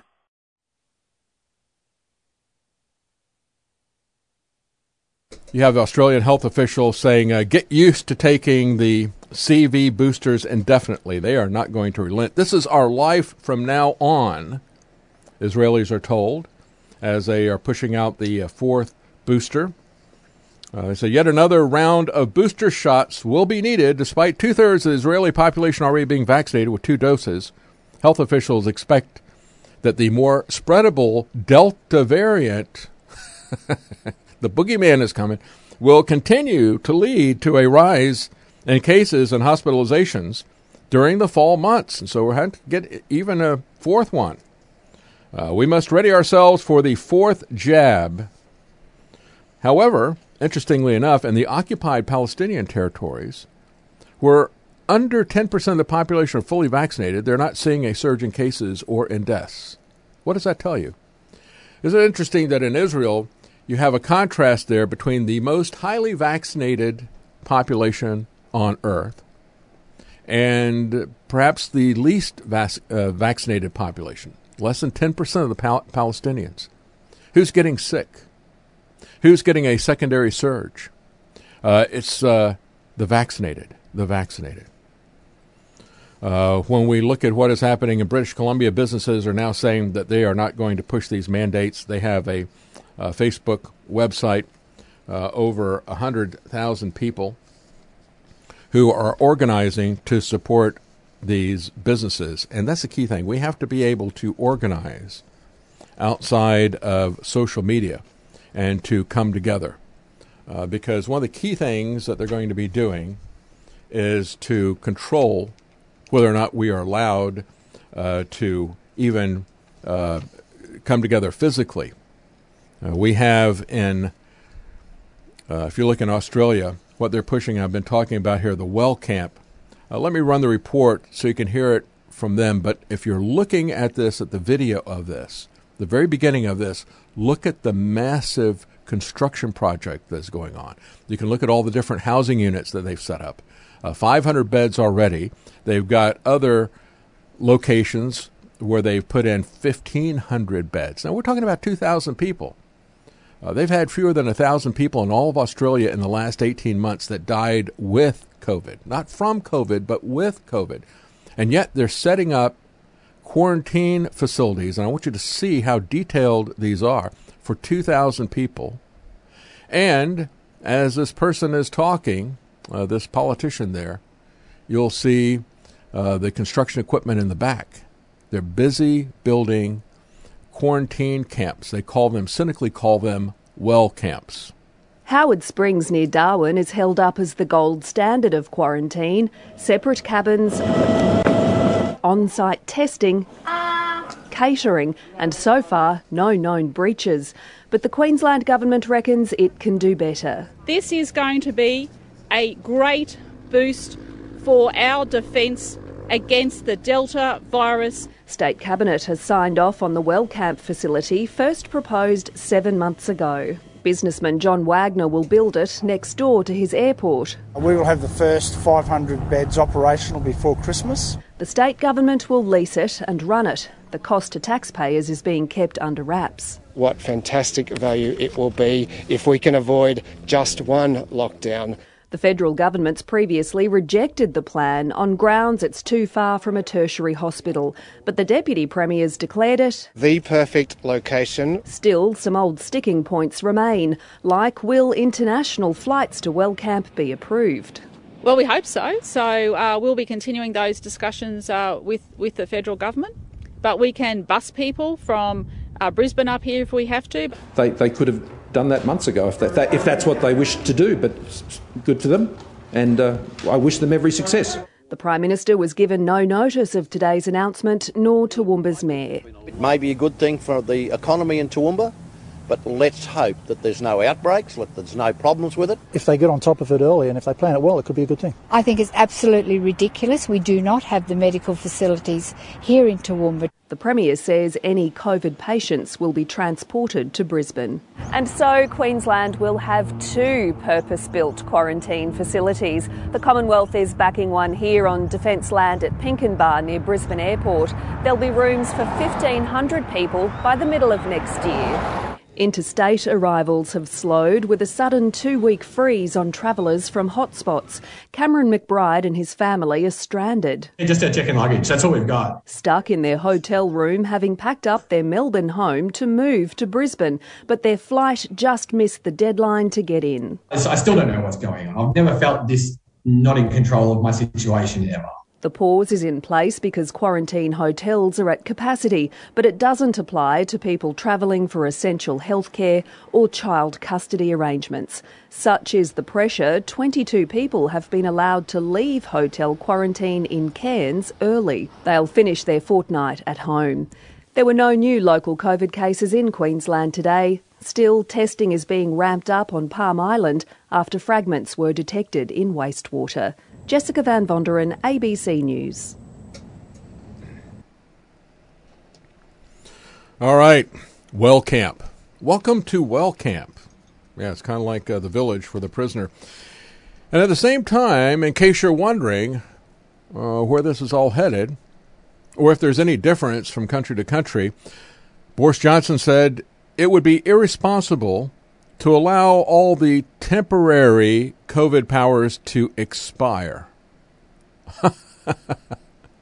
You have Australian health officials saying, uh, get used to taking the C V boosters indefinitely. They are not going to relent. This is our life from now on, Israelis are told, as they are pushing out the uh, fourth booster. Uh, they say yet another round of booster shots will be needed, despite two-thirds of the Israeli population already being vaccinated with two doses. Health officials expect that the more spreadable Delta variant the boogeyman is coming, will continue to lead to a rise in cases and hospitalizations during the fall months. And so we're having to get even a fourth one. Uh, we must ready ourselves for the fourth jab. However, interestingly enough, in the occupied Palestinian territories, where under ten percent of the population are fully vaccinated, they're not seeing a surge in cases or in deaths. What does that tell you? Isn't it interesting that in Israel, you have a contrast there between the most highly vaccinated population on earth and perhaps the least vac- uh, vaccinated population, less than ten percent of the pal- Palestinians. Who's getting sick? Who's getting a secondary surge? Uh, it's uh, the vaccinated, the vaccinated. Uh, when we look at what is happening in British Columbia, businesses are now saying that they are not going to push these mandates. They have a uh, Facebook website, uh, over one hundred thousand people who are organizing to support these businesses. And that's the key thing. We have to be able to organize outside of social media and to come together. Uh, because one of the key things that they're going to be doing is to control whether or not we are allowed uh, to even uh, come together physically. Uh, we have in, uh, if you look in Australia, what they're pushing, I've been talking about here, the Well Camp. Uh, let me run the report so you can hear it from them. But if you're looking at this, at the video of this, the very beginning of this, look at the massive construction project that's going on. You can look at all the different housing units that they've set up. Uh, five hundred beds already. They've got other locations where they've put in fifteen hundred beds. Now, we're talking about two thousand people. Uh, they've had fewer than one thousand people in all of Australia in the last eighteen months that died with COVID. Not from COVID, but with COVID. And yet they're setting up quarantine facilities, and I want you to see how detailed these are, for two thousand people. And as this person is talking, uh, this politician there, you'll see uh, the construction equipment in the back. They're busy building quarantine camps. They call them, cynically call them, well camps. Howard Springs near Darwin is held up as the gold standard of quarantine. Separate cabins, on-site testing, catering, and so far, no known breaches. But the Queensland government reckons it can do better. This is going to be a great boost for our defence against the Delta virus. State Cabinet has signed off on the Well Camp facility, first proposed seven months ago. Businessman John Wagner will build it next door to his airport. We will have the first five hundred beds operational before Christmas. The state government will lease it and run it. The cost to taxpayers is being kept under wraps. What fantastic value it will be if we can avoid just one lockdown. The federal government's previously rejected the plan on grounds it's too far from a tertiary hospital, but the Deputy Premier's declared it the perfect location. Still, some old sticking points remain, like will international flights to Well Camp be approved? Well, we hope so. So uh, we'll be continuing those discussions uh, with, with the federal government. But we can bus people from uh, Brisbane up here if we have to. They, they could have done that months ago if, that, that, if that's what they wish to do, but good for them, and uh, I wish them every success. The Prime Minister was given no notice of today's announcement, nor Toowoomba's mayor. It may be a good thing for the economy in Toowoomba, but let's hope that there's no outbreaks, that there's no problems with it. If they get on top of it early and if they plan it well, it could be a good thing. I think it's absolutely ridiculous. We do not have the medical facilities here in Toowoomba. The Premier says any COVID patients will be transported to Brisbane. And so Queensland will have two purpose-built quarantine facilities. The Commonwealth is backing one here on Defence land at Pinkenba near Brisbane Airport. There'll be rooms for fifteen hundred people by the middle of next year. Interstate arrivals have slowed with a sudden two-week freeze on travellers from hotspots. Cameron McBride and his family are stranded. Just our check-in luggage, that's all we've got. Stuck in their hotel room, having packed up their Melbourne home to move to Brisbane, but their flight just missed the deadline to get in. I still don't know what's going on. I've never felt this not in control of my situation ever. The pause is in place because quarantine hotels are at capacity, but it doesn't apply to people travelling for essential healthcare or child custody arrangements. Such is the pressure, twenty-two people have been allowed to leave hotel quarantine in Cairns early. They'll finish their fortnight at home. There were no new local COVID cases in Queensland today. Still, testing is being ramped up on Palm Island after fragments were detected in wastewater. Jessica Van Vonderen, A B C News. All right, Well Camp. Welcome to Well Camp. Yeah, it's kind of like uh, the village for the prisoner. And at the same time, in case you're wondering uh, where this is all headed, or if there's any difference from country to country, Boris Johnson said it would be irresponsible to allow all the temporary COVID powers to expire.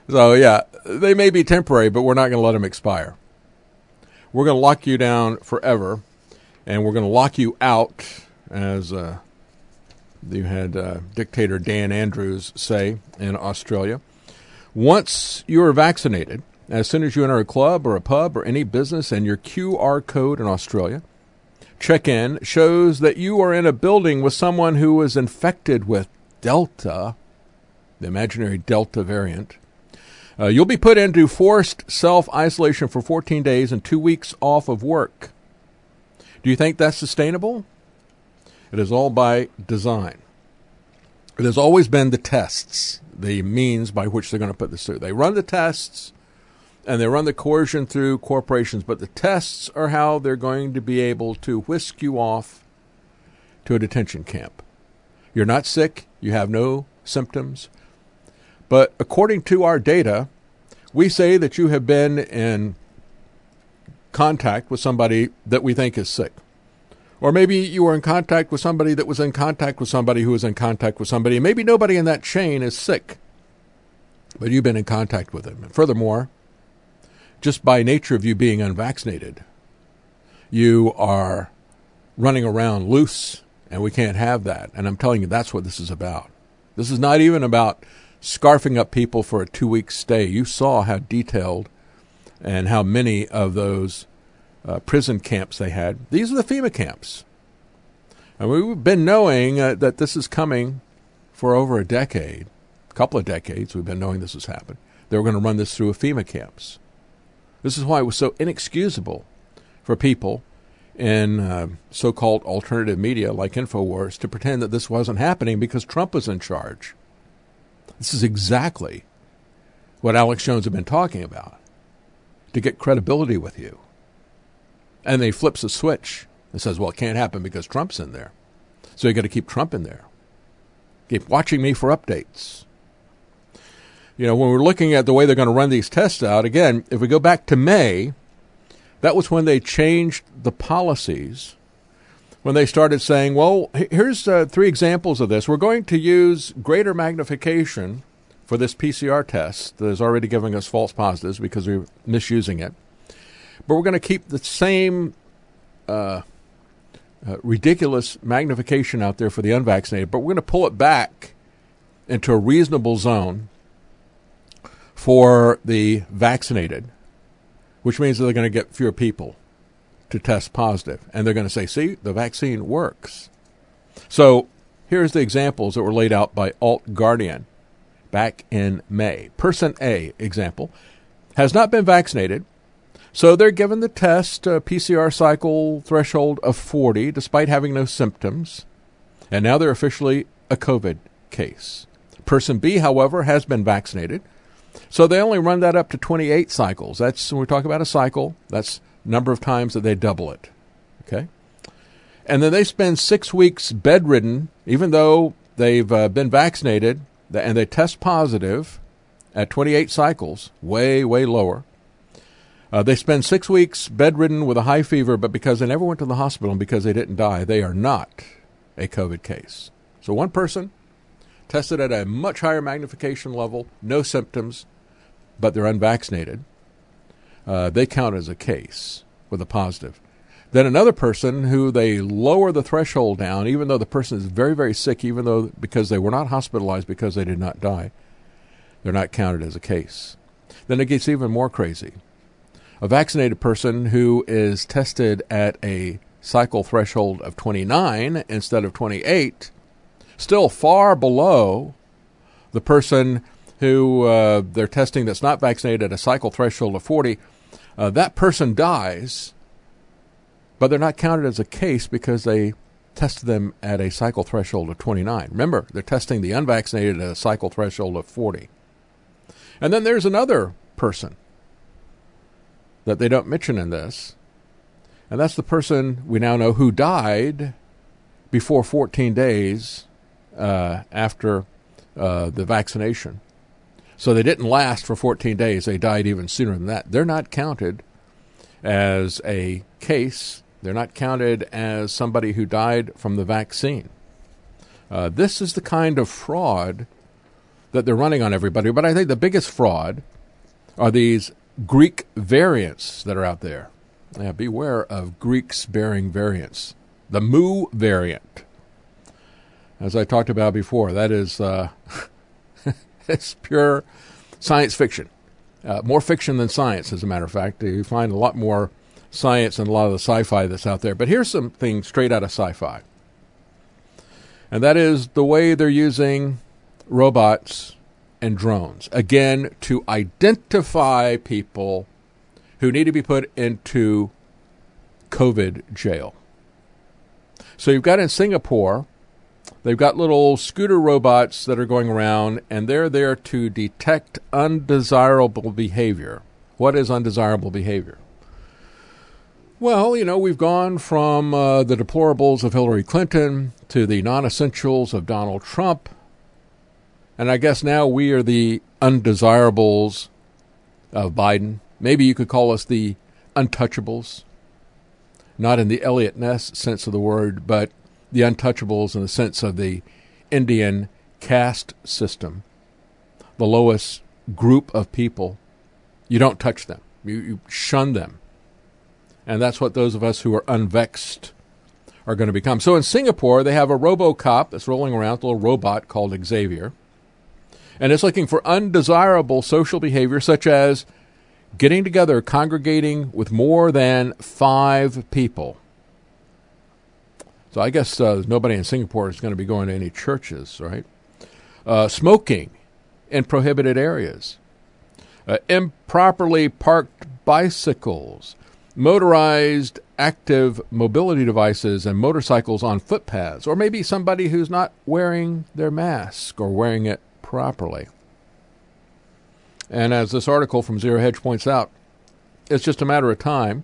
So, yeah, they may be temporary, but we're not going to let them expire. We're going to lock you down forever, and we're going to lock you out, as uh, you had uh, dictator Dan Andrews say in Australia. Once you are vaccinated, as soon as you enter a club or a pub or any business and your Q R code in Australia, check-in shows that you are in a building with someone who was infected with Delta, the imaginary Delta variant, uh, you'll be put into forced self-isolation for fourteen days and two weeks off of work. Do you think that's sustainable? It is all by design. It has always been the tests, the means by which they're going to put this through. They run the tests, and they run the coercion through corporations, but the tests are how they're going to be able to whisk you off to a detention camp. You're not sick. You have no symptoms. But according to our data, we say that you have been in contact with somebody that we think is sick. Or maybe you were in contact with somebody that was in contact with somebody who was in contact with somebody. Maybe nobody in that chain is sick, but you've been in contact with them. And furthermore, just by nature of you being unvaccinated, you are running around loose, and we can't have that. And I'm telling you, that's what this is about. This is not even about scarfing up people for a two-week stay. You saw how detailed and how many of those uh, prison camps they had. These are the FEMA camps. And we've been knowing uh, that this is coming for over a decade, a couple of decades. We've been knowing this has happened. They were going to run this through a FEMA camps. This is why it was so inexcusable for people in uh, so-called alternative media like InfoWars to pretend that this wasn't happening because Trump was in charge. This is exactly what Alex Jones had been talking about, to get credibility with you. And they flips a switch and says, well, it can't happen because Trump's in there. So you got to keep Trump in there. Keep watching me for updates. You know, when we're looking at the way they're going to run these tests out, again, if we go back to May, that was when they changed the policies, when they started saying, well, here's uh, three examples of this. We're going to use greater magnification for this P C R test that is already giving us false positives because we're misusing it. But we're going to keep the same uh, uh, ridiculous magnification out there for the unvaccinated, but we're going to pull it back into a reasonable zone for the vaccinated, which means that they're going to get fewer people to test positive. And they're going to say, see, the vaccine works. So here's the examples that were laid out by Alt Guardian back in May. Person A, example, has not been vaccinated, so they're given the test, uh, P C R cycle threshold of forty, despite having no symptoms, and now they're officially a COVID case. Person B, however, has been vaccinated, so they only run that up to twenty-eight cycles. That's, when we talk about a cycle, that's number of times that they double it. Okay? And then they spend six weeks bedridden, even though they've uh, been vaccinated, and they test positive at twenty-eight cycles, way, way lower. Uh, they spend six weeks bedridden with a high fever, but because they never went to the hospital and because they didn't die, they are not a COVID case. So one person tested at a much higher magnification level, no symptoms, but they're unvaccinated. Uh, they count as a case with a positive. Then another person who they lower the threshold down, even though the person is very, very sick, even though because they were not hospitalized because they did not die, they're not counted as a case. Then it gets even more crazy. A vaccinated person who is tested at a cycle threshold of twenty-nine instead of twenty-eight, still far below the person who uh, they're testing that's not vaccinated at a cycle threshold of forty. Uh, that person dies, but they're not counted as a case because they tested them at a cycle threshold of twenty-nine. Remember, they're testing the unvaccinated at a cycle threshold of forty. And then there's another person that they don't mention in this, and that's the person we now know who died before fourteen days uh, after uh, the vaccination. So they didn't last for fourteen days. They died even sooner than that. They're not counted as a case. They're not counted as somebody who died from the vaccine. Uh, this is the kind of fraud that they're running on everybody. But I think the biggest fraud are these Greek variants that are out there. Yeah, beware of Greeks bearing variants. The Mu variant, as I talked about before, that is uh, it's pure science fiction. Uh, more fiction than science, as a matter of fact. You find a lot more science in a lot of the sci-fi that's out there. But here's something straight out of sci-fi. And that is the way they're using robots and drones. Again, to identify people who need to be put into COVID jail. So you've got in Singapore, they've got little scooter robots that are going around, and they're there to detect undesirable behavior. What is undesirable behavior? Well, you know, we've gone from uh, the deplorables of Hillary Clinton to the non-essentials of Donald Trump, and I guess now we are the undesirables of Biden. Maybe you could call us the untouchables, not in the Elliot Ness sense of the word, but the untouchables in the sense of the Indian caste system, the lowest group of people. You don't touch them. You, you shun them. And that's what those of us who are unvexed are going to become. So in Singapore, they have a RoboCop that's rolling around, a little robot called Xavier. And it's looking for undesirable social behavior, such as getting together, congregating with more than five people. So I guess uh, nobody in Singapore is going to be going to any churches, right? Uh, smoking in prohibited areas. Uh, improperly parked bicycles. Motorized active mobility devices and motorcycles on footpaths. Or maybe somebody who's not wearing their mask or wearing it properly. And as this article from Zero Hedge points out, it's just a matter of time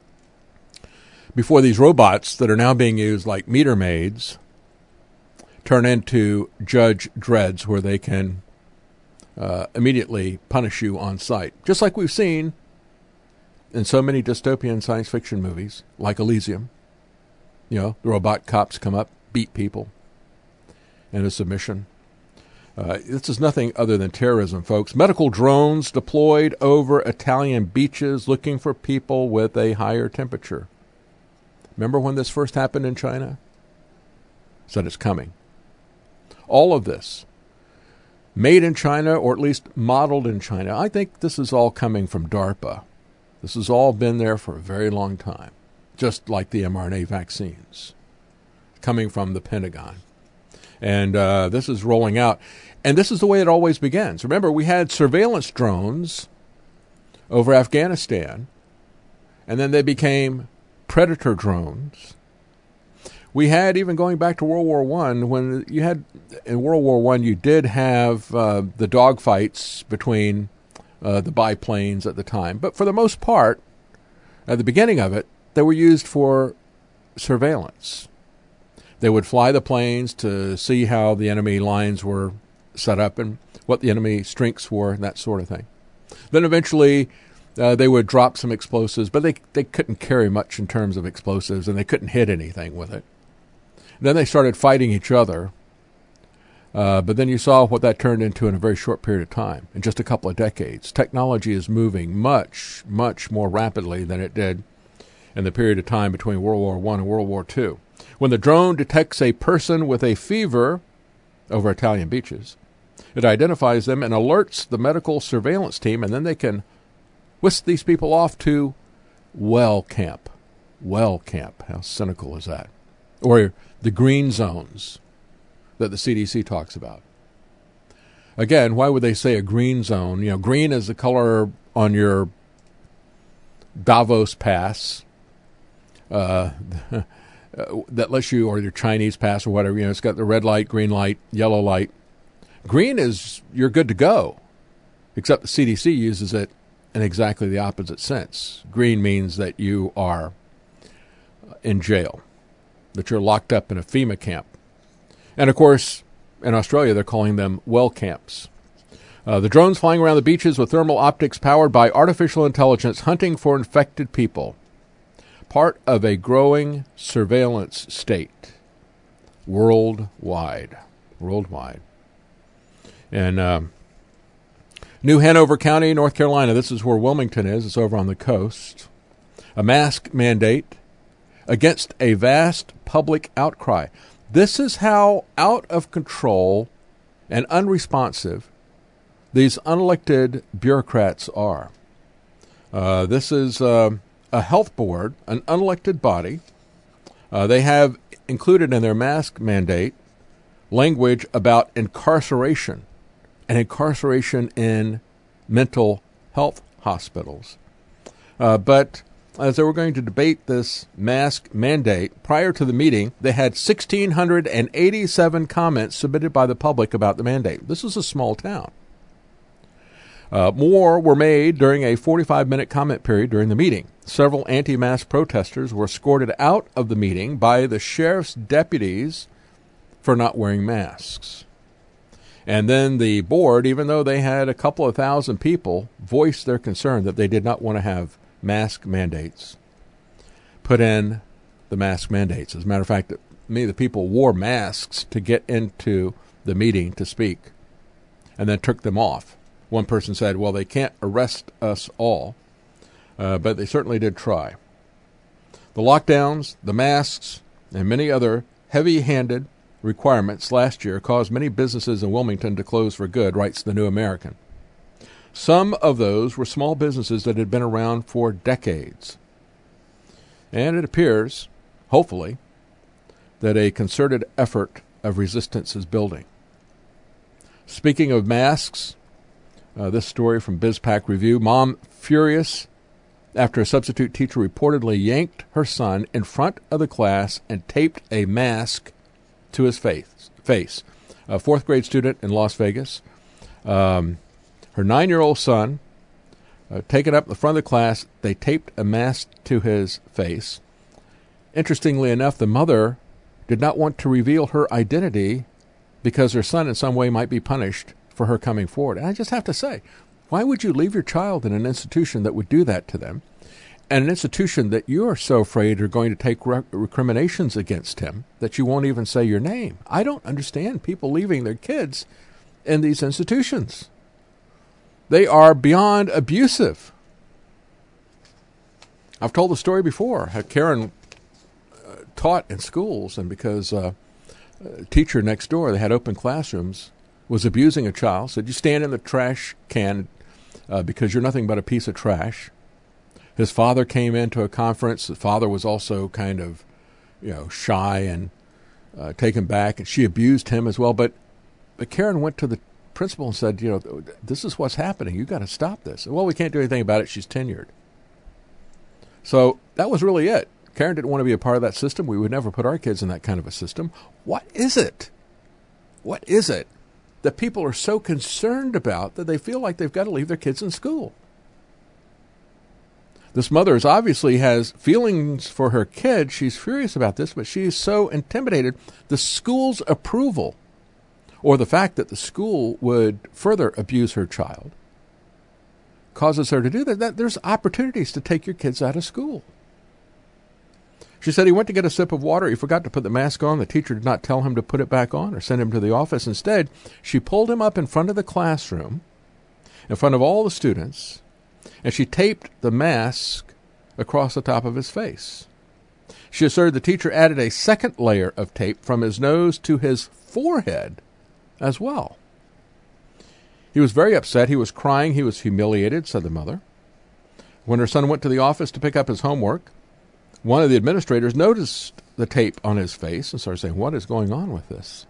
before these robots that are now being used like meter maids turn into Judge Dreads, where they can uh, immediately punish you on sight. Just like we've seen in so many dystopian science fiction movies, like Elysium. You know, the robot cops come up, beat people into submission. Uh, this is nothing other than terrorism, folks. Medical drones deployed over Italian beaches looking for people with a higher temperature. Remember when this first happened in China? Said it's coming. All of this, made in China, or at least modeled in China. I think this is all coming from DARPA. This has all been there for a very long time, just like the mRNA vaccines, coming from the Pentagon. And uh, this is rolling out. And this is the way it always begins. Remember, we had surveillance drones over Afghanistan, and then they became Predator drones. We had, even going back to World War One, when you had, in World War One, you did have uh, the dogfights between uh, the biplanes at the time. But for the most part, at the beginning of it, they were used for surveillance. They would fly the planes to see how the enemy lines were set up and what the enemy strengths were and that sort of thing. Then eventually uh, they would drop some explosives, but they they couldn't carry much in terms of explosives, and they couldn't hit anything with it. Then they started fighting each other, uh, but then you saw what that turned into in a very short period of time, in just a couple of decades. Technology is moving much, much more rapidly than it did in the period of time between World War One and World War Two. When the drone detects a person with a fever over Italian beaches, it identifies them and alerts the medical surveillance team, and then they can whisk these people off to well camp. Well camp. How cynical is that? Or the green zones that the C D C talks about. Again, why would they say a green zone? You know, green is the color on your Davos pass. Uh, that lets you, or your Chinese pass or whatever, you know, it's got the red light, green light, yellow light. Green is you're good to go, except the C D C uses it in exactly the opposite sense. Green means that you are in jail, that you're locked up in a FEMA camp. And, of course, in Australia, they're calling them well camps. Uh, the drones flying around the beaches with thermal optics powered by artificial intelligence hunting for infected people. Part of a growing surveillance state worldwide. Worldwide. And um, New Hanover County, North Carolina, this is where Wilmington is. It's over on the coast. A mask mandate against a vast public outcry. This is how out of control and unresponsive these unelected bureaucrats are. Uh, this is uh, a health board, an unelected body. Uh, they have included in their mask mandate language about incarceration and incarceration in mental health hospitals. Uh, but as they were going to debate this mask mandate, prior to the meeting, they had one thousand six hundred eighty-seven comments submitted by the public about the mandate. This is a small town. Uh, more were made during a forty-five minute comment period during the meeting. Several anti-mask protesters were escorted out of the meeting by the sheriff's deputies for not wearing masks. And then the board, even though they had a couple of thousand people, voiced their concern that they did not want to have mask mandates put in the mask mandates. As a matter of fact, many of the people wore masks to get into the meeting to speak and then took them off. One person said, well, they can't arrest us all, uh, but they certainly did try. The lockdowns, the masks, and many other heavy-handed requirements last year caused many businesses in Wilmington to close for good, writes the New American. Some of those were small businesses that had been around for decades. And it appears, hopefully, that a concerted effort of resistance is building. Speaking of masks, Uh, this story from BizPac Review. Mom furious after a substitute teacher reportedly yanked her son in front of the class and taped a mask to his face. face. A fourth grade student in Las Vegas. Um, her nine-year-old son, uh, taken up in the front of the class, they taped a mask to his face. Interestingly enough, the mother did not want to reveal her identity because her son in some way might be punished for her coming forward. And I just have to say, why would you leave your child in an institution that would do that to them, and an institution that you are so afraid are going to take rec- recriminations against him that you won't even say your name? I don't understand people leaving their kids in these institutions. They are beyond abusive. I've told the story before, how Karen uh, taught in schools, and because uh, a teacher next door, they had open classrooms, was abusing a child, said, you stand in the trash can uh, because you're nothing but a piece of trash. His father came into a conference. The father was also kind of, you know, shy and uh, taken back, and she abused him as well. But, but Karen went to the principal and said, you know, this is what's happening. You've got to stop this. Well, we can't do anything about it. She's tenured. So that was really it. Karen didn't want to be a part of that system. We would never put our kids in that kind of a system. What is it? What is it that people are so concerned about that they feel like they've got to leave their kids in school? This mother is obviously has feelings for her kid. She's furious about this, but she's so intimidated. The school's approval, or the fact that the school would further abuse her child, causes her to do that. that there's opportunities to take your kids out of school. She said he went to get a sip of water. He forgot to put the mask on. The teacher did not tell him to put it back on or send him to the office. Instead, she pulled him up in front of the classroom, in front of all the students, and she taped the mask across the top of his face. She asserted the teacher added a second layer of tape from his nose to his forehead as well. He was very upset. He was crying. He was humiliated, said the mother. When her son went to the office to pick up his homework, one of the administrators noticed the tape on his face and started saying, what is going on with this?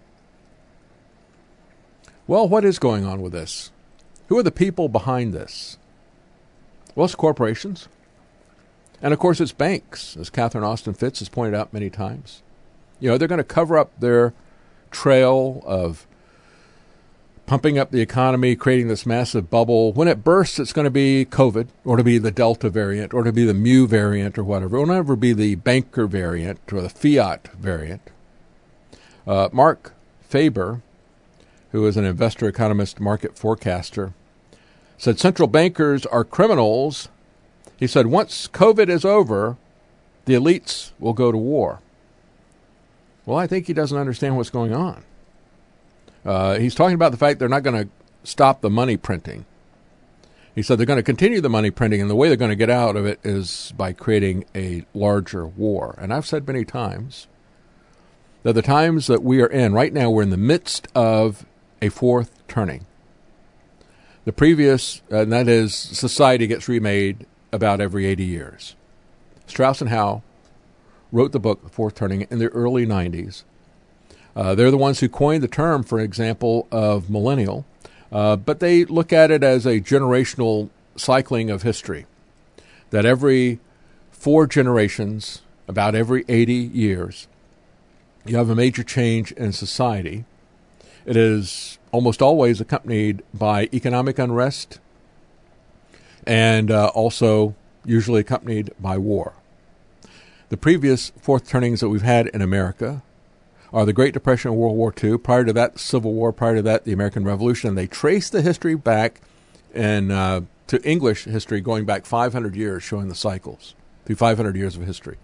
Well, what is going on with this? Who are the people behind this? Well, it's corporations. And, of course, it's banks, as Catherine Austin Fitts has pointed out many times. You know, they're going to cover up their trail of pumping up the economy, creating this massive bubble. When it bursts, it's going to be COVID, or to be the Delta variant, or to be the Mu variant, or whatever. It will never be the banker variant or the fiat variant. Uh, Mark Faber, who is an investor, economist, market forecaster, said central bankers are criminals. He said once COVID is over, the elites will go to war. Well, I think he doesn't understand what's going on. Uh, he's talking about the fact they're not going to stop the money printing. He said they're going to continue the money printing, and the way they're going to get out of it is by creating a larger war. And I've said many times that the times that we are in, right now we're in the midst of a fourth turning. The previous, uh, and that is, society gets remade about every eighty years. Strauss and Howe wrote the book, The Fourth Turning, in the early nineties. Uh, they're the ones who coined the term, for example, of millennial, uh, but they look at it as a generational cycling of history, that every four generations, about every eighty years, you have a major change in society. It is almost always accompanied by economic unrest and uh, also usually accompanied by war. The previous fourth turnings that we've had in America are the Great Depression and World War Two. Prior to that, Civil War. Prior to that, the American Revolution. And they trace the history back in, uh, to English history going back five hundred years, showing the cycles through five hundred years of history.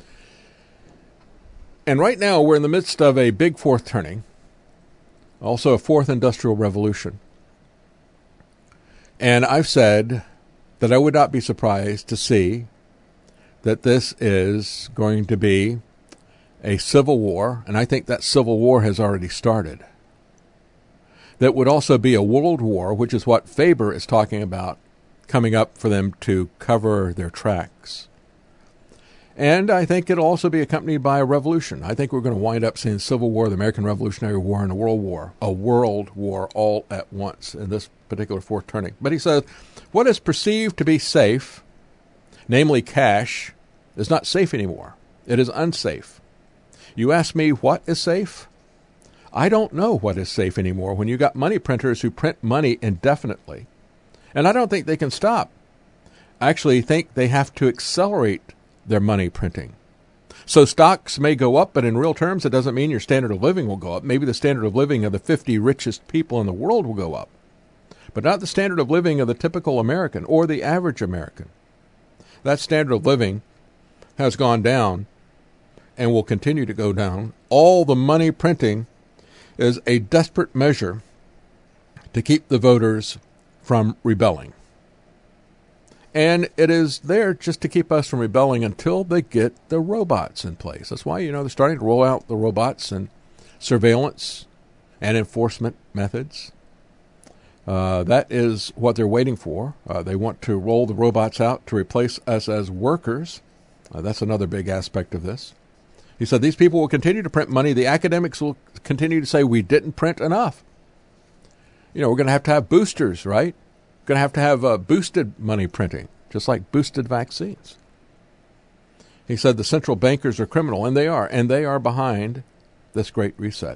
And right now, we're in the midst of a big fourth turning, also a fourth industrial revolution. And I've said that I would not be surprised to see that this is going to be a civil war, and I think that civil war has already started. That would also be a world war, which is what Faber is talking about coming up for them to cover their tracks. And I think it'll also be accompanied by a revolution. I think we're going to wind up seeing Civil War, the American Revolutionary War, and a world war, a world war all at once in this particular fourth turning. But he says, what is perceived to be safe, namely cash, is not safe anymore. It is unsafe. You ask me what is safe? I don't know what is safe anymore when you got money printers who print money indefinitely. And I don't think they can stop. I actually think they have to accelerate their money printing. So stocks may go up, but in real terms, it doesn't mean your standard of living will go up. Maybe the standard of living of the fifty richest people in the world will go up, but not the standard of living of the typical American or the average American. That standard of living has gone down and will continue to go down. All the money printing is a desperate measure to keep the voters from rebelling. And it is there just to keep us from rebelling until they get the robots in place. That's why, you know, they're starting to roll out the robots and surveillance and enforcement methods. Uh, that is what they're waiting for. Uh, they want to roll the robots out to replace us as workers. Uh, that's another big aspect of this. He said these people will continue to print money. The academics will continue to say we didn't print enough. You know, we're going to have to have boosters, right? Going to have to have uh, boosted money printing, just like boosted vaccines. He said the central bankers are criminal, and they are, and they are behind this great reset.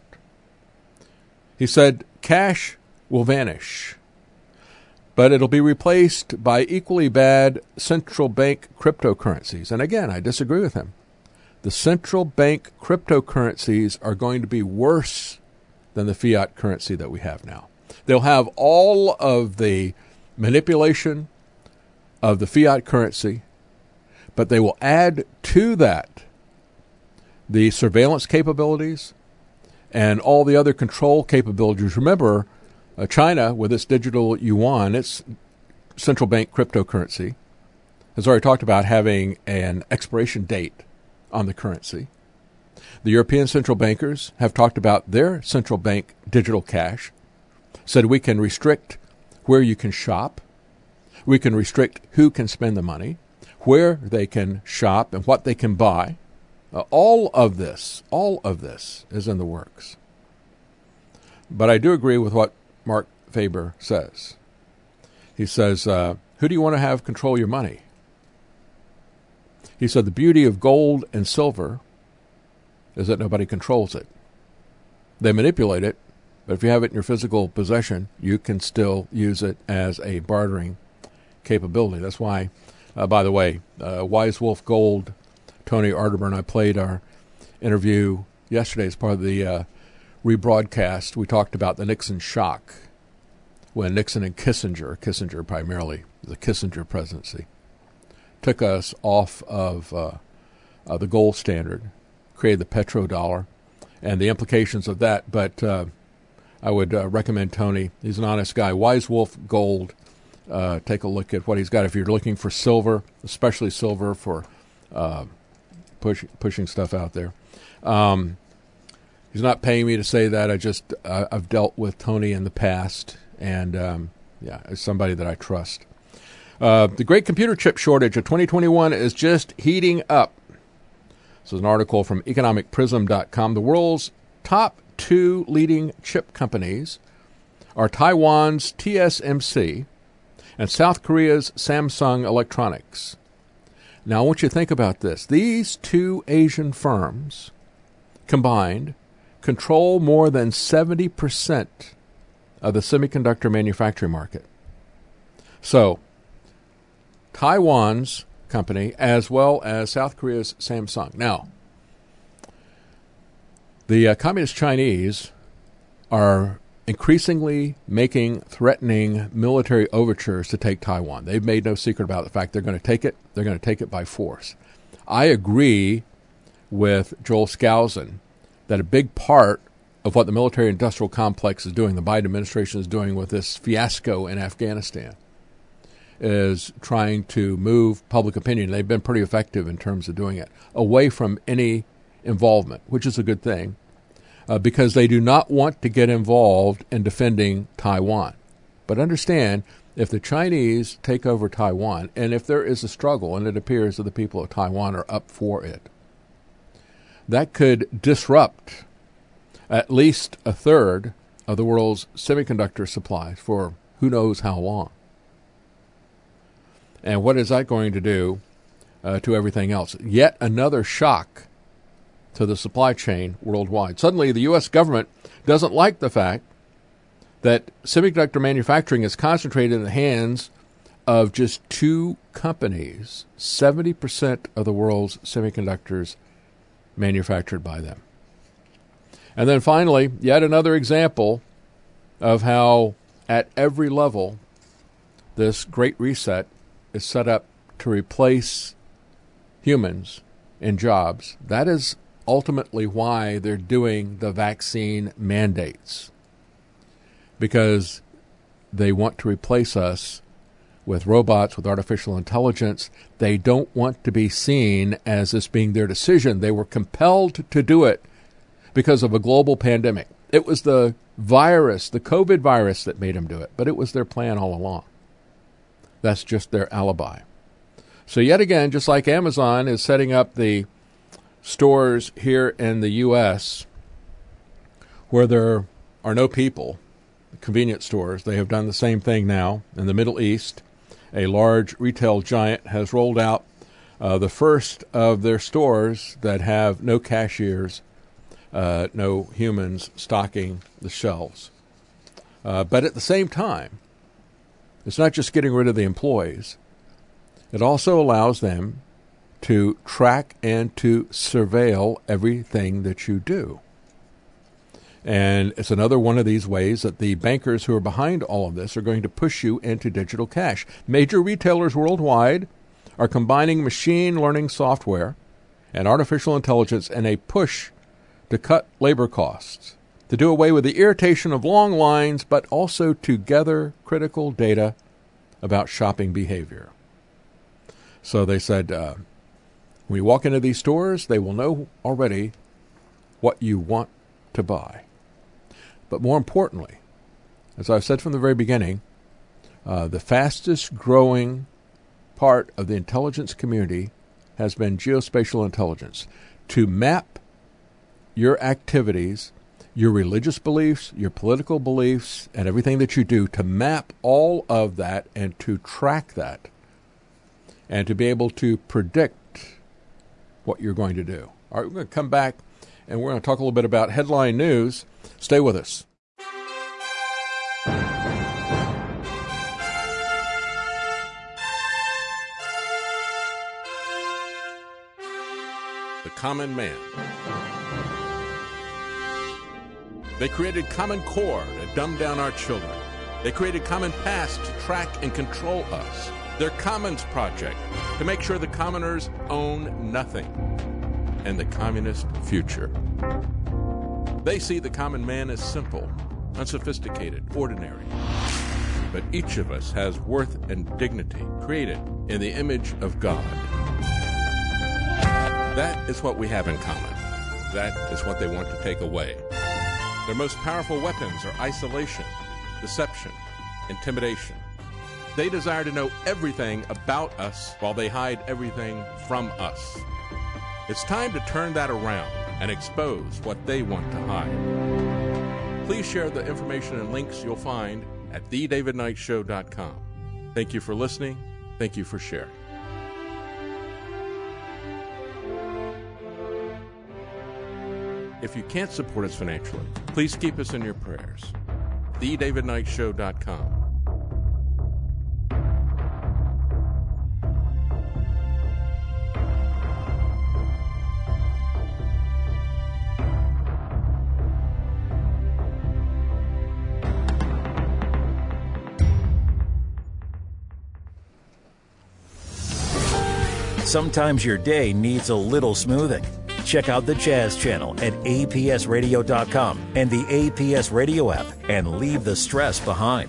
He said cash will vanish, but it'll be replaced by equally bad central bank cryptocurrencies. And again, I disagree with him. The central bank cryptocurrencies are going to be worse than the fiat currency that we have now. They'll have all of the manipulation of the fiat currency, but they will add to that the surveillance capabilities and all the other control capabilities. Remember, uh, China, with its digital yuan, its central bank cryptocurrency, has already talked about having an expiration date on the currency. The European central bankers have talked about their central bank digital cash, said we can restrict where you can shop, we can restrict who can spend the money, where they can shop and what they can buy. Uh, all of this, all of this is in the works. But I do agree with what Mark Faber says. He says, uh, who do you want to have control your money? He said the beauty of gold and silver is that nobody controls it. They manipulate it, but if you have it in your physical possession, you can still use it as a bartering capability. That's why, uh, by the way, uh, Wise Wolf Gold, Tony Arterburn and I played our interview yesterday as part of the uh, rebroadcast. We talked about the Nixon shock when Nixon and Kissinger, Kissinger primarily, the Kissinger presidency, took us off of uh, uh, the gold standard, created the petrodollar, and the implications of that. But uh, I would uh, recommend Tony. He's an honest guy. Wise Wolf Gold. Uh, take a look at what he's got. If you're looking for silver, especially silver for uh, push, pushing stuff out there. Um, he's not paying me to say that. I just, uh, I've dealt with Tony in the past, and um, yeah, as somebody that I trust. Uh, the great computer chip shortage of twenty twenty-one is just heating up. This is an article from economic prism dot com. The world's top two leading chip companies are Taiwan's T S M C and South Korea's Samsung Electronics. Now, I want you to think about this. These two Asian firms combined control more than seventy percent of the semiconductor manufacturing market. So, Taiwan's company as well as South Korea's Samsung. Now, the uh, Communist Chinese are increasingly making threatening military overtures to take Taiwan. They've made no secret about the fact they're going to take it. They're going to take it by force. I agree with Joel Skousen that a big part of what the military-industrial complex is doing, the Biden administration is doing with this fiasco in Afghanistan, is trying to move public opinion. They've been pretty effective in terms of doing it, away from any involvement, which is a good thing. Uh, because they do not want to get involved in defending Taiwan. But understand, if the Chinese take over Taiwan, and if there is a struggle, and it appears that the people of Taiwan are up for it, that could disrupt at least a third of the world's semiconductor supplies for who knows how long. And what is that going to do uh, to everything else? Yet another shock to the supply chain worldwide. Suddenly, the U S government doesn't like the fact that semiconductor manufacturing is concentrated in the hands of just two companies. seventy percent of the world's semiconductors manufactured by them. And then finally, yet another example of how at every level this great reset is set up to replace humans in jobs. That is ultimately why they're doing the vaccine mandates, because they want to replace us with robots, with artificial intelligence. They don't want to be seen as this being their decision. They were compelled to do it because of a global pandemic. It was the virus, the COVID virus, that made them do it, but it was their plan all along. That's just their alibi. So yet again, just like Amazon is setting up the stores here in the U S where there are no people, convenience stores, they have done the same thing now. In the Middle East, a large retail giant has rolled out uh, the first of their stores that have no cashiers, uh, no humans stocking the shelves. Uh, but at the same time, it's not just getting rid of the employees. It also allows them to track and to surveil everything that you do. And it's another one of these ways that the bankers who are behind all of this are going to push you into digital cash. Major retailers worldwide are combining machine learning software and artificial intelligence in a push to cut labor costs, to do away with the irritation of long lines, but also to gather critical data about shopping behavior. So they said, uh, when you walk into these stores, they will know already what you want to buy. But more importantly, as I've said from the very beginning, uh, the fastest growing part of the intelligence community has been geospatial intelligence. To map your activities, your religious beliefs, your political beliefs, and everything that you do, to map all of that and to track that and to be able to predict what you're going to do. All right, we're going to come back and we're going to talk a little bit about headline news. Stay with us. The common man. They created Common Core to dumb down our children. They created Common Pass to track and control us. Their Commons Project to make sure the commoners own nothing. And the communist future. They see the common man as simple, unsophisticated, ordinary. But each of us has worth and dignity, created in the image of God. That is what we have in common. That is what they want to take away. Their most powerful weapons are isolation, deception, intimidation. They desire to know everything about us while they hide everything from us. It's time to turn that around and expose what they want to hide. Please share the information and links you'll find at the david knight show dot com. Thank you for listening. Thank you for sharing. If you can't support us financially, please keep us in your prayers. the david knight show dot com. Sometimes your day needs a little smoothing. Check out the Jazz Channel at A P S radio dot com and the A P S Radio app and leave the stress behind.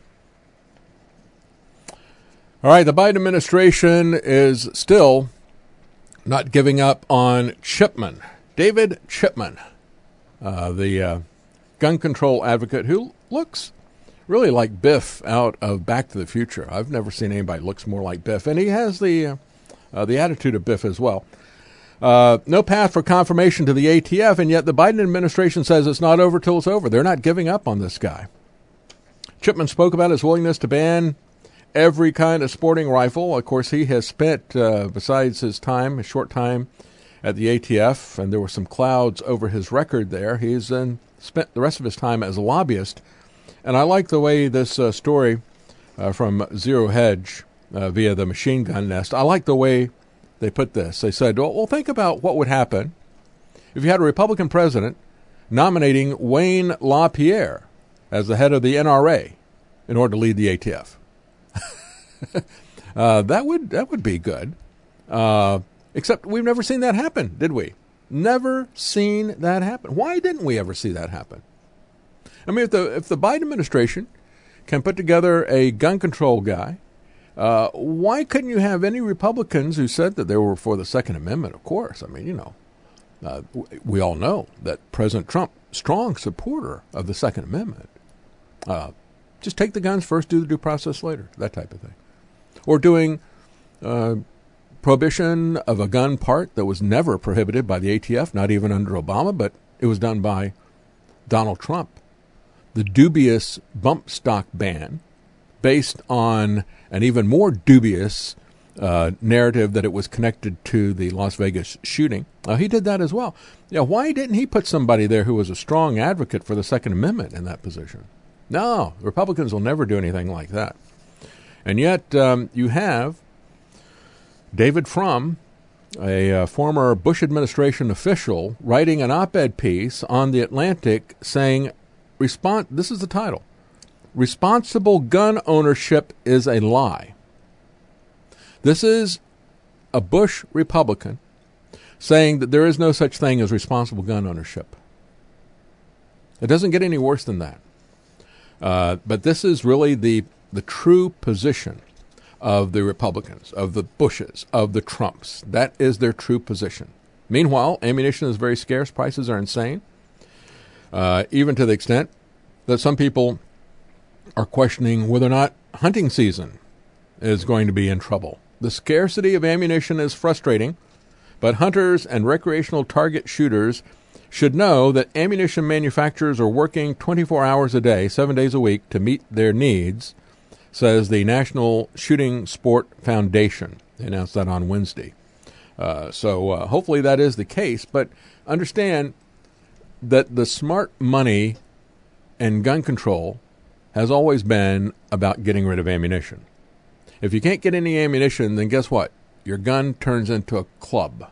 All right, the Biden administration is still not giving up on Chipman. David Chipman, uh, the uh, gun control advocate who looks really like Biff out of Back to the Future. I've never seen anybody that looks more like Biff, and he has the uh, uh, the attitude of Biff as well. Uh, no path for confirmation to the A T F, and yet the Biden administration says it's not over till it's over. They're not giving up on this guy. Chipman spoke about his willingness to ban every kind of sporting rifle. Of course, he has spent, uh, besides his time, a short time at the A T F, and there were some clouds over his record there. He's uh, spent the rest of his time as a lobbyist. And I like the way this uh, story uh, from Zero Hedge uh, via the Machine Gun Nest, I like the way they put this. They said, well, well, think about what would happen if you had a Republican president nominating Wayne LaPierre as the head of the N R A in order to lead the A T F. uh, that would that would be good. Uh, except we've never seen that happen, did we? Never seen that happen. Why didn't we ever see that happen? I mean, if the if the Biden administration can put together a gun control guy, Uh, why couldn't you have any Republicans who said that they were for the Second Amendment? Of course. I mean, you know, uh, we all know that President Trump, strong supporter of the Second Amendment. Uh, just take the guns first, do the due process later, that type of thing. Or doing uh, prohibition of a gun part that was never prohibited by the A T F, not even under Obama, but it was done by Donald Trump. The dubious bump stock ban, based on an even more dubious uh, narrative that it was connected to the Las Vegas shooting. Uh, he did that as well. Yeah, why didn't he put somebody there who was a strong advocate for the Second Amendment in that position? No, Republicans will never do anything like that. And yet um, you have David Frum, a uh, former Bush administration official, writing an op-ed piece on The Atlantic saying, "Respond." This is the title. Responsible gun ownership is a lie. This is a Bush Republican saying that there is no such thing as responsible gun ownership. It doesn't get any worse than that. Uh, but this is really the the true position of the Republicans, of the Bushes, of the Trumps. That is their true position. Meanwhile, ammunition is very scarce. Prices are insane, uh, even to the extent that some people are questioning whether or not hunting season is going to be in trouble. The scarcity of ammunition is frustrating, but hunters and recreational target shooters should know that ammunition manufacturers are working twenty-four hours a day, seven days a week, to meet their needs, says the National Shooting Sport Foundation. They announced that on Wednesday. Uh, so uh, hopefully that is the case, but understand that the smart money and gun control has always been about getting rid of ammunition. If you can't get any ammunition, then guess what? Your gun turns into a club.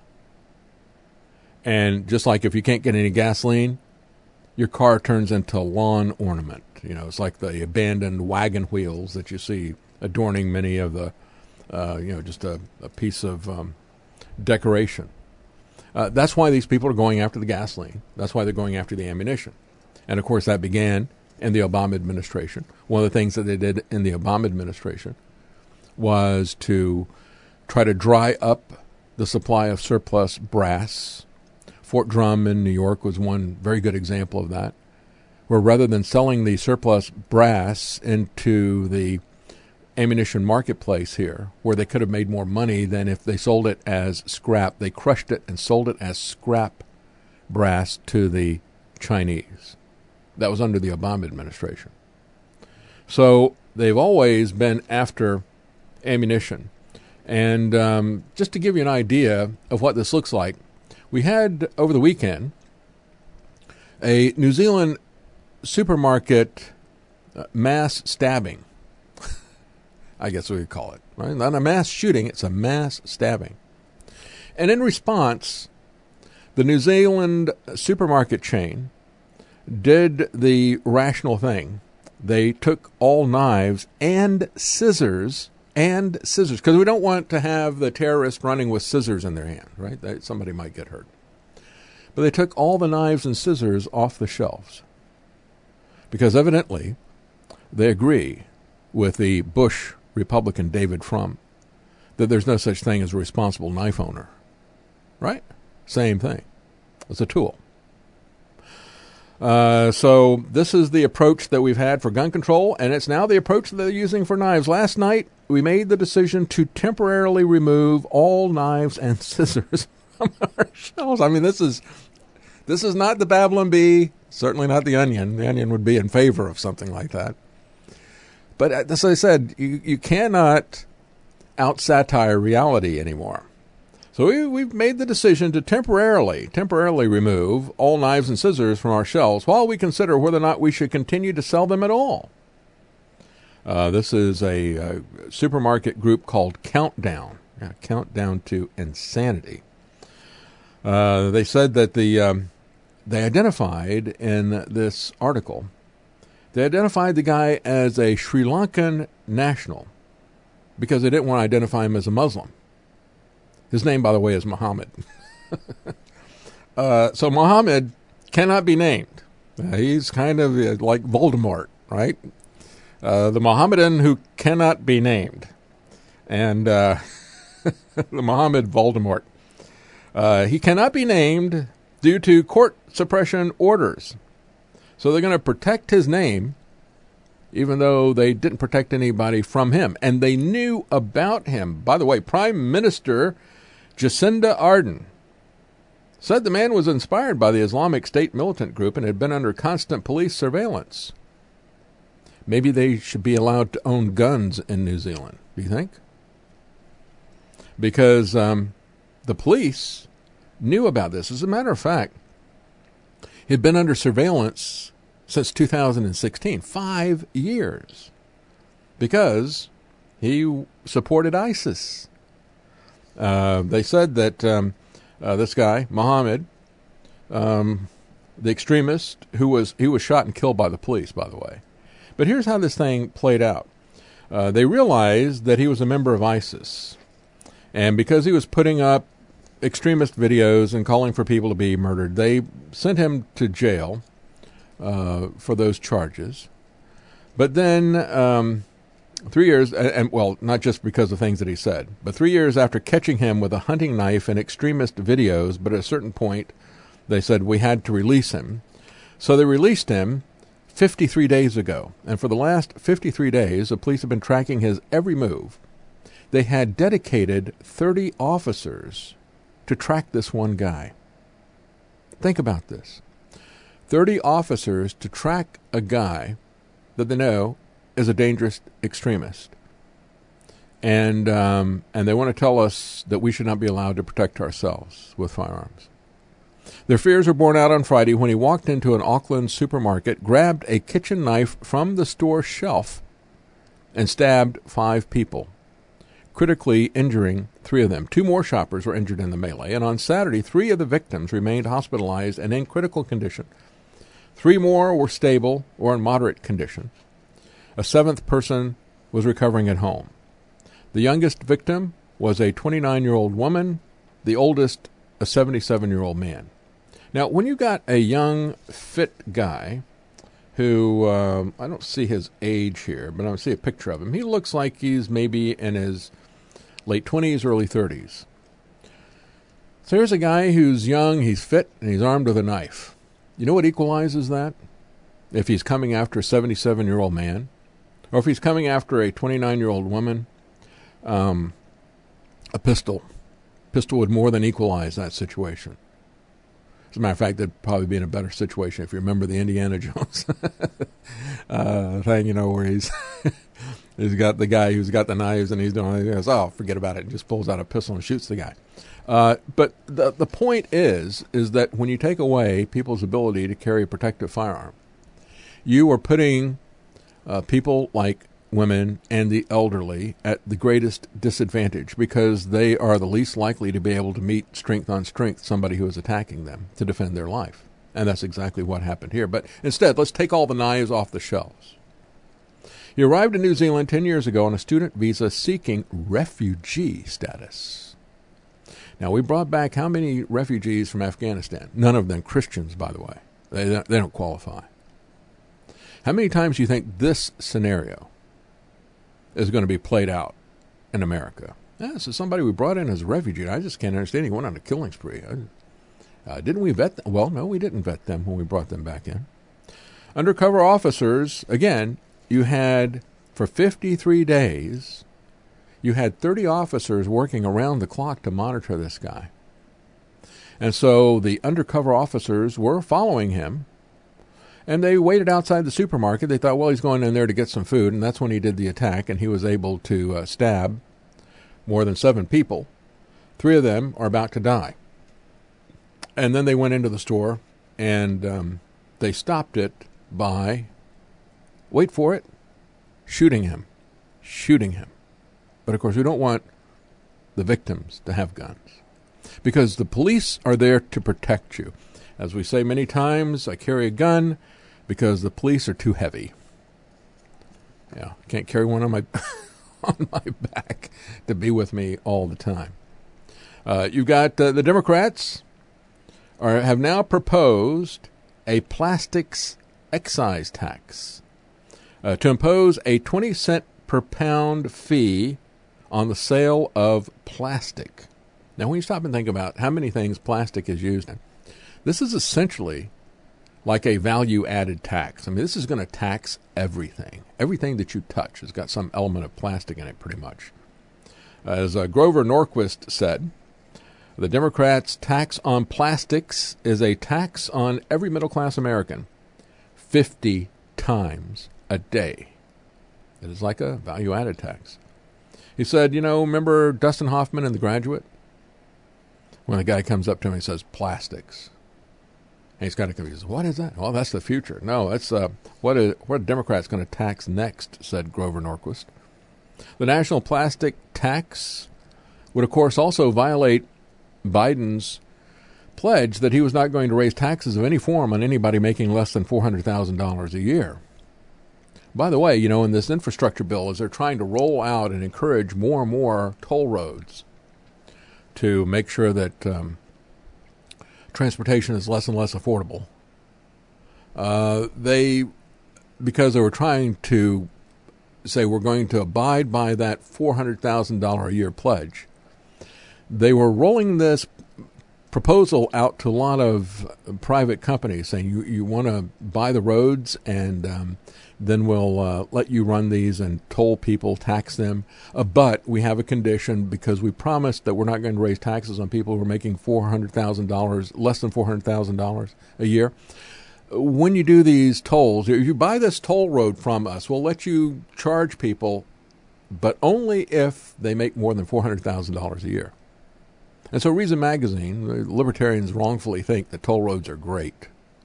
And just like if you can't get any gasoline, your car turns into a lawn ornament. You know, it's like the abandoned wagon wheels that you see adorning many of the, uh, you know, just a, a piece of um, decoration. Uh, that's why these people are going after the gasoline. That's why they're going after the ammunition. And, of course, that began in the Obama administration. One of the things that they did in the Obama administration was to try to dry up the supply of surplus brass. Fort Drum in New York was one very good example of that, where rather than selling the surplus brass into the ammunition marketplace here, where they could have made more money than if they sold it as scrap, they crushed it and sold it as scrap brass to the Chinese. That was under the Obama administration. So they've always been after ammunition. And um, just to give you an idea of what this looks like, we had over the weekend a New Zealand supermarket uh, mass stabbing. I guess we could call it, right? Not a mass shooting, it's a mass stabbing. And in response, the New Zealand supermarket chain did the rational thing. They took all knives and scissors, and scissors, because we don't want to have the terrorists running with scissors in their hand, right? That, somebody might get hurt. But they took all the knives and scissors off the shelves, because evidently they agree with the Bush Republican David Frum that there's no such thing as a responsible knife owner, right? Same thing. It's a tool. Uh, so this is the approach that we've had for gun control, and it's now the approach that they're using for knives. Last night, we made the decision to temporarily remove all knives and scissors from our shelves. I mean, this is this is not the Babylon Bee, certainly not the Onion. The Onion would be in favor of something like that. But as I said, you, you cannot out-satire reality anymore. So we, we've made the decision to temporarily, temporarily remove all knives and scissors from our shelves while we consider whether or not we should continue to sell them at all. Uh, this is a, a supermarket group called Countdown, yeah, Countdown to Insanity. Uh, they said that the um, they identified in this article, they identified the guy as a Sri Lankan national because they didn't want to identify him as a Muslim. His name, by the way, is Muhammad. uh, so Muhammad cannot be named. Uh, he's kind of uh, like Voldemort, right? Uh, the Mohammedan who cannot be named. And uh, the Muhammad Voldemort. Uh, he cannot be named due to court suppression orders. So they're going to protect his name, even though they didn't protect anybody from him. And they knew about him. By the way, Prime Minister Jacinda Ardern said the man was inspired by the Islamic State militant group and had been under constant police surveillance. Maybe they should be allowed to own guns in New Zealand, do you think? Because um, the police knew about this. As a matter of fact, he'd been under surveillance since two thousand sixteen, five years, because he supported ISIS. Uh, they said that um, uh, this guy, Muhammad, um, the extremist, who was he was shot and killed by the police, by the way. But here's how this thing played out. Uh, they realized that he was a member of ISIS. And because he was putting up extremist videos and calling for people to be murdered, they sent him to jail uh, for those charges. But then um, three years, and, and well, not just because of things that he said, but three years after catching him with a hunting knife in extremist videos, but at a certain point, they said we had to release him. So they released him fifty-three days ago. And for the last fifty-three days, the police have been tracking his every move. They had dedicated thirty officers to track this one guy. Think about this. thirty officers to track a guy that they know is a dangerous extremist. And um, and they want to tell us that we should not be allowed to protect ourselves with firearms. Their fears were borne out on Friday when he walked into an Auckland supermarket, grabbed a kitchen knife from the store shelf, and stabbed five people, critically injuring three of them. Two more shoppers were injured in the melee, and on Saturday, three of the victims remained hospitalized and in critical condition. Three more were stable or in moderate condition. A seventh person was recovering at home. The youngest victim was a twenty-nine-year-old woman, the oldest a seventy-seven-year-old man. Now, when you got a young, fit guy who, um, I don't see his age here, but I see a picture of him. He looks like he's maybe in his late twenties, early thirties. So here's a guy who's young, he's fit, and he's armed with a knife. You know what equalizes that? If he's coming after a seventy-seven-year-old man, or if he's coming after a twenty-nine-year-old woman, um, a pistol. Pistol would more than equalize that situation. As a matter of fact, they'd probably be in a better situation if you remember the Indiana Jones uh, thing, you know, where he's he's got the guy who's got the knives and he's doing, he goes, oh, forget about it, and just pulls out a pistol and shoots the guy. Uh, but the the point is, is that when you take away people's ability to carry a protective firearm, you are putting uh, people like women and the elderly at the greatest disadvantage because they are the least likely to be able to meet strength on strength somebody who is attacking them to defend their life. And that's exactly what happened here. But instead, let's take all the knives off the shelves. He arrived in New Zealand ten years ago on a student visa seeking refugee status. Now, we brought back how many refugees from Afghanistan? None of them Christians, by the way. They don't, they don't qualify. How many times do you think this scenario is going to be played out in America? Yeah, so somebody we brought in as a refugee. I just can't understand. He went on a killing spree. Uh, didn't we vet them? Well, no, we didn't vet them when we brought them back in. Undercover officers, again, you had, for fifty-three days, you had thirty officers working around the clock to monitor this guy. And so the undercover officers were following him. And they waited outside the supermarket. They thought, well, he's going in there to get some food, and that's when he did the attack, and he was able to uh, stab more than seven people. Three of them are about to die. And then they went into the store, and um, they stopped it by, wait for it, shooting him. Shooting him. But, of course, we don't want the victims to have guns, because the police are there to protect you. As we say many times, I carry a gun because the police are too heavy. Yeah, can't carry one on my on my back to be with me all the time. Uh, you've got uh, the Democrats are have now proposed a plastics excise tax uh, to impose a twenty cent per pound fee on the sale of plastic. Now, when you stop and think about how many things plastic is used in, this is essentially like a value-added tax. I mean, this is going to tax everything. Everything that you touch has got some element of plastic in it, pretty much. As uh, Grover Norquist said, the Democrats' tax on plastics is a tax on every middle-class American fifty times a day. It is like a value-added tax. He said, you know, remember Dustin Hoffman in The Graduate? When the guy comes up to him and says, plastics. And he's kind of confused. What is that? Well, that's the future. No, that's uh, what, is, what are Democrats going to tax next, said Grover Norquist. The national plastic tax would, of course, also violate Biden's pledge that he was not going to raise taxes of any form on anybody making less than four hundred thousand dollars a year. By the way, you know, in this infrastructure bill, as they're trying to roll out and encourage more and more toll roads to make sure that um, transportation is less and less affordable. Uh, they, because they were trying to say we're going to abide by that four hundred thousand dollars a year pledge, they were rolling this proposal out to a lot of private companies saying you, you want to buy the roads and um, then we'll uh, let you run these and toll people, tax them. Uh, but we have a condition because we promised that we're not going to raise taxes on people who are making four hundred thousand dollars, less than four hundred thousand dollars a year. When you do these tolls, if you buy this toll road from us, we'll let you charge people, but only if they make more than four hundred thousand dollars a year. And so Reason Magazine, the libertarians wrongfully think that toll roads are great.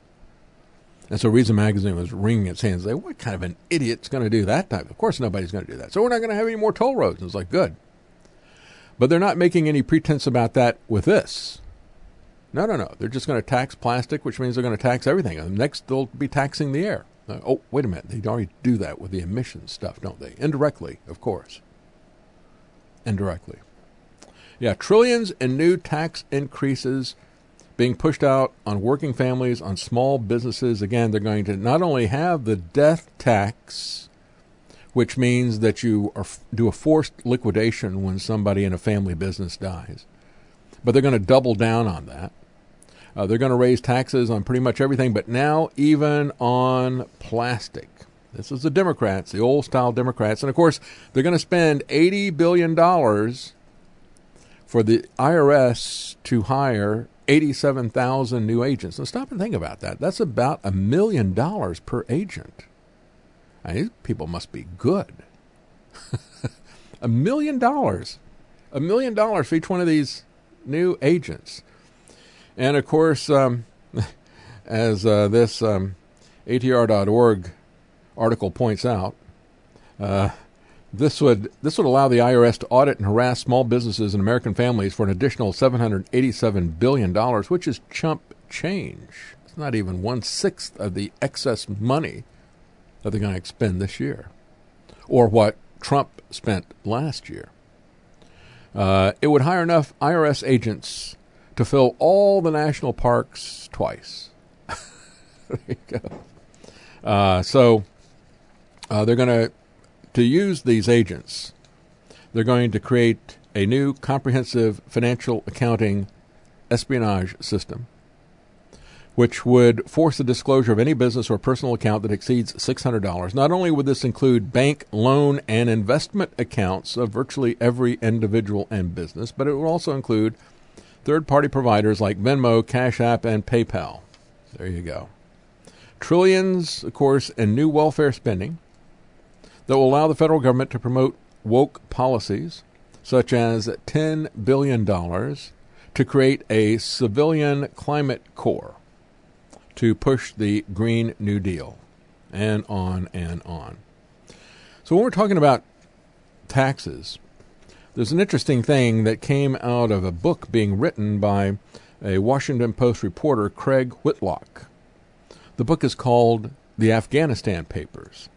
And so Reason Magazine was wringing its hands, saying, what kind of an idiot's going to do that type? Of course nobody's going to do that. So we're not going to have any more toll roads. And it's like, good. But they're not making any pretense about that with this. No, no, no. They're just going to tax plastic, which means they're going to tax everything. And next, they'll be taxing the air. Uh, oh, wait a minute. They already do that with the emissions stuff, don't they? Indirectly, of course. Indirectly. Yeah, trillions in new tax increases being pushed out on working families, on small businesses. Again, they're going to not only have the death tax, which means that you are, do a forced liquidation when somebody in a family business dies, but they're going to double down on that. Uh, they're going to raise taxes on pretty much everything, but now even on plastic. This is the Democrats, the old-style Democrats. And, of course, they're going to spend eighty billion dollars for the I R S to hire eighty-seven thousand new agents. Now, stop and think about that. That's about a million dollars per agent. I mean, these people must be good. A million dollars. A million dollars for each one of these new agents. And, of course, um, as uh, this um, A T R dot org article points out, uh, this would this would allow the I R S to audit and harass small businesses and American families for an additional seven hundred eighty-seven billion dollars, which is chump change. It's not even one-sixth of the excess money that they're going to expend this year, or what Trump spent last year. Uh, it would hire enough I R S agents to fill all the national parks twice. There you go. Uh, so uh, they're going to, to use these agents, they're going to create a new comprehensive financial accounting espionage system, which would force the disclosure of any business or personal account that exceeds six hundred dollars. Not only would this include bank, loan, and investment accounts of virtually every individual and business, but it would also include third-party providers like Venmo, Cash App, and PayPal. There you go. Trillions, of course, in new welfare spending that will allow the federal government to promote woke policies, such as ten billion dollars to create a civilian climate corps to push the Green New Deal, and on and on. So when we're talking about taxes, there's an interesting thing that came out of a book being written by a Washington Post reporter, Craig Whitlock. The book is called The Afghanistan Papers.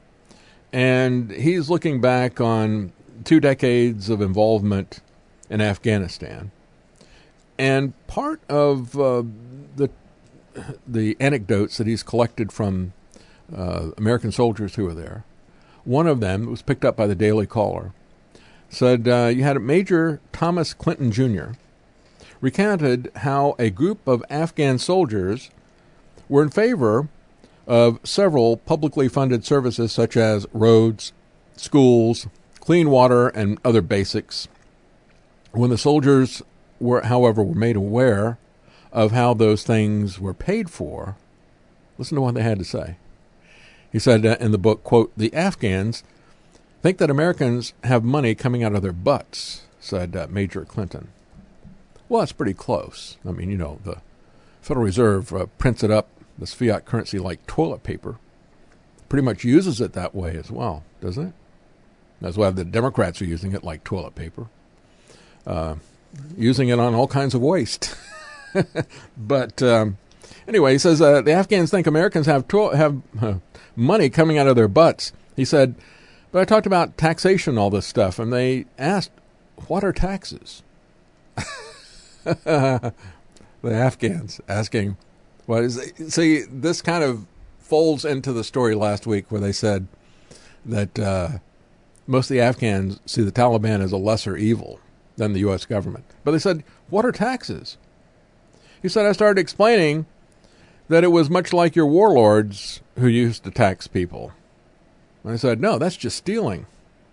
And he's looking back on two decades of involvement in Afghanistan. And part of uh, the the anecdotes that he's collected from uh, American soldiers who were there, one of them was picked up by the Daily Caller, said uh, you had Major Thomas Clinton Junior recounted how a group of Afghan soldiers were in favor of several publicly funded services such as roads, schools, clean water, and other basics. When the soldiers were, however, were made aware of how those things were paid for, listen to what they had to say. He said uh, in the book, quote, "The Afghans think that Americans have money coming out of their butts," said uh, Major Clinton. Well, it's pretty close. I mean, you know, the Federal Reserve uh, prints it up, this fiat currency, like toilet paper. Pretty much uses it that way as well, doesn't it? That's why the Democrats are using it like toilet paper. Uh, using it on all kinds of waste. But um, anyway, he says uh, the Afghans think Americans have to- have uh, money coming out of their butts. He said, but I talked about taxation, all this stuff, and they asked, what are taxes? The Afghans asking, what is it? See, this kind of folds into the story last week where they said that uh, most of the Afghans see the Taliban as a lesser evil than the U S government. But they said, what are taxes? He said, I started explaining that it was much like your warlords who used to tax people. And I said, no, that's just stealing.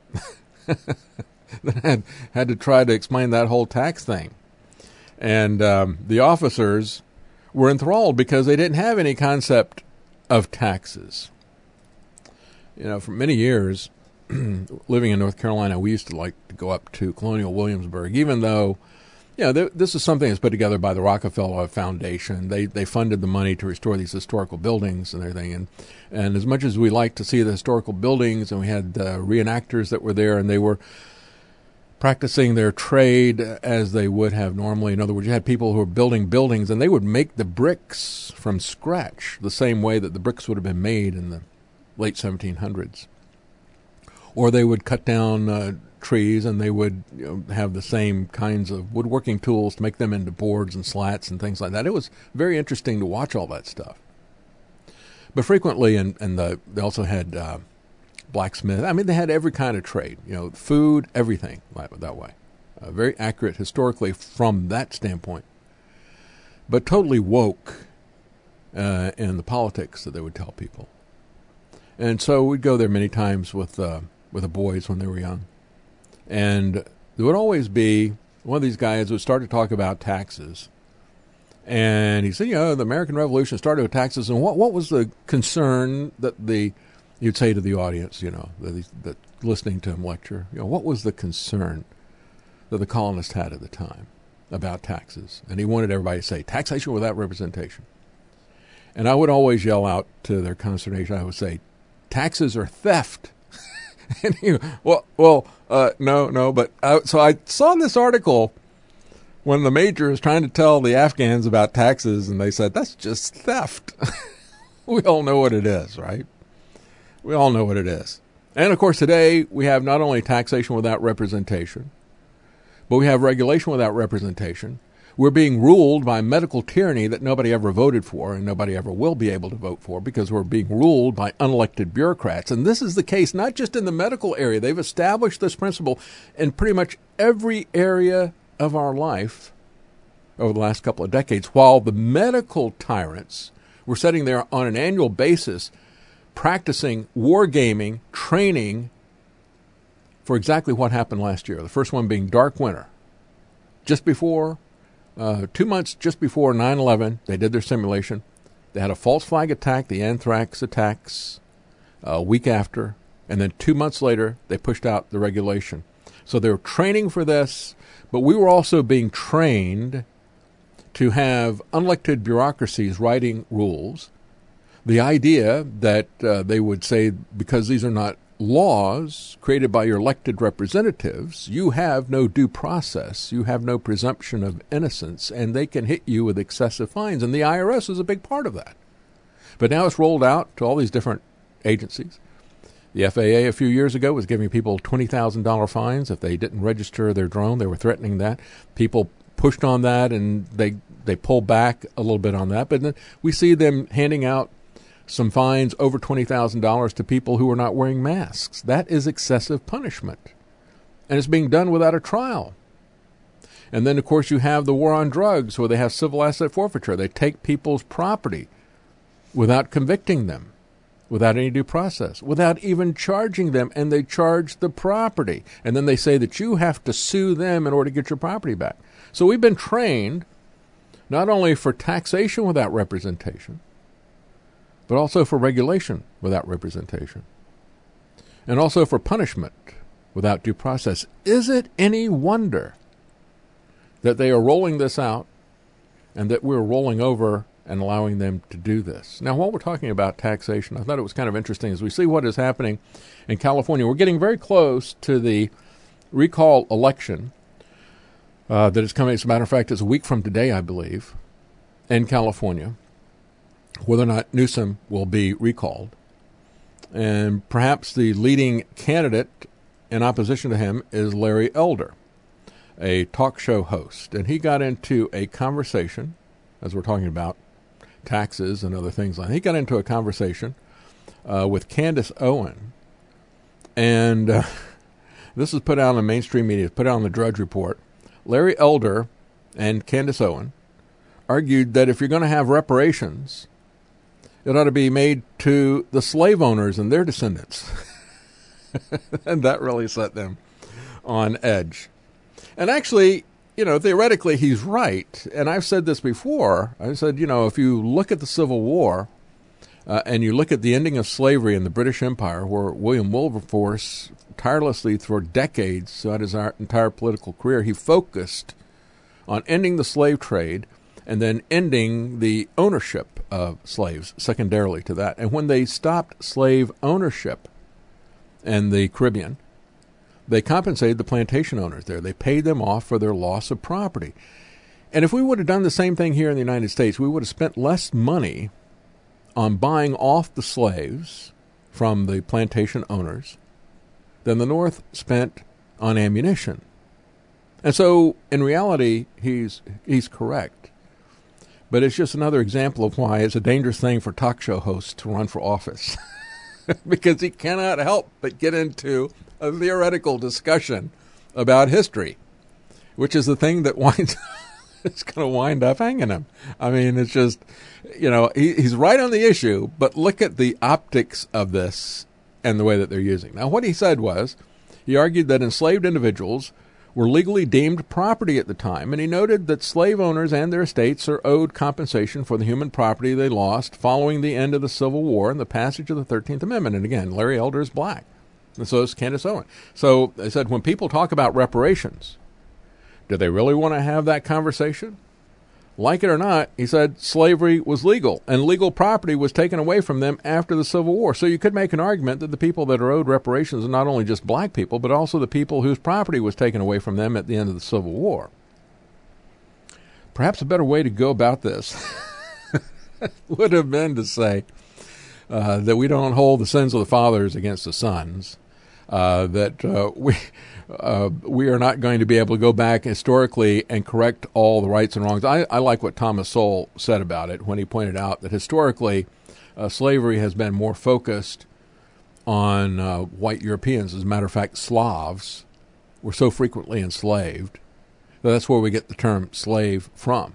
Then had, had to try to explain that whole tax thing. And um, the officers were enthralled because they didn't have any concept of taxes. You know, for many years, living in North Carolina, we used to like to go up to Colonial Williamsburg, even though, you know, th- this is something that's put together by the Rockefeller Foundation. They they funded the money to restore these historical buildings and everything. And, and as much as we like to see the historical buildings, and we had uh, reenactors that were there, and they were practicing their trade as they would have normally. In other words, you had people who were building buildings, and they would make the bricks from scratch the same way that the bricks would have been made in the late seventeen hundreds. Or they would cut down uh, trees, and they would you know, have the same kinds of woodworking tools to make them into boards and slats and things like that. It was very interesting to watch all that stuff. But frequently, and, and the, they also had uh, blacksmith. I mean, they had every kind of trade, you know, food, everything like that way. Uh, very accurate historically from that standpoint. But totally woke uh, in the politics that they would tell people. And so we'd go there many times with uh, with the boys when they were young. And there would always be one of these guys who would start to talk about taxes. And he said, you know, the American Revolution started with taxes. And what what was the concern that the, you'd say to the audience, you know, that, that listening to him lecture, you know, what was the concern that the colonists had at the time about taxes? And he wanted everybody to say, taxation without representation. And I would always yell out to their consternation, I would say, taxes are theft. And he, well, well, uh, no, no, but I, so I saw this article when the major was trying to tell the Afghans about taxes, and they said, that's just theft. We all know what it is, right? We all know what it is. And, of course, today we have not only taxation without representation, but we have regulation without representation. We're being ruled by medical tyranny that nobody ever voted for and nobody ever will be able to vote for because we're being ruled by unelected bureaucrats. And this is the case not just in the medical area. They've established this principle in pretty much every area of our life over the last couple of decades, while the medical tyrants were sitting there on an annual basis practicing wargaming, training for exactly what happened last year. The first one being Dark Winter. Just before Uh, two months just before nine eleven, they did their simulation. They had a false flag attack, the anthrax attacks, a week after. And then two months later, they pushed out the regulation. So they were training for this, but we were also being trained to have unelected bureaucracies writing rules. The idea that uh, they would say, because these are not laws created by your elected representatives, you have no due process, you have no presumption of innocence, and they can hit you with excessive fines. And the I R S is a big part of that. But now it's rolled out to all these different agencies. The F A A a few years ago was giving people twenty thousand dollars fines if they didn't register their drone. They were threatening that. People pushed on that, and they, they pulled back a little bit on that. But then we see them handing out some fines over twenty thousand dollars to people who are not wearing masks. That is excessive punishment. And it's being done without a trial. And then, of course, you have the war on drugs where they have civil asset forfeiture. They take people's property without convicting them, without any due process, without even charging them, and they charge the property. And then they say that you have to sue them in order to get your property back. So we've been trained not only for taxation without representation, but also for regulation without representation, and also for punishment without due process. Is it any wonder that they are rolling this out and that we're rolling over and allowing them to do this? Now, while we're talking about taxation, I thought it was kind of interesting as we see what is happening in California. We're getting very close to the recall election uh, that is coming. As a matter of fact, it's a week from today, I believe, in California, whether or not Newsom will be recalled. And perhaps the leading candidate in opposition to him is Larry Elder, a talk show host. And he got into a conversation, as we're talking about taxes and other things like that. He got into a conversation uh, with Candace Owen. And uh, this is put out in mainstream media, put out on the Drudge Report. Larry Elder and Candace Owen argued that if you're going to have reparations, it ought to be made to the slave owners and their descendants. And that really set them on edge. And actually, you know, theoretically, he's right. And I've said this before. I said, you know, if you look at the Civil War uh, and you look at the ending of slavery in the British Empire, where William Wilberforce tirelessly for decades, throughout his entire political career, he focused on ending the slave trade and then ending the ownership of slaves secondarily to that. And when they stopped slave ownership in the Caribbean, they compensated the plantation owners there. They paid them off for their loss of property. And if we would have done the same thing here in the United States, we would have spent less money on buying off the slaves from the plantation owners than the North spent on ammunition. And so, in reality, he's he's correct. But it's just another example of why it's a dangerous thing for talk show hosts to run for office. Because he cannot help but get into a theoretical discussion about history, which is the thing that winds it's going to wind up hanging him. I mean, it's just, you know, he, he's right on the issue, but look at the optics of this and the way that they're using. Now, what he said was, he argued that enslaved individuals were legally deemed property at the time, and he noted that slave owners and their estates are owed compensation for the human property they lost following the end of the Civil War and the passage of the thirteenth Amendment. And again, Larry Elder is black, and so is Candace Owen. So they said, when people talk about reparations, do they really want to have that conversation? Like it or not, he said slavery was legal, and legal property was taken away from them after the Civil War. So you could make an argument that the people that are owed reparations are not only just black people, but also the people whose property was taken away from them at the end of the Civil War. Perhaps a better way to go about this would have been to say uh, that we don't hold the sins of the fathers against the sons, uh, that uh, we... Uh, we are not going to be able to go back historically and correct all the rights and wrongs. I, I like what Thomas Sowell said about it when he pointed out that historically uh, slavery has been more focused on uh, white Europeans. As a matter of fact, Slavs were so frequently enslaved that that's where we get the term slave from.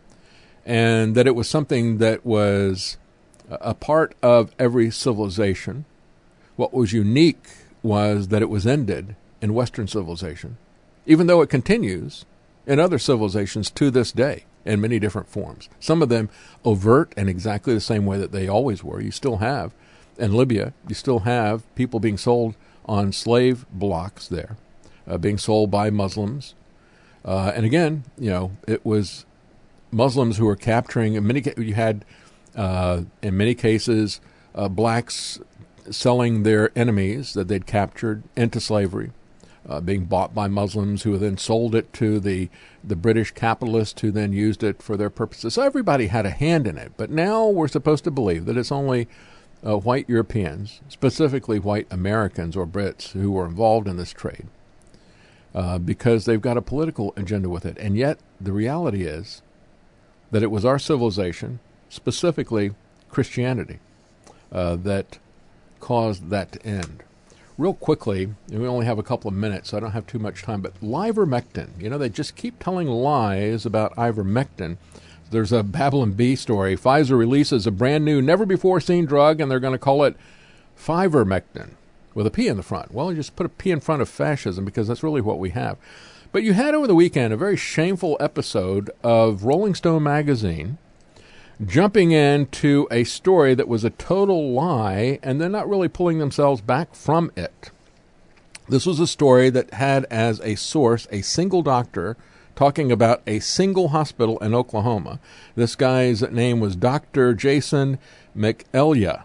And that it was something that was a part of every civilization. What was unique was that it was ended in Western civilization, even though it continues in other civilizations to this day in many different forms. Some of them overt and exactly the same way that they always were. You still have, in Libya, you still have people being sold on slave blocks there, uh, being sold by Muslims. Uh, and again, you know, it was Muslims who were capturing, in many, you had, uh, in many cases, uh, blacks selling their enemies that they'd captured into slavery. Uh, being bought by Muslims who then sold it to the, the British capitalists who then used it for their purposes. So everybody had a hand in it. But now we're supposed to believe that it's only uh, white Europeans, specifically white Americans or Brits, who were involved in this trade uh, because they've got a political agenda with it. And yet the reality is that it was our civilization, specifically Christianity, uh, that caused that to end. Real quickly, we only have a couple of minutes, so I don't have too much time, but ivermectin, you know, they just keep telling lies about ivermectin. There's a Babylon Bee story. Pfizer releases a brand new, never-before-seen drug, and they're going to call it Fivermectin, with a P in the front. Well, you just put a P in front of fascism, because that's really what we have. But you had over the weekend a very shameful episode of Rolling Stone magazine jumping into a story that was a total lie, and they're not really pulling themselves back from it. This was a story that had as a source a single doctor talking about a single hospital in Oklahoma. This guy's name was Doctor Jason McElya.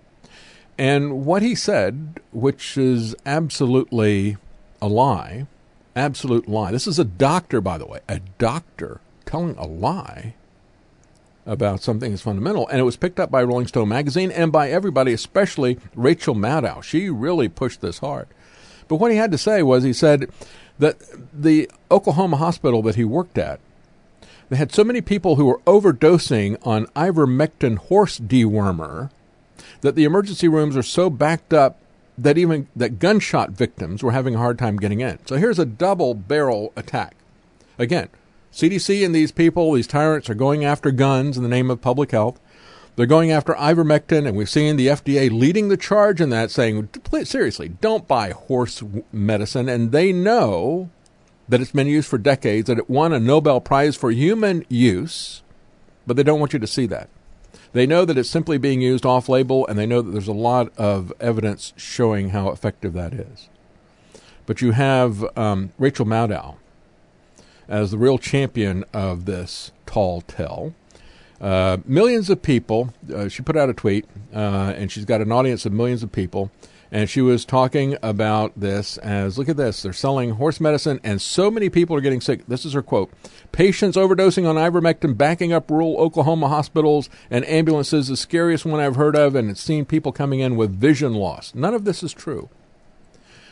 And what he said, which is absolutely a lie, absolute lie. This is a doctor, by the way, a doctor telling a lie about something that's fundamental. And it was picked up by Rolling Stone magazine and by everybody, especially Rachel Maddow. She really pushed this hard. But what he had to say was, he said that the Oklahoma hospital that he worked at, they had so many people who were overdosing on ivermectin horse dewormer that the emergency rooms are so backed up that even that gunshot victims were having a hard time getting in. So here's a double barrel attack. Again, C D C and these people, these tyrants, are going after guns in the name of public health. They're going after ivermectin, and we've seen the F D A leading the charge in that, saying, seriously, don't buy horse medicine. And they know that it's been used for decades, that it won a Nobel Prize for human use, but they don't want you to see that. They know that it's simply being used off-label, and they know that there's a lot of evidence showing how effective that is. But you have um, Rachel Maddow as the real champion of this tall tale. Uh, millions of people, uh, she put out a tweet, uh, and she's got an audience of millions of people, and she was talking about this as, look at this, they're selling horse medicine, and so many people are getting sick. This is her quote: "Patients overdosing on ivermectin backing up rural Oklahoma hospitals and ambulances, the scariest one I've heard of, and it's seen people coming in with vision loss." None of this is true.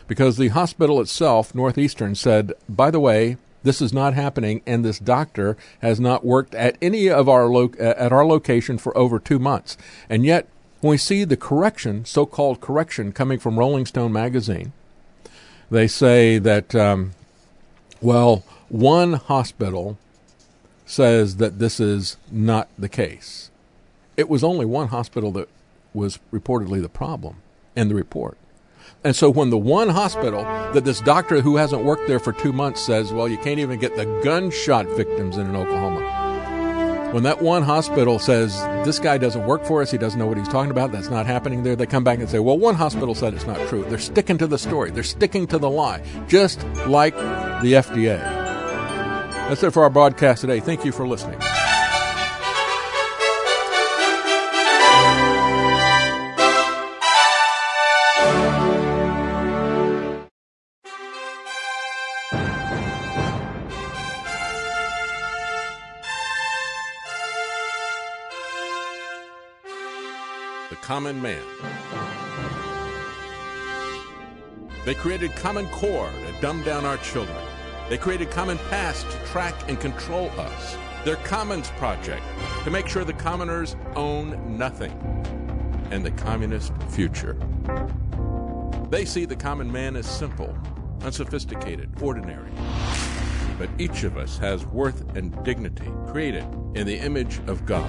because the hospital itself, Northeastern, said, by the way, this is not happening, and this doctor has not worked at any of our lo- at our location for over two months. And yet, when we see the correction, so-called correction, coming from Rolling Stone magazine, they say that, um, well, one hospital says that this is not the case. It was only one hospital that was reportedly the problem in the report. And so when the one hospital that this doctor who hasn't worked there for two months says, well, you can't even get the gunshot victims in, in Oklahoma. When that one hospital says, this guy doesn't work for us, he doesn't know what he's talking about, that's not happening there, they come back and say, well, one hospital said it's not true. They're sticking to the story. They're sticking to the lie, just like the F D A. That's it for our broadcast today. Thank you for listening. Common man. They created Common Core to dumb down our children. They created Common Pass to track and control us. Their Commons Project to make sure the commoners own nothing. And the communist future. They see the common man as simple, unsophisticated, ordinary. But each of us has worth and dignity, created in the image of God.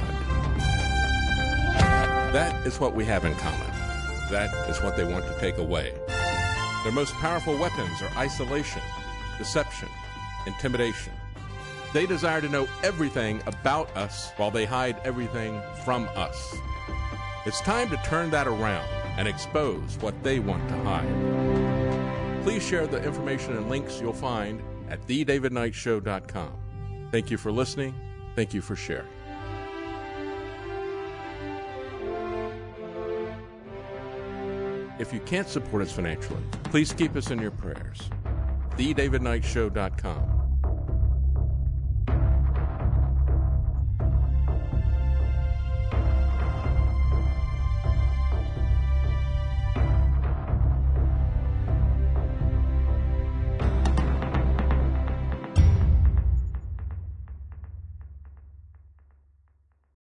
That is what we have in common. That is what they want to take away. Their most powerful weapons are isolation, deception, intimidation. They desire to know everything about us while they hide everything from us. It's time to turn that around and expose what they want to hide. Please share the information and links you'll find at the david knight show dot com. Thank you for listening. Thank you for sharing. If you can't support us financially, please keep us in your prayers. the david knight show dot com.